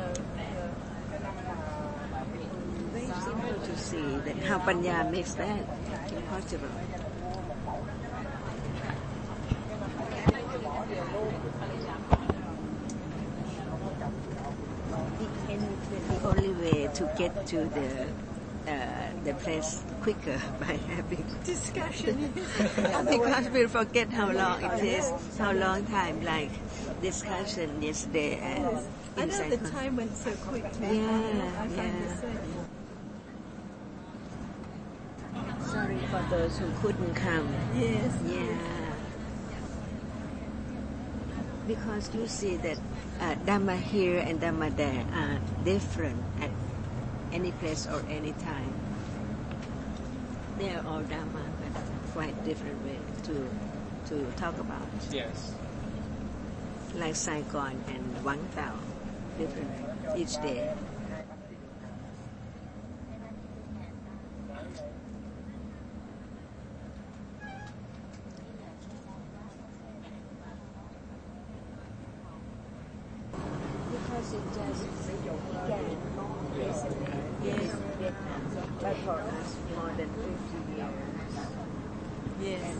Very simple to see that how panya makes that impossible. The only way to get to the place quicker by having discussion. Because we'll forget how long it is, how long time, like discussion yesterday. I know the time went so quick. Sorry for those who couldn't come. Yes. Yeah. Because you see that Dhamma here and Dhamma there are different at any place or any time. They are all Dhamma, but quite different way to talk about. Yes. Like Saigon and Wang Tao, different each day. Because it just began in Vietnam, but for us more than 50 years. Yes.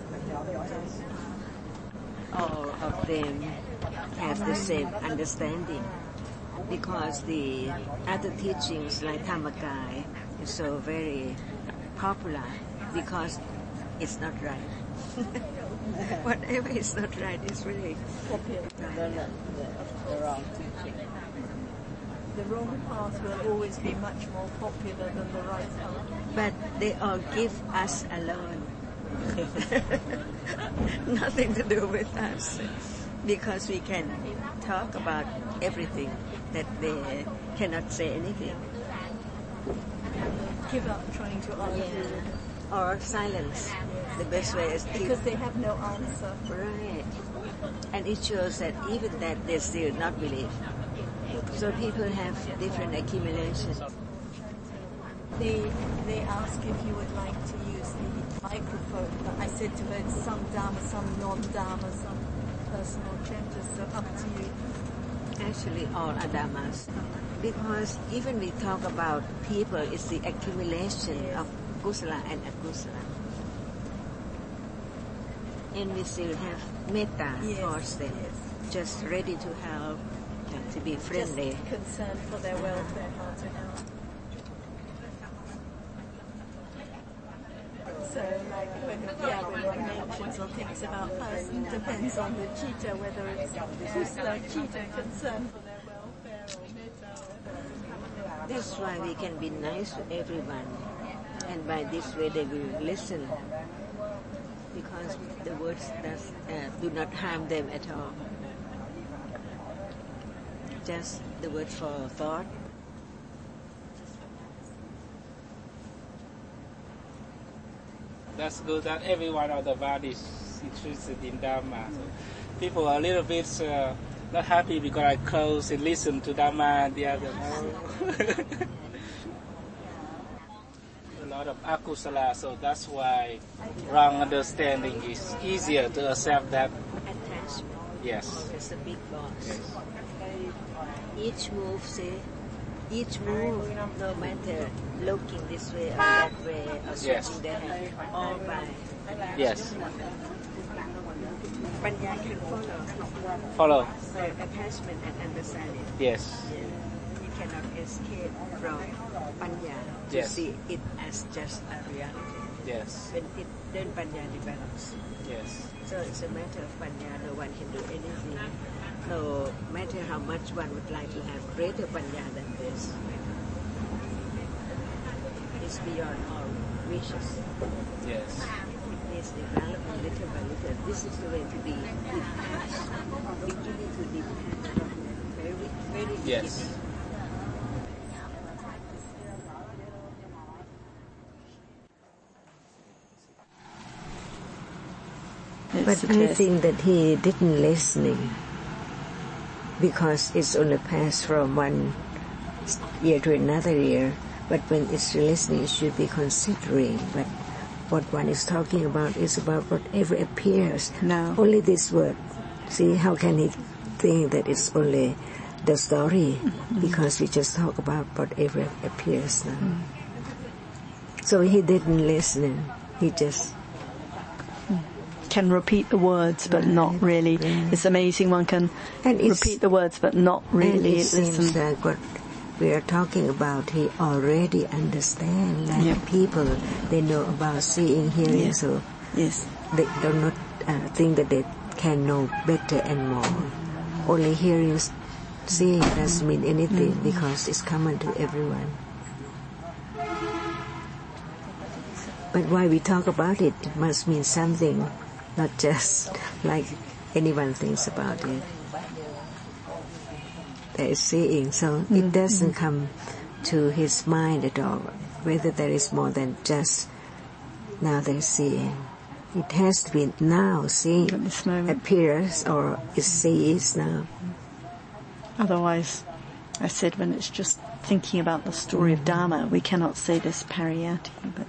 All of them have the same understanding, because the other teachings like Dhammakaya is so very popular because it's not right. Whatever is not right is really popular. The wrong teaching. The wrong path will always be much more popular than the right path. But they all give us alone. Nothing to do with us, because we can talk about everything that they cannot say anything. Give up trying to argue. Or silence. The best way is because they have no answer. Right. And it shows that even that they still not believe. So people have different accumulations. They ask if you would like to use the microphone, but I said to her, some Dharma, some non-Dharma, some personal chapters, so up to you. Actually, all are Dhammas. Because even we talk about people, it's the accumulation of Kusala and Akusala. And we still have metta thoughts then, just ready to help, to be friendly. Just concerned for their welfare, how to help. So, like when one mentions or thinks about us, it depends on the citta, whether it's just the citta concerned for their welfare or metta. That's why we can be nice to everyone, and by this way they will listen, because the words do not harm them at all. Just the word for thought. That's good that every one of the bodies is interested in Dharma. So people are a little bit not happy because I close and listen to Dharma and the other. A lot of akusala, so that's why wrong understanding is easier to accept that. Attachment. Yes. It's a big box. Each move, no matter looking this way or that way or switching their hand, all by. Yes. Panya can follow. Attachment and understanding. Yes. You cannot escape from panya to see it as just a reality. Yes. Then panya develops. Yes. So it's a matter of panya. No one can do anything. No matter how much one would like to have greater panya than this, it's beyond all wishes. Yes. It needs development little by little. This is the way to be detached. Beginning to detach from very, very beginning. Yes. But I think that he didn't listening, because it's only passed from one year to another year. But when it's listening, it should be considering. But what one is talking about is about whatever appears. No. Only this word. See, how can he think that it's only the story? Mm-hmm. Because we just talk about whatever appears now. Mm. So he didn't listen. He just can repeat the words but not really. It's amazing one can repeat the words but not really listen. And it seems like what we are talking about, he already understands. Like people, they know about seeing, hearing, so they do not think that they can know better and more. Only hearing, seeing doesn't mean anything because it's common to everyone. But why we talk about it, it must mean something, not just like anyone thinks about it. There is seeing, so it doesn't come to his mind at all, whether there is more than just now they're seeing. It has to be now seeing appears or it sees now. Otherwise, I said when it's just thinking about the story of Dharma, we cannot say this pariyatti, but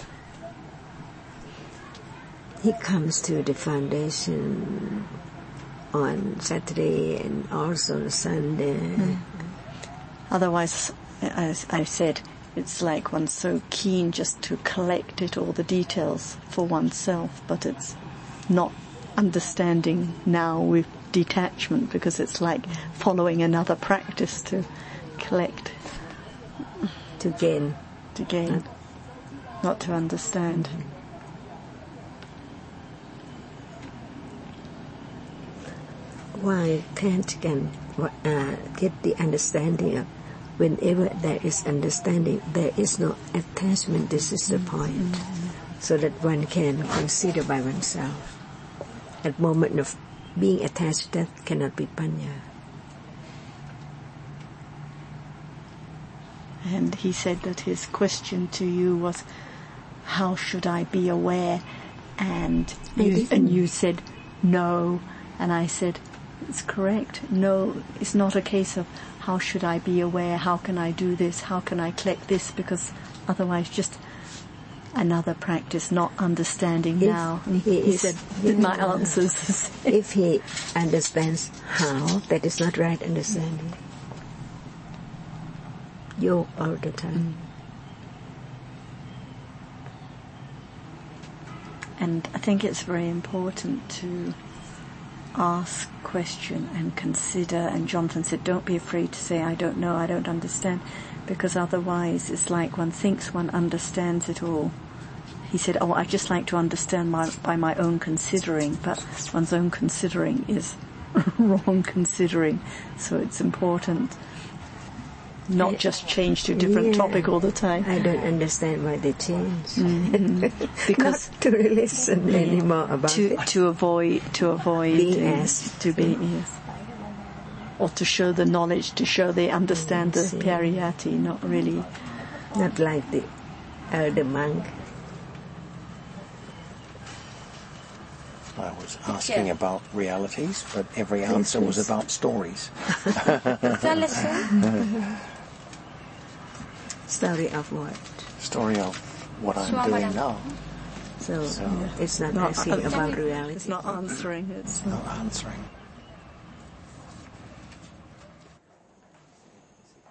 he comes to the foundation on Saturday and also on Sunday. Otherwise, as I said, it's like one's so keen just to collect it, all the details for oneself, but it's not understanding now with detachment, because it's like following another practice to collect. To gain. Not to understand. Why can't can get the understanding of whenever there is understanding, there is no attachment. This is the point. So that one can consider by oneself. At moment of being attached, that cannot be panya. And he said that his question to you was, how should I be aware? And you said, no. And I said, it's correct. No, it's not a case of how should I be aware, how can I do this, how can I collect this, because otherwise just another practice, not understanding now. He said my answers. If he understands how, that is not right understanding. You all the time. And I think it's very important to ask, question and consider. And Jonathan said, don't be afraid to say, I don't know, I don't understand, because otherwise it's like one thinks one understands it all. He said, I just like to understand by my own considering, but one's own considering is wrong considering. So it's important not just change to a different topic all the time. I don't understand why they change. Because not to listen anymore about to avoid being asked to be or to show the knowledge, to show they understand the Pariyatti, not really. Not like the elder monk. I was asking about realities, but every answer was about stories. Story of what? Story of what I'm doing now. So it's not asking about reality. It's not answering. It's not answering.